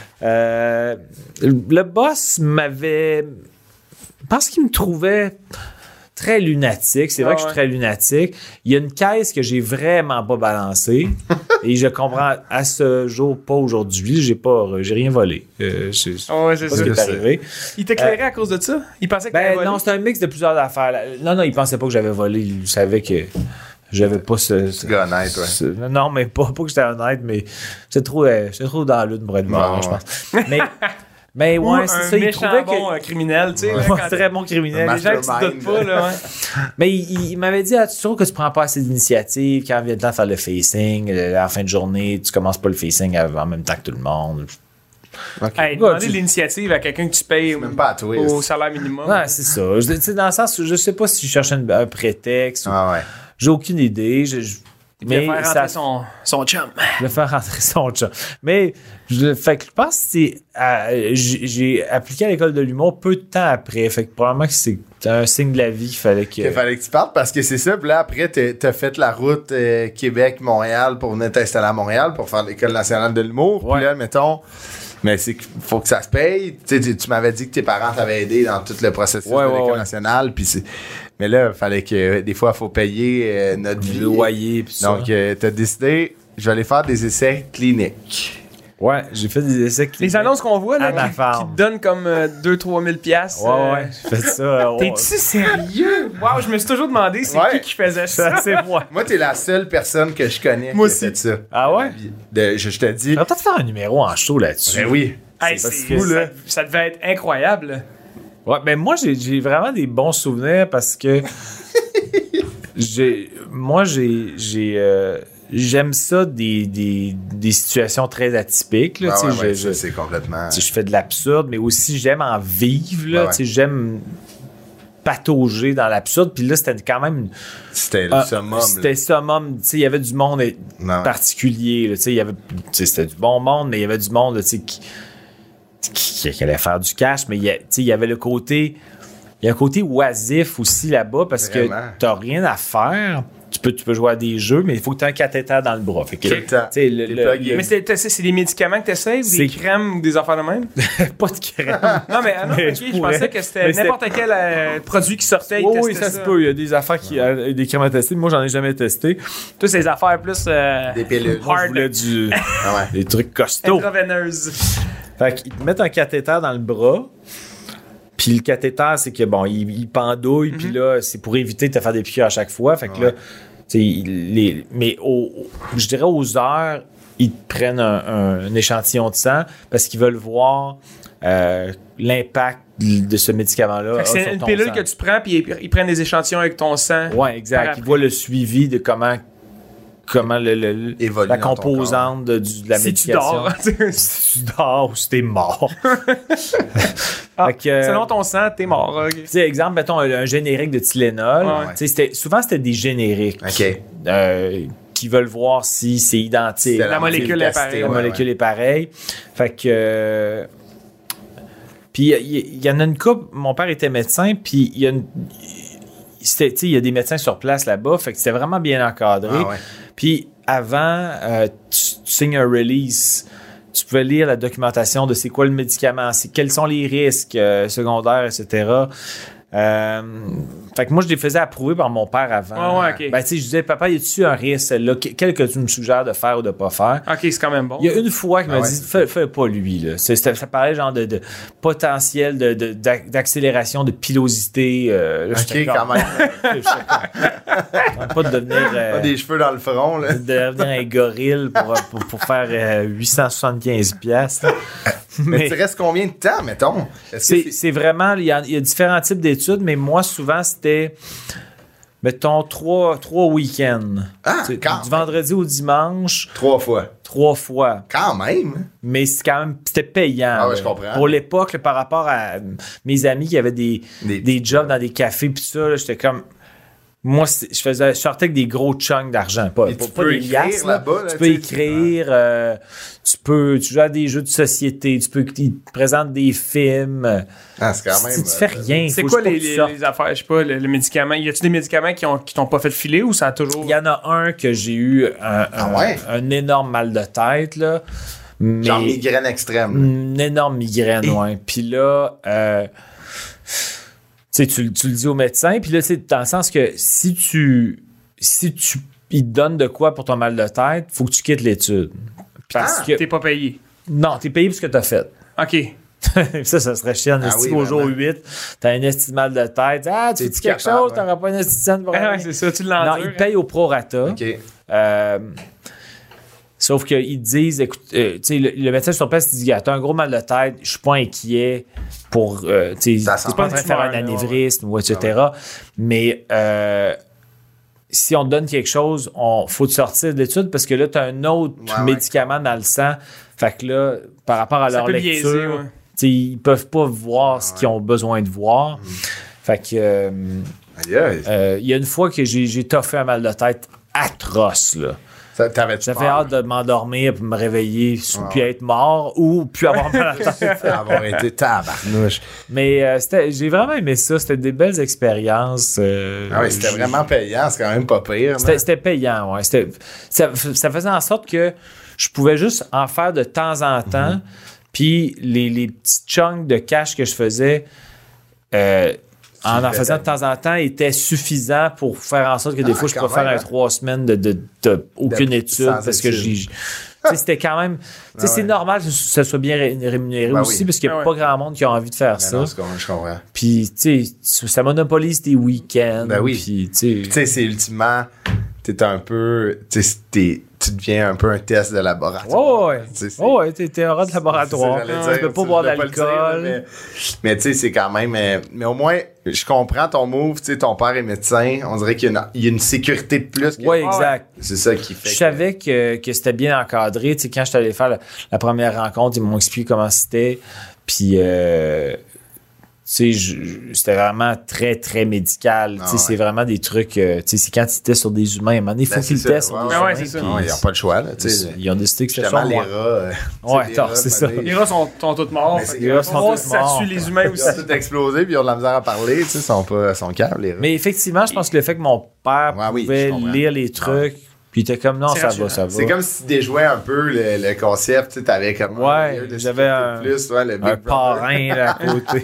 Speaker 4: Le boss m'avait... Je pense qu'il me trouvait très lunatique. C'est vrai que je suis très lunatique. Il y a une caisse que j'ai vraiment pas balancée. Et je comprends à ce jour, pas aujourd'hui. J'ai rien volé.
Speaker 2: Ouais, c'est
Speaker 4: pas ce qui est
Speaker 2: ça.
Speaker 4: arrivé.
Speaker 2: Il t'éclairait à cause de ça? Il pensait que t'avais volé?
Speaker 4: Non, c'est un mix de plusieurs affaires. Non, il pensait pas que j'avais volé. Il savait que j'avais pas ce
Speaker 1: gars honnête, ouais.
Speaker 4: non, mais pas que j'étais honnête, mais c'est trop dans l'une pour être mort,
Speaker 1: Ouais,
Speaker 4: je pense. Mais
Speaker 2: Ou
Speaker 4: ouais,
Speaker 2: un
Speaker 4: c'est ça. Il
Speaker 2: méchant
Speaker 4: trouvait
Speaker 2: bon
Speaker 4: que.
Speaker 2: criminel, tu sais.
Speaker 1: Ouais.
Speaker 2: là, quand-
Speaker 4: Très bon criminel.
Speaker 1: Un
Speaker 2: Les gens que tu
Speaker 1: mastermind.
Speaker 2: doutes pas, là, ouais.
Speaker 4: Mais il m'avait dit, tu trouves que tu prends pas assez d'initiative quand vient le temps de faire le facing, à la fin de journée, tu commences pas le facing en même temps que tout le monde.
Speaker 2: Hey, demander de l'initiative à quelqu'un que tu payes
Speaker 1: Même pas à toi.
Speaker 2: au salaire minimum.
Speaker 4: Ouais, c'est ça. Tu sais, dans le sens où je sais pas si je cherchais un prétexte.
Speaker 1: Ah ouais.
Speaker 4: J'ai aucune idée.
Speaker 2: Mais
Speaker 4: Mais
Speaker 2: faire
Speaker 4: ça,
Speaker 2: rentrer son chum.
Speaker 4: je vais faire rentrer son chat. Mais fait que je pense que j'ai appliqué à l'école de l'humour peu de temps après. Fait que probablement que c'est un signe de la vie qu'il fallait que.
Speaker 1: Il fallait que tu partes parce que c'est ça. Puis là, après, t'as fait la route Québec-Montréal pour venir t'installer à Montréal pour faire l'École nationale de l'humour.
Speaker 4: Ouais.
Speaker 1: Puis là, mettons, mais c'est qu'il faut que ça se paye. Tu sais, tu m'avais dit que tes parents t'avaient aidé dans tout le processus
Speaker 4: Ouais,
Speaker 1: de l'École
Speaker 4: ouais.
Speaker 1: nationale. Puis mais là, il fallait que des fois, il faut payer notre vie.
Speaker 4: Le loyer pis ça.
Speaker 1: Donc, t'as décidé, je vais aller faire des essais cliniques.
Speaker 4: Ouais, j'ai fait des essais cliniques.
Speaker 2: Les annonces qu'on voit, là,
Speaker 4: À ma
Speaker 2: qui
Speaker 4: femme.
Speaker 2: te donnent comme 2-3 000 piastres.
Speaker 4: Ouais, j'ai fait ça.
Speaker 2: T'es-tu sérieux? Wow, je me suis toujours demandé c'est
Speaker 1: Ouais.
Speaker 2: qui faisait ça.
Speaker 4: C'est moi.
Speaker 1: Moi, t'es la seule personne que je connais
Speaker 2: Moi
Speaker 1: qui a
Speaker 2: aussi.
Speaker 1: fait ça.
Speaker 4: Ah ouais?
Speaker 1: Je te dis,
Speaker 4: On va peut-être faire un numéro en show là-dessus.
Speaker 1: ben oui.
Speaker 2: Hey,
Speaker 4: C'est parce
Speaker 2: c'est
Speaker 4: que
Speaker 2: fou, là. Ça devait être incroyable.
Speaker 4: Ouais, ben moi, j'ai vraiment des bons souvenirs parce que j'aime ça des situations très atypiques. Là,
Speaker 1: Ouais,
Speaker 4: tu sais,
Speaker 1: ouais,
Speaker 4: je
Speaker 1: ça, c'est complètement.
Speaker 4: tu sais, je fais de l'absurde, mais aussi j'aime en vivre. Là,
Speaker 1: Ouais, ouais.
Speaker 4: tu sais, j'aime patauger dans l'absurde. Puis là, c'était quand même...
Speaker 1: C'était le summum.
Speaker 4: C'était summum. Tu sais, il y avait du monde
Speaker 1: Non.
Speaker 4: particulier. Là, tu sais, il y avait, tu sais, c'était du bon monde, mais il y avait du monde là, tu sais, qui allait faire du cash. Mais tu sais, il y avait le côté... Il y a un côté oisif aussi là-bas parce
Speaker 1: Vraiment.
Speaker 4: que t'as rien à faire. Tu peux jouer à des jeux, mais il faut que tu aies un cathéter dans le bras. Fait que,
Speaker 1: Tout le temps.
Speaker 4: tu sais, le-
Speaker 1: T'es
Speaker 4: le-
Speaker 1: plugué.
Speaker 2: Mais c'est des médicaments que t'essayes ou
Speaker 4: C'est-
Speaker 2: des crèmes ou des affaires de même?
Speaker 4: pas de crème.
Speaker 2: Non, mais, non,
Speaker 4: Mais
Speaker 2: ok,
Speaker 4: je
Speaker 2: je
Speaker 4: pourrais.
Speaker 2: pensais que c'était
Speaker 4: Mais c'était-
Speaker 2: n'importe quel produit qui sortait. ils
Speaker 4: Oui, oui,
Speaker 2: testaient
Speaker 4: ça se peut. Il y a des affaires des crèmes à tester. Moi, j'en ai jamais testé.
Speaker 2: Toutes ces affaires plus
Speaker 1: Des pilules.
Speaker 4: Moi, je
Speaker 2: hard,
Speaker 4: voulais
Speaker 1: Ah ouais.
Speaker 4: des trucs costauds.
Speaker 2: intraveineuses.
Speaker 4: Fait qu'ils te mettent un cathéter dans le bras. Puis le cathéter, c'est que bon, il pendouille. Puis là, c'est pour éviter de te faire des piqûres à chaque fois. Fait que là, tu sais, mais je dirais aux heures, ils te prennent un échantillon de sang parce qu'ils veulent voir l'impact de ce médicament-là.
Speaker 2: Fait que c'est
Speaker 4: sur
Speaker 2: une
Speaker 4: ton
Speaker 2: pilule
Speaker 4: sang.
Speaker 2: que tu prends, puis ils prennent des échantillons avec ton sang.
Speaker 4: Ouais,
Speaker 2: par
Speaker 4: exact.
Speaker 2: après.
Speaker 4: Ils voient le suivi de comment
Speaker 1: Évolue
Speaker 4: la
Speaker 1: dans ton
Speaker 4: composante de la
Speaker 2: Si tu
Speaker 4: médication.
Speaker 2: dors.
Speaker 4: Si tu dors ou si t'es mort.
Speaker 2: Ah,
Speaker 4: Fait que,
Speaker 2: selon ton sang, t'es mort. ok.
Speaker 4: tu sais, exemple, mettons un générique de Tylenol.
Speaker 2: Ouais.
Speaker 4: Tu sais, souvent, c'était des génériques
Speaker 1: OK.
Speaker 4: qui veulent voir si c'est identique.
Speaker 1: C'était
Speaker 2: La molécule est pareille.
Speaker 4: La
Speaker 1: ouais,
Speaker 4: molécule est pareille. Fait que... puis il y en a une couple, mon père était médecin, puis il y a il y a des médecins sur place là-bas, fait que c'était vraiment bien encadré.
Speaker 1: Ah ouais.
Speaker 4: Puis avant, tu signes un release. Tu pouvais lire la documentation de c'est quoi le médicament, quels sont les risques secondaires, etc. Fait que moi, je les faisais approuver par mon père avant.
Speaker 2: Ouais, ok.
Speaker 4: Ben, tu sais, je disais, papa, y a-tu un risque, là, quel que tu me suggères de faire ou de pas faire?
Speaker 2: Ok, c'est quand même bon.
Speaker 4: Il y a une fois qu'il m'a
Speaker 1: ouais.
Speaker 4: dit, fais pas lui, là. Ça parlait genre de potentiel d'accélération de pilosité. Là,
Speaker 1: OK,
Speaker 4: j'étais
Speaker 1: quand
Speaker 4: comme-
Speaker 1: même.
Speaker 4: Pas de devenir...
Speaker 1: Pas des cheveux dans le front, là.
Speaker 4: de devenir un gorille pour faire 875 piastres.
Speaker 1: Mais tu restes combien de temps, mettons? Est-ce que
Speaker 4: C'est vraiment, il y a différents types d'études, mais moi, souvent, c'était, mettons, trois week-ends.
Speaker 1: Ah,
Speaker 4: Tu sais,
Speaker 1: quand
Speaker 4: du
Speaker 1: même.
Speaker 4: vendredi au dimanche,
Speaker 1: 3 fois.
Speaker 4: 3 fois.
Speaker 1: Quand même.
Speaker 4: Mais c'est quand même, c'était payant.
Speaker 1: Ah ouais,
Speaker 4: là.
Speaker 1: je comprends.
Speaker 4: Pour l'époque, là, par rapport à mes amis qui avaient des jobs dans des cafés, puis ça, là, j'étais comme... Moi, je sortais avec des gros chunks d'argent. Pas
Speaker 1: Et tu
Speaker 4: pas
Speaker 1: peux
Speaker 4: des
Speaker 1: écrire
Speaker 4: liasses,
Speaker 1: là-bas, là,
Speaker 4: tu peux
Speaker 1: tu sais,
Speaker 4: écrire, tu joues à des jeux de société, ils te présentent des films.
Speaker 1: Ah, c'est quand même.
Speaker 4: Tu fais rien.
Speaker 2: C'est
Speaker 4: faut
Speaker 2: quoi
Speaker 4: juste pas que tu sortes.
Speaker 2: les affaires? Je sais pas, le médicament. Y a-tu des médicaments qui t'ont pas fait filer ou ça a toujours.
Speaker 4: Il y en a un que j'ai eu
Speaker 1: ouais?
Speaker 4: un énorme mal de tête, là. Mais
Speaker 1: Genre migraine extrême.
Speaker 4: une énorme migraine, ouais. Puis là, tu sais, tu le dis au médecin, puis là, c'est dans le sens que si tu il te donne de quoi pour ton mal de tête, faut que tu quittes l'étude. Parce que
Speaker 2: T'es pas payé.
Speaker 4: non, t'es payé pour ce que t'as fait.
Speaker 2: OK.
Speaker 4: ça serait chiant.
Speaker 1: Ah
Speaker 4: Esti,
Speaker 1: oui,
Speaker 4: au jour
Speaker 1: vraiment.
Speaker 4: 8, t'as un esti de mal de tête. Ah, tu
Speaker 1: T'es
Speaker 4: dis quelque
Speaker 1: capable,
Speaker 4: chose,
Speaker 1: ouais.
Speaker 4: t'auras pas un esti de scène pour
Speaker 2: Ah
Speaker 4: aller.
Speaker 2: ouais, c'est ça, tu
Speaker 4: Non,
Speaker 2: l'endures.
Speaker 4: il paye au prorata.
Speaker 1: OK.
Speaker 4: Sauf qu'ils disent, écoute, tu sais, le médecin sur place dit, t'as un gros mal de tête, je suis pas inquiet pour, tu sais,
Speaker 1: Ça
Speaker 4: c'est
Speaker 1: sent
Speaker 4: pas en
Speaker 1: pas
Speaker 4: train de faire un
Speaker 2: là,
Speaker 4: anévrisme ou etc. Mais si on te donne quelque chose, faut te sortir de l'étude parce que là, t'as un autre
Speaker 1: Ouais,
Speaker 4: médicament dans le sang. Fait que là, par rapport à
Speaker 2: Ça
Speaker 4: leur
Speaker 2: peut
Speaker 4: lecture,
Speaker 2: biaiser, ouais.
Speaker 4: tu sais, ils peuvent pas voir ce qu'ils ont besoin de voir. Fait que
Speaker 1: Aïe.
Speaker 4: il y a une fois que j'ai toffé un mal de tête atroce, là.
Speaker 1: T'avais-tu
Speaker 4: J'avais
Speaker 1: peur
Speaker 4: hâte de m'endormir puis me réveiller puis être mort ou puis avoir mal à la tête.
Speaker 1: d'avoir été tabarnouche?
Speaker 4: Mais j'ai vraiment aimé ça. C'était des belles expériences.
Speaker 1: Ah oui, c'était vraiment payant, c'est quand même pas pire.
Speaker 4: C'était payant, ouais. Ça faisait en sorte que je pouvais juste en faire de temps en temps. Puis les petits chunks de cash que je faisais en faisant de temps en temps étaient suffisants pour faire en sorte que des fois, je
Speaker 1: quand
Speaker 4: pouvais faire
Speaker 1: même,
Speaker 4: un 3 semaines de aucune étude
Speaker 1: sans
Speaker 4: parce que
Speaker 1: étude.
Speaker 4: tu sais, c'était quand même. Tu sais, c'est normal que ça soit bien rémunéré
Speaker 1: Ben
Speaker 4: aussi
Speaker 1: oui.
Speaker 4: parce qu'il n'y a
Speaker 2: Ben
Speaker 4: pas grand monde qui a envie de faire
Speaker 1: Mais
Speaker 4: ça.
Speaker 1: non, je comprends.
Speaker 4: Puis, tu sais, ça monopolise tes week-ends.
Speaker 1: Ben oui.
Speaker 4: Puis, tu
Speaker 1: Tu sais, c'est ultimement, t'es un peu, tu sais, tu deviens un peu un test de laboratoire.
Speaker 4: ouais.
Speaker 1: Tu sais, c'est-
Speaker 4: Ouais, t'es un rat de laboratoire.
Speaker 1: C'est ça, j'allais
Speaker 4: Tu
Speaker 1: dire,
Speaker 4: peux pas
Speaker 1: tu
Speaker 4: boire
Speaker 1: voulais le dire,
Speaker 4: d'alcool.
Speaker 1: mais tu sais, c'est quand même. Mais au moins, je comprends ton move. Tu sais, ton père est médecin. On dirait qu'il y a une sécurité de plus.
Speaker 4: Ouais, exact.
Speaker 1: C'est ça qui fait.
Speaker 4: Je savais que c'était bien encadré. Tu sais, quand je suis allé faire la première rencontre, ils m'ont expliqué comment c'était. Puis, tu sais, c'était vraiment très, très médical. Tu sais, c'est vraiment des trucs. Tu sais, c'est quand ils testent sur des humains. À un moment donné, il faut qu'ils le testent sur des
Speaker 2: ouais,
Speaker 4: humains.
Speaker 2: ouais, c'est ça.
Speaker 4: puis
Speaker 1: Ils n'ont pas le choix. Là, tu sais.
Speaker 4: ils ont décidé que c'était
Speaker 1: Justement,
Speaker 4: ça.
Speaker 1: les
Speaker 4: moi.
Speaker 1: rats.
Speaker 4: Ouais,
Speaker 1: tu sais, les
Speaker 4: attends,
Speaker 1: rats,
Speaker 4: c'est
Speaker 1: ça
Speaker 4: ça.
Speaker 1: fait-
Speaker 2: Les rats sont tous morts.
Speaker 1: Mais
Speaker 2: Fait
Speaker 1: c'est-
Speaker 2: que
Speaker 4: les rats sont
Speaker 2: on
Speaker 4: tous
Speaker 2: ça
Speaker 4: morts.
Speaker 2: tue les humains
Speaker 1: Ils
Speaker 2: aussi.
Speaker 1: ont tout explosé, puis ils ont de la misère à parler. Tu sais, ils sont calmes, les rats.
Speaker 4: Mais effectivement, je pense que le fait que mon père
Speaker 1: Ouais, oui,
Speaker 4: pouvait
Speaker 1: je comprends.
Speaker 4: lire les trucs, puis il était comme non,
Speaker 2: C'est
Speaker 4: ça
Speaker 2: rassurant.
Speaker 4: va, ça va.
Speaker 1: C'est comme si tu déjouais un peu le concept. Tu sais, t'avais comme.
Speaker 4: Ouais,
Speaker 1: lieu de
Speaker 4: j'avais
Speaker 1: sécurité plus, ouais, le Big
Speaker 4: un
Speaker 1: Brother.
Speaker 4: parrain là, à côté.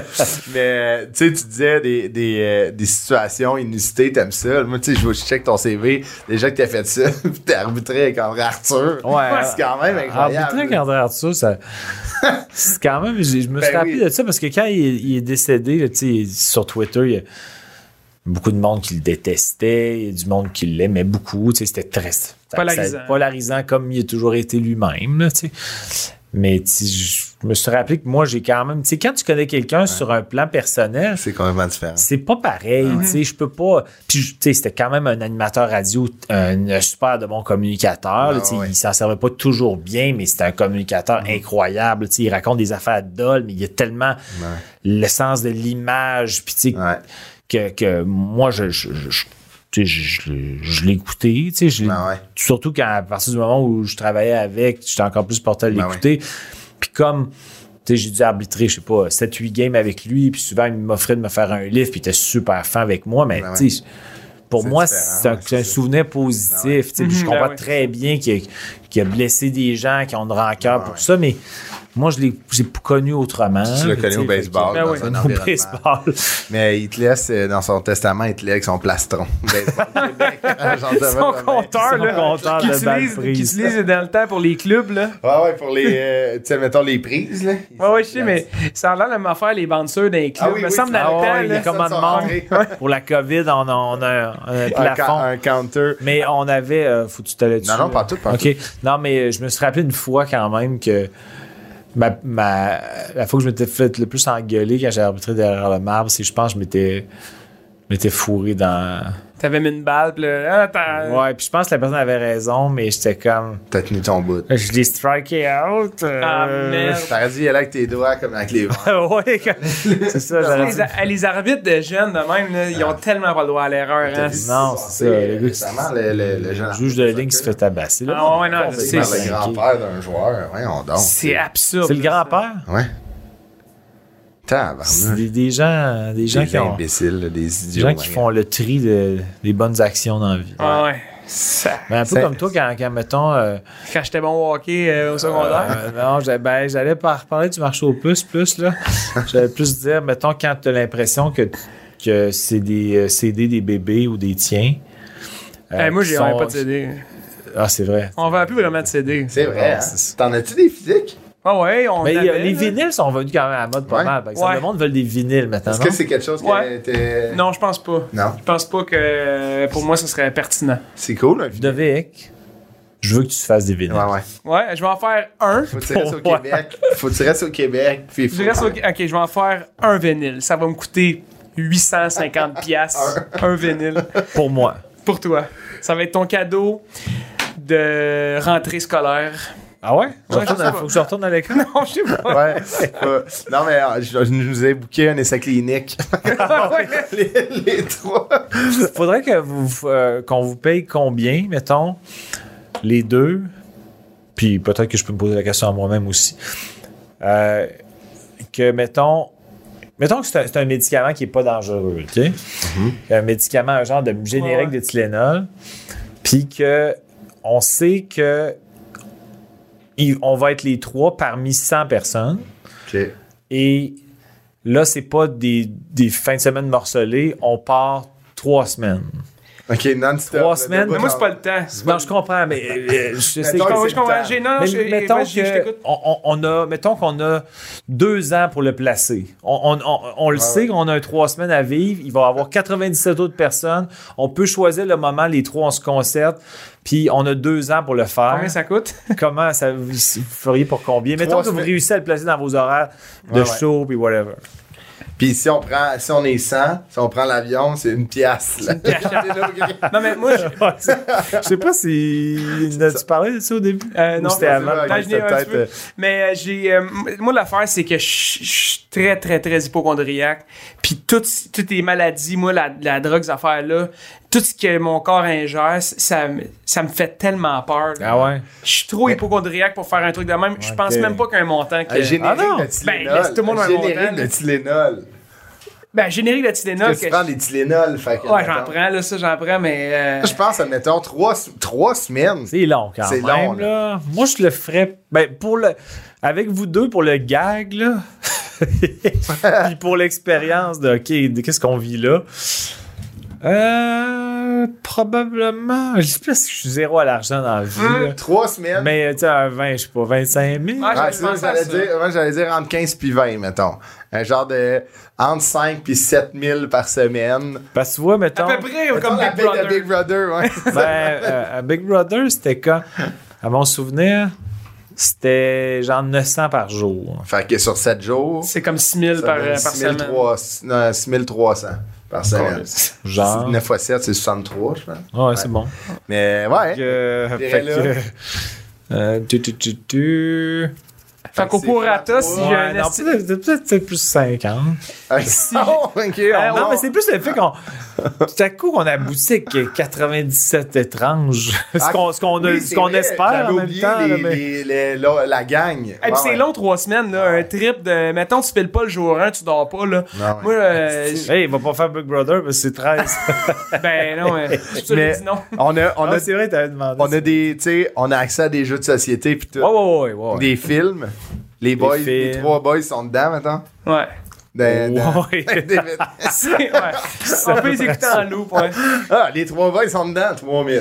Speaker 1: Mais tu sais, tu disais des situations inusitées, t'aimes ça. Moi, tu sais, je check ton CV, déjà que t'as fait ça, puis t'es arbitré avec André Arthur.
Speaker 4: Ouais.
Speaker 1: C'est quand même incroyable.
Speaker 4: Arbitrer avec André Arthur, ça. C'est quand même. Je me suis
Speaker 1: Ben
Speaker 4: rappelé
Speaker 1: oui.
Speaker 4: de ça parce que quand il est décédé, là, tu sais, sur Twitter, il y a beaucoup de monde qui le détestait, il y a du monde qui l'aimait beaucoup. Tu sais, c'était très
Speaker 2: Polarisant.
Speaker 4: polarisant comme il a toujours été lui-même. Là, tu sais. Mais tu sais, je me suis rappelé que moi, j'ai quand même. Tu sais, quand tu connais quelqu'un sur un plan personnel,
Speaker 1: C'est complètement différent.
Speaker 4: c'est pas pareil, tu sais, je peux pas. Puis, tu sais, c'était quand même un animateur radio, un super de bon communicateur. Là, tu sais,
Speaker 1: ouais.
Speaker 4: Il s'en servait pas toujours bien, mais c'était un communicateur incroyable. Tu sais, il raconte des affaires dol, mais il y a tellement le sens de l'image. Puis, tu sais,
Speaker 1: Ouais.
Speaker 4: que moi, tu sais, je l'écoutais, tu sais,
Speaker 1: Ben ouais.
Speaker 4: surtout quand, à partir du moment où je travaillais avec, j'étais encore plus porté à l'écouter. Puis comme, tu sais, j'ai dû arbitrer, je sais pas, 7-8 games avec lui, puis souvent, il m'offrait de me faire un livre, puis il était super fin avec moi, mais
Speaker 1: Ben
Speaker 4: tu sais, pour
Speaker 1: C'est
Speaker 4: moi,
Speaker 1: différent,
Speaker 4: c'est un souvenir positif. tu sais, puis je comprends très bien qu'il a blessé des gens qui ont une rancœur pour ça, mais moi, j'ai connu autrement.
Speaker 1: Tu l'as connu
Speaker 4: tu sais,
Speaker 1: au baseball,
Speaker 2: Ben
Speaker 1: dans
Speaker 2: oui.
Speaker 1: un
Speaker 4: Au
Speaker 1: environnement.
Speaker 4: baseball.
Speaker 1: Mais il te laisse, dans son testament, il te laisse avec son plastron. Baseball Québec.
Speaker 2: Son compteur, là,
Speaker 4: compteur
Speaker 2: qu'il
Speaker 4: de balles
Speaker 2: utilise,
Speaker 4: prises.
Speaker 2: qu'il utilise dans le temps pour les clubs, là.
Speaker 1: Ouais, pour les, tu sais, mettons les prises, là.
Speaker 2: Ouais, je sais, mais ça a l'air de me faire les bouncers dans les clubs.
Speaker 1: Ah oui,
Speaker 2: me
Speaker 1: oui,
Speaker 2: semble
Speaker 1: tu-
Speaker 2: dans le
Speaker 4: Ah
Speaker 2: temps,
Speaker 4: ouais, il y
Speaker 2: là.
Speaker 4: a comme un
Speaker 1: Sont
Speaker 4: monde.
Speaker 1: rentrés.
Speaker 4: Pour la COVID, on a un plafond.
Speaker 1: Un counter.
Speaker 4: Mais on avait. Faut-tu t'aller dessus?
Speaker 1: Non, pas tout, pas tout.
Speaker 4: OK. Non, mais je me suis rappelé une fois quand même que la fois que je m'étais fait le plus engueuler quand j'ai arbitré derrière le marbre, c'est je pense que je m'étais fourré dans.
Speaker 2: T'avais mis une balle, pis là, attends.
Speaker 4: Ouais, puis je pense que la personne avait raison, mais j'étais comme.
Speaker 1: T'as tenu ton bout.
Speaker 4: Je l'ai striké out.
Speaker 2: Ah, merde.
Speaker 1: T'aurais dû y aller avec tes doigts comme avec les vents.
Speaker 4: Ouais, c'est ça, j'aurais dit.
Speaker 2: Les arbitres de jeunes de même, là, ils ont tellement pas le droit à l'erreur. Hein.
Speaker 4: Non, c'est ça. Le gars qui-
Speaker 1: Récemment, le jeune
Speaker 4: Le juge de ligne qui se fait tabasser. Là.
Speaker 2: Ah ouais, non,
Speaker 1: C'est
Speaker 2: c'est-
Speaker 1: le grand-père d'un joueur. Ouais, on donne.
Speaker 2: C'est absurde.
Speaker 4: C'est le grand-père?
Speaker 1: Ouais.
Speaker 4: C'est
Speaker 1: Tabarnak.
Speaker 4: des gens
Speaker 1: Des
Speaker 4: qui ont.
Speaker 1: imbéciles, là, des
Speaker 4: Des
Speaker 1: idiots.
Speaker 4: gens qui font le tri des bonnes actions dans la vie.
Speaker 2: Ah ouais. Ça-
Speaker 4: Mais un peu
Speaker 1: C'est-
Speaker 4: comme toi, quand mettons.
Speaker 2: Quand j'étais bon au hockey au secondaire.
Speaker 4: Non, j'allais reparler du marché au plus, là. J'allais plus dire, mettons, quand tu as l'impression que c'est des CD des bébés ou des tiens.
Speaker 2: Moi,
Speaker 4: qui
Speaker 2: j'ai
Speaker 4: sont-
Speaker 2: pas de CD.
Speaker 4: Ah, c'est vrai.
Speaker 2: On vend plus vraiment de CD.
Speaker 1: C'est vrai. Hein?
Speaker 4: c'est ça.
Speaker 1: T'en as-tu des physiques?
Speaker 2: Ah ouais, on
Speaker 4: Mais
Speaker 2: avait,
Speaker 4: les
Speaker 2: là.
Speaker 4: vinyles sont venus quand même à la mode pas
Speaker 1: Ouais.
Speaker 4: mal. Par exemple,
Speaker 2: Ouais.
Speaker 4: le monde veut des vinyles maintenant.
Speaker 1: Est-ce
Speaker 4: non?
Speaker 1: que c'est quelque chose qui
Speaker 2: Ouais.
Speaker 1: était.
Speaker 2: Non, je pense pas.
Speaker 1: Non.
Speaker 2: Je pense pas que pour moi, ce serait pertinent.
Speaker 1: C'est cool, un vidéo.
Speaker 4: Ludovic. je veux que tu fasses des vinyles.
Speaker 1: Ouais.
Speaker 2: Ouais, je vais en faire un.
Speaker 1: Faut que tu restes au Québec. Faut que tu restes au Québec. Puis
Speaker 2: Je reste ok, je vais en faire un vinyle. Ça va me coûter 850 piastres. Un vinyle.
Speaker 4: Pour moi.
Speaker 2: Pour toi. Ça va être ton cadeau de rentrée scolaire.
Speaker 4: Ah ouais?
Speaker 2: Ouais, je sais pas.
Speaker 4: Faut que je retourne à l'école?
Speaker 2: Non, je sais pas.
Speaker 1: Ouais. Non, mais je nous ai booké un essai clinique. les trois.
Speaker 4: Faudrait que qu'on vous paye combien, mettons, les deux. Puis peut-être que je peux me poser la question à moi-même aussi. Que, mettons que c'est un médicament qui n'est pas dangereux, OK? Un médicament, un genre de générique de Tylenol. Puis que on sait que on va être les trois parmi 100 personnes.
Speaker 1: OK.
Speaker 4: Et là, c'est pas des fins de semaine morcelées. On part 3 semaines.
Speaker 1: OK, non-stop.
Speaker 4: 3 semaines.
Speaker 2: Mais moi, c'est pas le temps.
Speaker 4: Non, je comprends, mais je sais
Speaker 1: Mettons
Speaker 2: Je comprends. Non,
Speaker 4: mais
Speaker 2: je
Speaker 4: mettons
Speaker 2: vas-y, je t'écoute.
Speaker 4: mettons qu'on a 2 ans pour le placer. On le sait qu'on a 3 semaines à vivre. Il va y avoir 97 autres personnes. On peut choisir le moment, les trois, on se concerte. Puis on a 2 ans pour le faire.
Speaker 2: Combien ça coûte?
Speaker 4: Comment ça, vous feriez pour combien? Mettons que vous
Speaker 1: semaines.
Speaker 4: réussissez à le placer dans vos horaires de show puis whatever.
Speaker 1: Puis si on est 100, si on prend l'avion, c'est une pièce. Là.
Speaker 2: Non, mais moi,
Speaker 4: Je sais pas si... As-tu parlé de ça au début?
Speaker 2: non,
Speaker 4: Ou c'était avant?
Speaker 2: Non, je n'ai un petit peu. Mais moi, l'affaire, c'est que je suis très, très, très hypochondriaque. Puis toutes les maladies, moi, la drogue, ces affaires-là, tout ce que mon corps ingère, ça me fait tellement peur. Là.
Speaker 4: Ah ouais?
Speaker 2: Je suis trop hypochondriaque pour faire un truc de même. Je pense même pas qu'un montant que...
Speaker 1: Un générique
Speaker 4: non.
Speaker 1: de
Speaker 2: Ben,
Speaker 1: Tylenol.
Speaker 2: laisse tout le monde
Speaker 1: un
Speaker 2: un
Speaker 1: générique
Speaker 2: montant,
Speaker 1: de
Speaker 2: là.
Speaker 1: Tylenol.
Speaker 2: Ben, générique de Tylenol.
Speaker 1: Tu prends des Tylenol. Fait que,
Speaker 2: Ouais, j'en
Speaker 1: mettons,
Speaker 2: prends, là, ça, j'en prends, mais...
Speaker 1: Je pense, admettons, 3 semaines.
Speaker 4: C'est long quand
Speaker 1: C'est
Speaker 4: même.
Speaker 1: long,
Speaker 4: là. Moi, je le ferais... Ben, avec vous deux, pour le gag, là. Puis pour l'expérience de, OK, qu'est-ce qu'on vit là? Probablement. Je sais pas si je suis zéro à l'argent dans la vie. là.
Speaker 1: 3 semaines.
Speaker 4: Mais, tu sais, un 20, je sais pas, 25 000.
Speaker 2: Ah,
Speaker 1: Ouais,
Speaker 2: je
Speaker 1: c'est ça,
Speaker 2: pensais à ça.
Speaker 1: moi, j'allais dire entre 15 puis 20, mettons. Un genre de entre 5 puis 7 000 par semaine.
Speaker 4: Parce que tu vois, mettons...
Speaker 2: À peu près
Speaker 1: Mettons
Speaker 2: comme
Speaker 1: la
Speaker 2: Big
Speaker 1: paye de
Speaker 2: Brother.
Speaker 1: Big Brother, ouais.
Speaker 4: à Big Brother, c'était quand? À mon souvenir, c'était genre 900 par jour.
Speaker 1: Fait que sur 7 jours,
Speaker 2: C'est comme 6 000 par semaine.
Speaker 1: 6300 par semaine.
Speaker 4: Genre.
Speaker 1: 9 x 7, c'est 63, je pense.
Speaker 4: Ouais, c'est bon.
Speaker 1: Mais ouais.
Speaker 4: Fait que...
Speaker 2: Fait qu'au prorata, si j'ai un
Speaker 4: non,
Speaker 2: esti-
Speaker 4: peut-être plus 50.
Speaker 1: Oh, ok,
Speaker 4: Non, mais c'est plus le fait qu'on... Tout à coup, qu'on aboutit avec 97 étranges. Ce qu'on espère en même temps. là, mais-
Speaker 1: la gang.
Speaker 2: Et puis c'est long, 3 semaines, là. Un trip de. Mettons, tu files pas le jour 1, tu dors pas, là.
Speaker 1: Non,
Speaker 2: Moi,
Speaker 4: Hey, il va pas faire Big Brother parce que c'est 13.
Speaker 2: ben non, je te
Speaker 1: Mais-
Speaker 2: dis non.
Speaker 1: on a,
Speaker 4: C'est vrai, t'avais demandé.
Speaker 1: on a des, tu sais, on a accès à des jeux de société puis tout.
Speaker 4: Ouais.
Speaker 1: Des films. Les boys, les
Speaker 4: films.
Speaker 1: 3 boys sont dedans maintenant.
Speaker 2: Ouais.
Speaker 4: Ouais.
Speaker 2: Ouais. On peut les écouter en loop, ouais.
Speaker 1: Ah, les 3 boys sont dedans, 3000.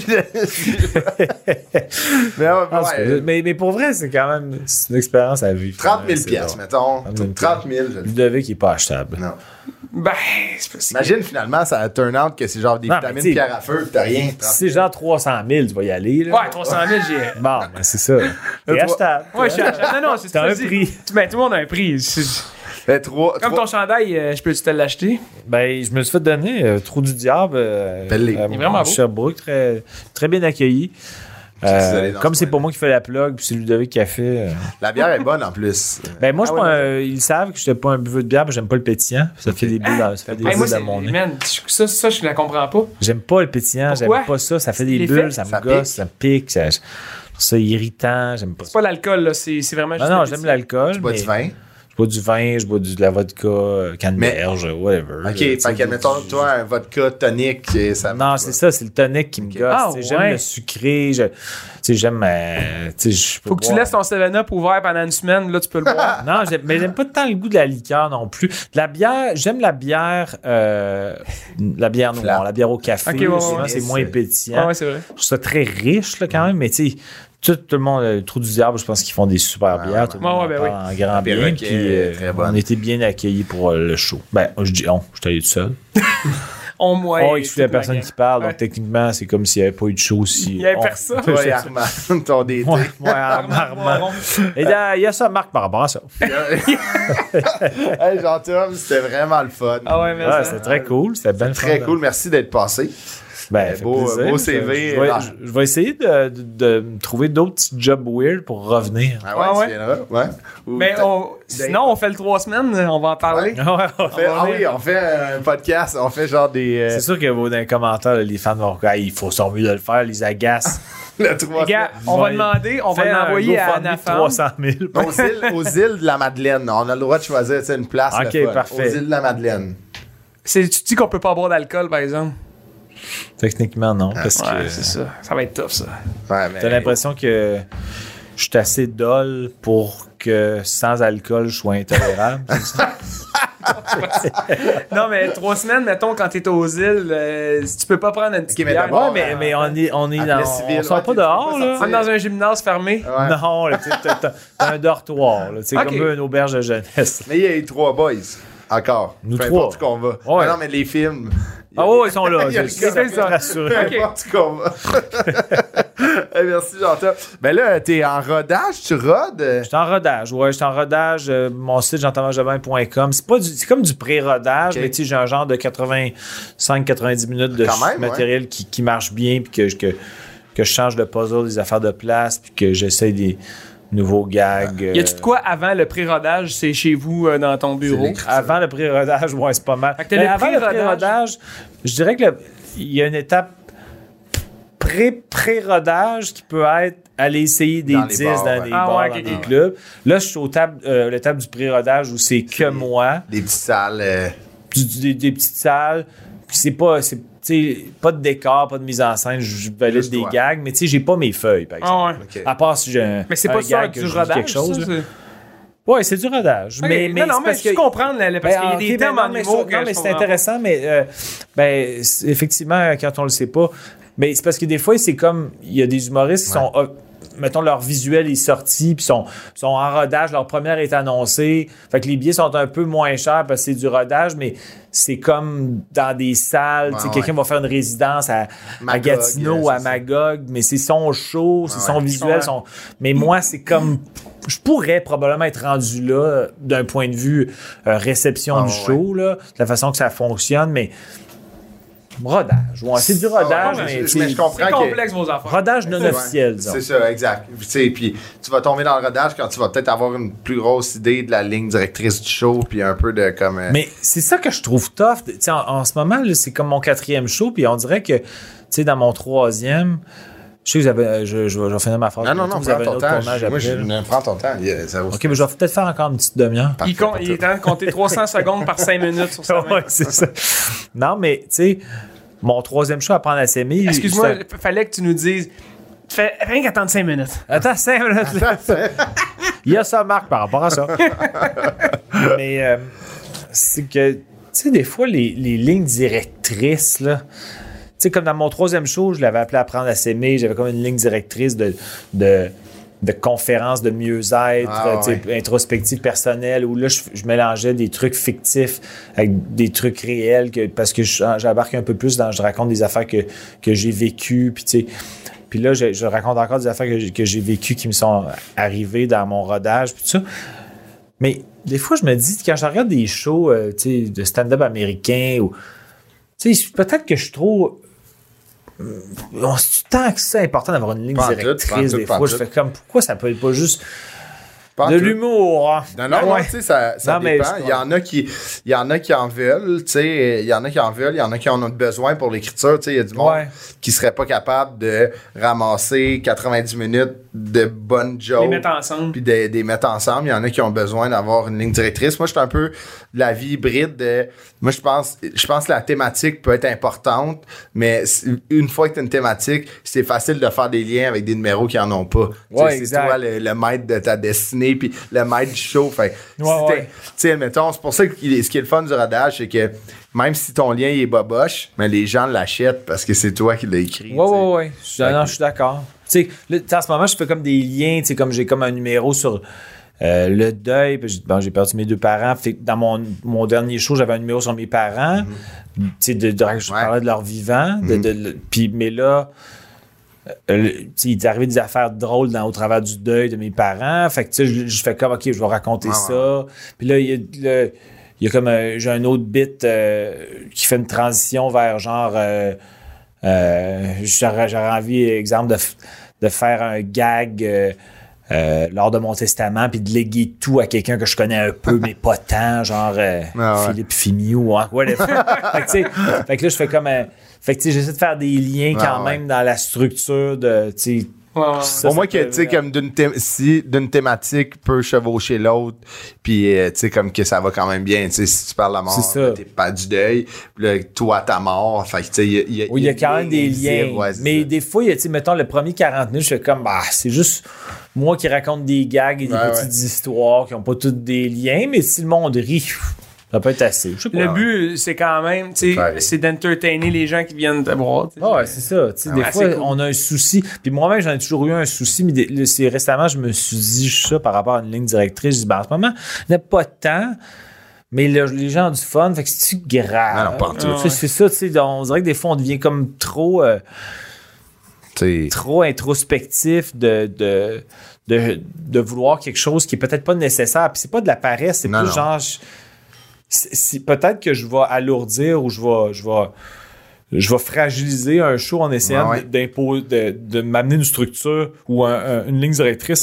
Speaker 1: Mais ouais,
Speaker 4: Mais pour vrai, c'est quand même c'est une expérience à vivre.
Speaker 1: 30 000
Speaker 4: C'est
Speaker 1: piastres,
Speaker 4: drôle.
Speaker 1: mettons.
Speaker 4: 30 000
Speaker 1: 30 000, je le dis.
Speaker 4: Ludovic, il est pas achetable.
Speaker 1: Non.
Speaker 2: Ben, c'est pas si.
Speaker 1: Imagine finalement, ça a turn out que c'est genre des
Speaker 4: Non, mais
Speaker 1: vitamines
Speaker 4: t'sais,
Speaker 1: pierre à feu, pis t'as rien.
Speaker 4: Si c'est genre 300 000, tu vas y aller. Là.
Speaker 2: Ouais, 300 000, j'ai.
Speaker 4: Bon, ben c'est ça. T'es achetable.
Speaker 2: Ouais, je suis achetable. Non, c'est
Speaker 4: T'as
Speaker 2: ça.
Speaker 4: un
Speaker 2: je dis.
Speaker 4: prix.
Speaker 2: Ben, tout le monde a un prix. Comme ton chandail, je peux-tu te l'acheter?
Speaker 4: Ben, je me suis fait donner Trou du Diable.
Speaker 1: Belle-les.
Speaker 2: Il est vraiment beau.
Speaker 4: Sherbrooke, très, très bien accueilli.
Speaker 1: allé dans
Speaker 4: Comme
Speaker 1: ce
Speaker 4: c'est pas
Speaker 1: coin-là.
Speaker 4: moi qui fais la plug, puis c'est Ludovic qui a fait.
Speaker 1: La bière est bonne en plus.
Speaker 4: Ben, moi, je
Speaker 2: Ah
Speaker 4: suis
Speaker 2: ouais,
Speaker 4: pas ils savent que je n'étais pas un buveur de bière, parce que j'aime pas le pétillant. Ça fait des bulles, ça fait des
Speaker 2: Hey, moi,
Speaker 4: bulles
Speaker 2: c'est.
Speaker 4: dans mon nez.
Speaker 2: Man, ça, je la comprends pas.
Speaker 4: J'aime pas le pétillant,
Speaker 2: Pourquoi?
Speaker 4: j'aime pas ça. Ça fait des
Speaker 2: Les
Speaker 4: bulles,
Speaker 2: faits,
Speaker 4: ça me
Speaker 1: ça
Speaker 4: gosse,
Speaker 1: pique.
Speaker 4: ça me pique. Je trouve ça irritant, j'aime pas
Speaker 2: C'est
Speaker 4: ça.
Speaker 2: pas l'alcool, là. C'est vraiment juste.
Speaker 4: Non,
Speaker 2: le
Speaker 4: j'aime
Speaker 2: petit.
Speaker 4: l'alcool.
Speaker 1: Tu bois
Speaker 4: mais
Speaker 1: du vin.
Speaker 4: Je bois du vin, je bois de la vodka, canneberge, whatever.
Speaker 1: Ok, fait qu'admettons, toi, un vodka tonique, ça.
Speaker 4: Non, c'est ça, c'est le tonic qui me gosse.
Speaker 2: Ah,
Speaker 4: Tu sais, j'aime
Speaker 2: ouais.
Speaker 4: le sucré, j'aime. Tu sais, je peux
Speaker 2: Faut que tu
Speaker 4: boire.
Speaker 2: laisses ton 7-Up ouvert pendant une semaine, là, tu peux le boire.
Speaker 4: Non, mais j'aime pas tant le goût de la liqueur non plus. De la bière, j'aime la bière noire,
Speaker 1: Flat.
Speaker 4: la bière au café.
Speaker 2: Ok, ouais, ouais,
Speaker 4: souvent,
Speaker 1: ouais.
Speaker 4: c'est moins pétillant.
Speaker 2: Ouais, c'est vrai.
Speaker 4: Je trouve ça très riche là, quand même, mais tu sais, tout le monde, le Trou du Diable, je pense qu'ils font des super bières.
Speaker 1: ouais.
Speaker 4: Tout le monde
Speaker 2: Ouais, ben
Speaker 4: en parle en grand bien.
Speaker 1: Perroquet,
Speaker 4: Puis
Speaker 1: très bonne.
Speaker 4: on était bien accueillis pour le show. Ben, je dis on, j'étais allé tout seul.
Speaker 2: on
Speaker 4: exclut la personne qui parle, donc techniquement, c'est comme s'il n'y avait pas eu de show aussi.
Speaker 2: Il y avait personne.
Speaker 1: Ouais, Armand, ton DT.
Speaker 4: Ouais, Armand. Et il y a ça, Marc, par rapport à ça.
Speaker 1: Hey, Jean-Tom, c'était vraiment le fun.
Speaker 2: Ah ouais, merci.
Speaker 4: Ouais, c'était très cool. C'était bien
Speaker 1: Très cool, merci d'être passé.
Speaker 4: Ben,
Speaker 1: beau CV.
Speaker 4: Je vais essayer de trouver d'autres petits jobs weird pour revenir.
Speaker 1: Ah ouais,
Speaker 2: Ah ouais?
Speaker 1: tu viendras, ouais. Ou
Speaker 2: Mais sinon, on fait le 3 semaines, on va en parler.
Speaker 1: on fait un podcast, on fait genre des...
Speaker 4: C'est sûr que dans les commentaires, les fans vont dire il faut son mieux de le faire, les agaces.
Speaker 1: le 3
Speaker 2: Les gars, on va demander, on va l'envoyer à Anafam.
Speaker 4: 300 000.
Speaker 1: aux îles de la Madeleine. On a le droit de choisir une place.
Speaker 4: Ok,
Speaker 1: le fun.
Speaker 4: parfait.
Speaker 1: Aux îles de la Madeleine.
Speaker 2: Tu dis qu'on peut pas boire d'alcool, par exemple?
Speaker 4: Techniquement, non. Parce
Speaker 2: Ouais,
Speaker 4: que
Speaker 2: c'est ça. Ça va être tough, ça.
Speaker 1: Ouais, mais...
Speaker 4: t'as l'impression que je suis assez dole pour que sans alcool, je sois intolérable.
Speaker 2: Non, mais 3 semaines, mettons, quand t'es aux îles, si tu peux pas prendre une petite
Speaker 1: Ok, mais
Speaker 2: bière,
Speaker 1: d'abord,
Speaker 4: mais on est
Speaker 1: Appelez
Speaker 4: dans.
Speaker 1: civil,
Speaker 4: On sort
Speaker 1: ouais,
Speaker 4: pas
Speaker 1: tu
Speaker 4: dehors,
Speaker 1: peux pas
Speaker 4: là.
Speaker 2: on est dans un gymnase fermé.
Speaker 1: Ouais.
Speaker 4: Non, là, tu sais, t'as un dortoir, là, tu sais,
Speaker 2: Ok.
Speaker 4: comme une auberge de jeunesse.
Speaker 1: Mais il y a eu 3 boys. Encore.
Speaker 4: Nous
Speaker 1: Peu
Speaker 4: trois.
Speaker 1: importe où qu'on va.
Speaker 4: Ouais.
Speaker 1: Ah non, mais les films. il y a
Speaker 4: Ah
Speaker 1: des-
Speaker 4: ouais, ils sont là.
Speaker 1: Il y a
Speaker 4: Je
Speaker 1: le
Speaker 4: suis
Speaker 1: cas.
Speaker 4: rassuré.
Speaker 1: Peu importe où qu'on va. Hey, merci, Jean-Tom. Ben là, t'es en rodage, tu rodes.
Speaker 4: J'étais en rodage, ouais, j'étais en rodage. Mon site, jeanthomasjobin.com. C'est comme du pré-rodage,
Speaker 1: Ok.
Speaker 4: mais tu sais, j'ai un genre de 85-90 minutes de
Speaker 1: Quand même,
Speaker 4: matériel qui marche bien, puis que je change de puzzle, des affaires de place, puis que j'essaie des nouveaux gags.
Speaker 2: Y a-tu de quoi avant le pré-rodage, c'est chez vous, dans ton bureau?
Speaker 1: l'écriture.
Speaker 4: Avant le pré-rodage, ouais, c'est pas mal.
Speaker 2: Fait que t'as
Speaker 4: Mais
Speaker 2: le
Speaker 4: avant le
Speaker 2: pré-rodage.
Speaker 4: pré-rodage, je dirais que il y a une étape pré-rodage qui peut être aller essayer des
Speaker 1: Dans les
Speaker 4: 10
Speaker 1: bars,
Speaker 4: dans
Speaker 1: ouais.
Speaker 4: des
Speaker 2: Ah
Speaker 4: bars,
Speaker 2: ouais,
Speaker 4: dans
Speaker 2: ok,
Speaker 4: des
Speaker 2: ok.
Speaker 4: clubs. Là, je suis au l'étape du pré-rodage où c'est que moi,
Speaker 1: Des petites salles.
Speaker 4: des petites salles, puis c'est pas de décor, pas de mise en scène, je valide
Speaker 1: Juste
Speaker 4: des
Speaker 1: toi.
Speaker 4: gags, mais tu sais, j'ai pas mes feuilles, par exemple.
Speaker 2: Ah ouais.
Speaker 1: Ok.
Speaker 4: À part si j'ai un
Speaker 2: Mais c'est
Speaker 4: un
Speaker 2: pas ça
Speaker 4: gag que
Speaker 2: du
Speaker 4: je dis
Speaker 2: rodage,
Speaker 4: quelque chose.
Speaker 2: ça,
Speaker 4: là.
Speaker 2: c'est-
Speaker 4: Ouais, c'est du rodage.
Speaker 2: Ok,
Speaker 4: Mais
Speaker 2: non, non,
Speaker 4: c'est
Speaker 2: mais
Speaker 4: parce
Speaker 2: je
Speaker 4: que
Speaker 2: comprends, parce qu'il y a des termes en humour que
Speaker 4: non,
Speaker 2: je
Speaker 4: mais c'est
Speaker 2: comprends
Speaker 4: intéressant, mais effectivement, quand on le sait pas, mais c'est parce que des fois, c'est comme, il y a des humoristes qui sont, mettons, leur visuel est sorti, puis sont en rodage, leur première est annoncée, fait que les billets sont un peu moins chers parce que c'est du rodage, mais c'est comme dans des salles, tu sais,
Speaker 1: Ouais,
Speaker 4: quelqu'un va faire une résidence à
Speaker 1: Magog,
Speaker 4: Gatineau, à
Speaker 1: c'est ça.
Speaker 4: Magog, mais c'est son show, c'est son
Speaker 1: ouais.
Speaker 4: visuel,
Speaker 2: Ouais.
Speaker 4: mais moi, c'est comme... Je pourrais probablement être rendu là d'un point de vue réception du show, là, de la façon que ça fonctionne, mais rodage. Ouais, c'est du rodage,
Speaker 1: Ah ouais,
Speaker 4: mais,
Speaker 1: mais
Speaker 4: tu sais,
Speaker 1: je comprends
Speaker 2: C'est
Speaker 1: que...
Speaker 2: complexe, vos affaires.
Speaker 4: rodage non
Speaker 1: Ouais.
Speaker 4: officiel, disons.
Speaker 1: C'est ça, exact. Tu sais, puis tu vas tomber dans le rodage quand tu vas peut-être avoir une plus grosse idée de la ligne directrice du show, puis un peu de comme...
Speaker 4: Mais c'est ça que je trouve tough. Tu sais, en ce moment, là, c'est comme mon 4e show, puis on dirait que, tu sais, dans mon 3e, je sais que je vais finir ma phrase.
Speaker 1: non,
Speaker 4: Vous
Speaker 1: prends
Speaker 4: avez un
Speaker 1: ton
Speaker 4: autre
Speaker 1: temps.
Speaker 4: tournage
Speaker 1: Moi,
Speaker 4: après, là.
Speaker 1: prends ton temps. Ça vaut
Speaker 4: OK, mais je vais peut-être faire encore une petite demi-heure.
Speaker 2: Il est en train de compter 300 secondes par 5 minutes sur sa main.
Speaker 4: Ouais, c'est ça. Non, mais, tu sais, mon 3e show à prendre à s'aimer.
Speaker 2: Excuse-moi,
Speaker 4: c'est
Speaker 2: fallait que tu nous dises. Fais rien qu'attendre 5 minutes.
Speaker 4: Attends, 5 minutes. là. Il y a ça, Marc, par rapport à ça. Mais c'est que, tu sais, des fois, les lignes directrices, là, tu sais, comme dans mon 3e show, je l'avais appelé Apprendre à s'aimer, j'avais comme une ligne directrice de conférences de mieux-être,
Speaker 1: Ah,
Speaker 4: tu sais, introspective personnelle, où là, je mélangeais des trucs fictifs avec des trucs réels, parce que j'embarque un peu plus je raconte des affaires que j'ai vécues, puis tu sais. Puis là, je raconte encore des affaires que j'ai vécues qui me sont arrivées dans mon rodage, puis tout ça. Mais des fois, je me dis, quand je regarde des shows tu sais, de stand-up américain, ou tu sais, peut-être que je suis trop... C'est tant que c'est important d'avoir une ligne
Speaker 1: Pas en tout,
Speaker 4: directrice.
Speaker 1: pas en tout,
Speaker 4: Des
Speaker 1: pas en
Speaker 4: fois, je
Speaker 1: tout.
Speaker 4: fais comme, pourquoi ça peut être pas juste
Speaker 1: Pas en
Speaker 4: de
Speaker 1: tout.
Speaker 4: l'humour? Hein?
Speaker 1: Non,
Speaker 4: Ouais.
Speaker 1: tu sais, ça
Speaker 4: Non, mais
Speaker 1: dépend.
Speaker 4: je-
Speaker 1: Il y en a qui en veulent, tu sais, il y en a qui en veulent, il y en a qui en ont besoin pour l'écriture, tu sais, il y a du monde
Speaker 4: Ouais.
Speaker 1: qui serait pas capable de ramasser 90 minutes de bonnes jokes.
Speaker 2: Les mettre ensemble.
Speaker 1: Puis des mettre ensemble. Il y en a qui ont besoin d'avoir une ligne directrice. Moi, je suis un peu de la vie hybride. Moi, je pense que la thématique peut être importante, mais une fois que tu as une thématique, c'est facile de faire des liens avec des numéros qui en ont pas. Tu sais,
Speaker 4: Ouais,
Speaker 1: c'est
Speaker 4: exact.
Speaker 1: toi le maître de ta destinée, puis le maître du show. Fait, si
Speaker 4: ouais.
Speaker 1: tu sais, mettons, c'est pour ça que ce qui est le fun du rodage, c'est que même si ton lien il est boboche, mais les gens l'achètent parce que c'est toi qui l'as écrit. tu sais.
Speaker 4: Ouais. Je suis d'accord. Tu sais, là, en ce moment, je fais comme des liens, tu sais, comme j'ai comme un numéro sur le deuil. Puis j'ai perdu mes 2 parents. Fait que dans mon dernier show, j'avais un numéro sur mes parents. Tu sais, je parlais de leur vivant. Puis, mais là, il est arrivé des affaires drôles au travers du deuil de mes parents. Fait que tu sais, je fais comme, OK, je vais raconter ça. Puis là, il y a comme j'ai un autre bit qui fait une transition vers genre j'aurais envie, exemple, de faire un gag lors de mon testament puis de léguer tout à quelqu'un que je connais un peu mais pas tant, genre Philippe Fimiou ou whatever. fait que là je fais comme fait que j'essaie de faire des liens quand même dans la structure de
Speaker 1: Au moins que, tu sais, comme d'une thématique peut chevaucher l'autre, puis, tu sais, comme que ça va quand même bien, tu sais, si tu parles de la mort, t'es pas du deuil, puis là, toi, ta mort, fait que, tu sais, il
Speaker 4: y a quand même des liens, mais des fois, tu sais, mettons, le premier 40 minutes, je fais comme, c'est juste moi qui raconte des gags et des petites histoires qui ont pas toutes des liens, mais si le monde rit... Ça peut être assez.
Speaker 2: Le but, c'est quand même, tu sais, c'est d'entertainer les gens qui viennent te voir.
Speaker 4: Ouais, c'est ça. Des fois, on a un souci. Puis moi-même, j'en ai toujours eu un souci, mais c'est récemment, je me suis dit ça par rapport à une ligne directrice. Je dis, en ce moment, il n'y a pas de temps, mais les gens ont du fun. Fait que c'est grave.
Speaker 1: Non, pas tout.
Speaker 4: C'est ça, tu sais. On dirait que des fois, on devient comme trop introspectif de vouloir quelque chose qui est peut-être pas nécessaire. Puis c'est pas de la paresse, c'est plus genre... peut-être que je vais alourdir ou je vais fragiliser un show en essayant de m'amener une structure ou une ligne directrice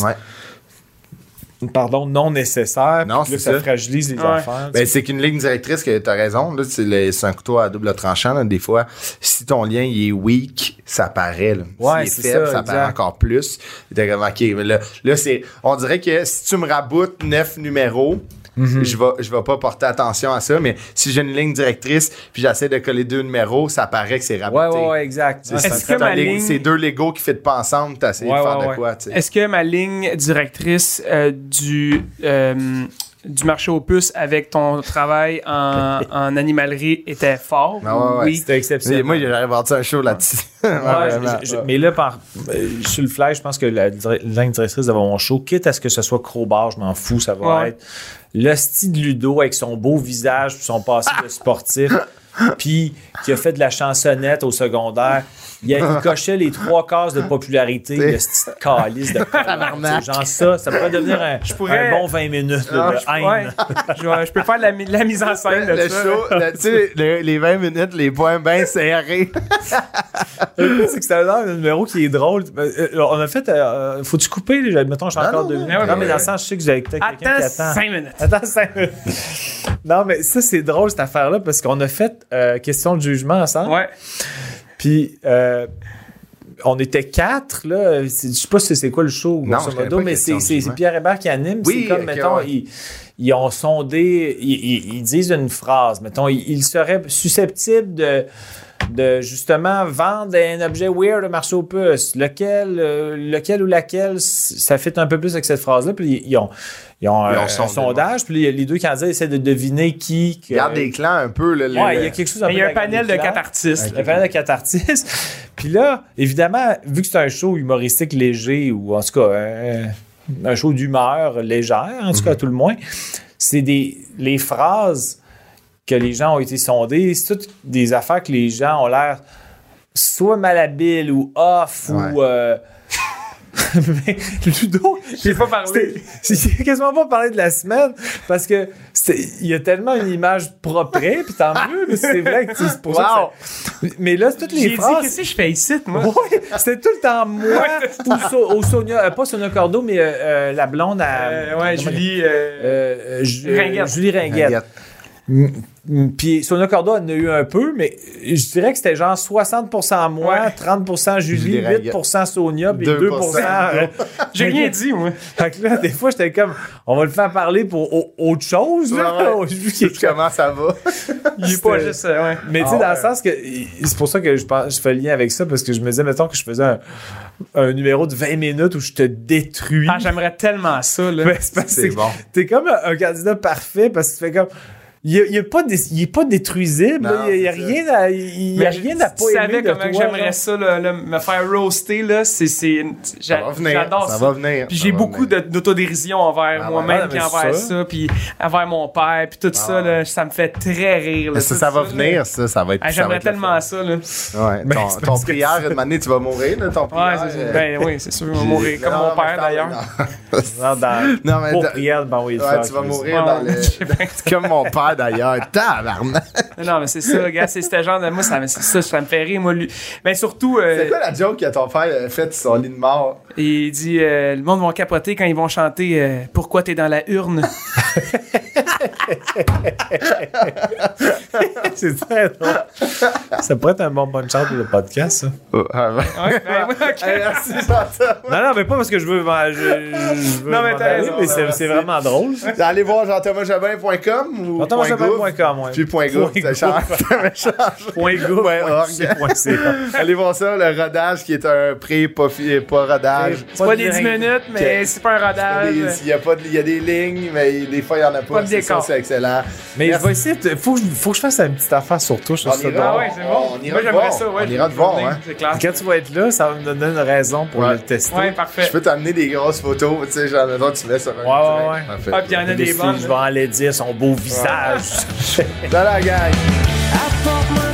Speaker 4: non nécessaire.
Speaker 1: Non,
Speaker 4: c'est ça fragilise les affaires.
Speaker 1: Ben, c'est qu'une ligne directrice, que t'as raison, là, c'est un couteau à double tranchant, là, des fois. Si ton lien il est weak, ça paraît. Là. S'il est faible, ça paraît encore plus. T'es comme, OK, mais là on dirait que si tu me raboutes 9 numéros, je vais pas porter attention à ça, mais si j'ai une ligne directrice puis j'essaie de coller 2 numéros, ça paraît que c'est raboté.
Speaker 4: Ouais, exact.
Speaker 2: Est-ce que ma ligne...
Speaker 1: C'est 2 Legos qui ne pas ensemble, t'as essayé de faire de quoi, tu sais.
Speaker 2: Est-ce que ma ligne directrice du marché aux puces avec ton travail en animalerie était fort?
Speaker 1: Oui,
Speaker 4: c'était exceptionnel.
Speaker 1: Moi, j'aurais vendu un show là-dessus.
Speaker 4: Mais là, sur le fly, je pense que la ligne directrice de mon show, quitte à ce que ce soit Crowbar, je m'en fous, ça va être le style de Ludo avec son beau visage puis son passé de sportif, puis qui a fait de la chansonnette au secondaire. Il cochait les 3 cases de popularité de cette calice de genre ça pourrait devenir un bon 20 minutes de haine.
Speaker 2: Je peux faire la mise en scène de ça.
Speaker 1: Show, tu sais, les 20 minutes, les points bien serrés.
Speaker 4: C'est que c'est un numéro qui est drôle. On a fait... faut-tu couper? Mettons, je suis encore 2 minutes. Non, mais dans le sens, je sais que vous avez peut-être quelqu'un qui attend.
Speaker 2: 5 minutes.
Speaker 4: Attends 5 minutes. Non, mais ça, c'est drôle, cette affaire-là, parce qu'on a fait question de jugement ensemble.
Speaker 2: Ouais.
Speaker 4: Puis, on était 4, là. Je sais pas si c'est quoi le show, grosso modo, mais c'est Pierre Hébert qui anime.
Speaker 1: Oui,
Speaker 4: c'est comme, mettons, ils ont sondé, ils disent une phrase. Mettons, ils seraient susceptibles de justement vendre un objet weird de marché aux puces. Lequel ou laquelle, ça fit un peu plus avec cette phrase-là. Puis ils ont un sondage. Puis les 2 candidats essaient de deviner qui...
Speaker 1: Regarde des clans un peu. Là,
Speaker 4: il y a quelque chose...
Speaker 2: Il y a un panel de 4 artistes.
Speaker 4: Un panel de 4 artistes. Puis là, évidemment, vu que c'est un show humoristique léger, ou en tout cas un show d'humeur légère, en tout cas à tout le moins, c'est les phrases que les gens ont été sondés, c'est toutes des affaires que les gens ont l'air soit malhabiles ou off ou... Mais Ludo,
Speaker 2: j'ai pas parlé.
Speaker 4: J'ai quasiment pas parlé de la semaine parce que il y a tellement une image propre, puis tant mieux, mais c'est vrai que c'est pour ça. Mais là, c'est toutes les phrases.
Speaker 2: J'ai dit, qu'est-ce que je fais ici, moi?
Speaker 4: Oui, c'était tout le temps moi ou Sonia, pas Sonia Cordeau, mais la blonde à.
Speaker 2: Julie
Speaker 4: Ringuette. Puis Sonia Cordeau en a eu un peu, mais je dirais que c'était genre 60% moi, 30% Julie, 8% Sonia, puis 2%...
Speaker 2: J'ai rien dit, moi.
Speaker 4: Fait que là, des fois, j'étais comme, on va le faire parler pour autre chose, là.
Speaker 1: Comment ça va?
Speaker 2: Il est pas juste...
Speaker 4: Mais tu sais, dans le sens que... C'est pour ça que je fais le lien avec ça, parce que je me disais, mettons que je faisais un numéro de 20 minutes où je te détruis.
Speaker 2: J'aimerais tellement ça, là.
Speaker 4: C'est bon. T'es comme un candidat parfait, parce que tu fais comme... il est pas détruisible.
Speaker 1: Non,
Speaker 4: là. Il y a
Speaker 1: c'est ça.
Speaker 4: rien à, il y a rien à pas
Speaker 2: tu savais
Speaker 4: aimer de
Speaker 2: comment
Speaker 4: toi.
Speaker 2: j'aimerais
Speaker 4: genre.
Speaker 2: ça, là, me faire roaster, là,
Speaker 1: Ça va venir.
Speaker 2: j'adore
Speaker 1: Ça
Speaker 2: ça.
Speaker 1: va venir.
Speaker 2: Puis
Speaker 1: ça
Speaker 2: j'ai
Speaker 1: va
Speaker 2: beaucoup
Speaker 1: venir.
Speaker 2: d'autodérision envers
Speaker 1: Ah ouais.
Speaker 2: moi-même,
Speaker 4: Ah,
Speaker 2: puis
Speaker 4: mais
Speaker 2: envers
Speaker 4: ça.
Speaker 2: ça, puis envers mon père, puis tout ça, là, ça me fait très rire. Là,
Speaker 1: Mais
Speaker 2: tout
Speaker 1: ça va
Speaker 2: là.
Speaker 1: venir, ça va être.
Speaker 2: Ah,
Speaker 1: ça va
Speaker 2: j'aimerais
Speaker 1: être le
Speaker 2: tellement
Speaker 1: fun.
Speaker 2: ça, là.
Speaker 1: Ouais,
Speaker 4: Mais
Speaker 1: ton,
Speaker 4: c'est
Speaker 1: ton
Speaker 4: parce que
Speaker 1: prière, une année, tu vas mourir, là, ton
Speaker 2: Ouais,
Speaker 1: prière.
Speaker 2: ben oui, c'est sûr, je vais mourir comme mon père, d'ailleurs.
Speaker 4: Non,
Speaker 1: Non, mais
Speaker 4: pour
Speaker 1: dans-
Speaker 4: prière, ben oui,
Speaker 1: Ouais, tu vas mourir dans le. Comme mon père, d'ailleurs. Tabarnak!
Speaker 2: Non, mais c'est ça, gars, c'est ce genre de... Moi, ça me fait rire, moi, lui. Mais surtout,
Speaker 1: C'est quoi la joke que ton père a faite sur son lit de mort?
Speaker 2: il dit, le monde va capoter quand ils vont chanter Pourquoi t'es dans la urne?
Speaker 4: C'est très drôle. Ça pourrait être un bon punch-out pour le podcast, ça.
Speaker 1: Ouais,
Speaker 2: Ouais, ben, ok.
Speaker 1: merci, Chantal.
Speaker 4: Non, mais pas parce que je veux je veux
Speaker 2: Non, mais
Speaker 4: m'en
Speaker 2: t'as
Speaker 4: aller,
Speaker 2: raison,
Speaker 4: mais
Speaker 1: merci.
Speaker 4: c'est vraiment drôle.
Speaker 1: Allez voir jean-thomasjabin.com ou
Speaker 4: Jean-thomasjabin.com, ouais.
Speaker 1: puis .gouv, ça change.
Speaker 4: Point go,
Speaker 1: .org.
Speaker 4: c'est point .ca.
Speaker 1: Allez voir ça, le rodage qui est un pré pas rodage.
Speaker 2: C'est pas des 10 minutes, mais c'est pas un rodage.
Speaker 1: Il y a des lignes, mais des fois, il n'y en a pas.
Speaker 2: Pas de
Speaker 1: C'est ça,
Speaker 2: décor.
Speaker 1: c'est excellent.
Speaker 4: Mais
Speaker 1: Merci.
Speaker 4: je vais essayer de... Faut que je fasse une petite affaire sur toi, je trouve ça
Speaker 1: On ira.
Speaker 2: Ah
Speaker 4: drôle.
Speaker 2: ouais, c'est bon.
Speaker 1: On ira
Speaker 2: Moi,
Speaker 1: te
Speaker 2: j'aimerais
Speaker 1: voir.
Speaker 2: ça, ouais.
Speaker 1: On ira te voir, hein.
Speaker 2: C'est clair.
Speaker 4: Quand tu vas être là, ça va me donner une raison pour
Speaker 1: Ouais.
Speaker 4: le tester.
Speaker 2: Ouais, parfait.
Speaker 1: Je peux t'amener des grosses photos, tu sais, genre, mettons, tu mets sur un.
Speaker 4: Ouais.
Speaker 1: Parfait.
Speaker 2: Ah, puis il y en a
Speaker 4: Les
Speaker 2: des
Speaker 4: filles,
Speaker 2: bonnes.
Speaker 4: je vais en les dire son beau visage.
Speaker 1: Dans la gang.
Speaker 3: Apporte-moi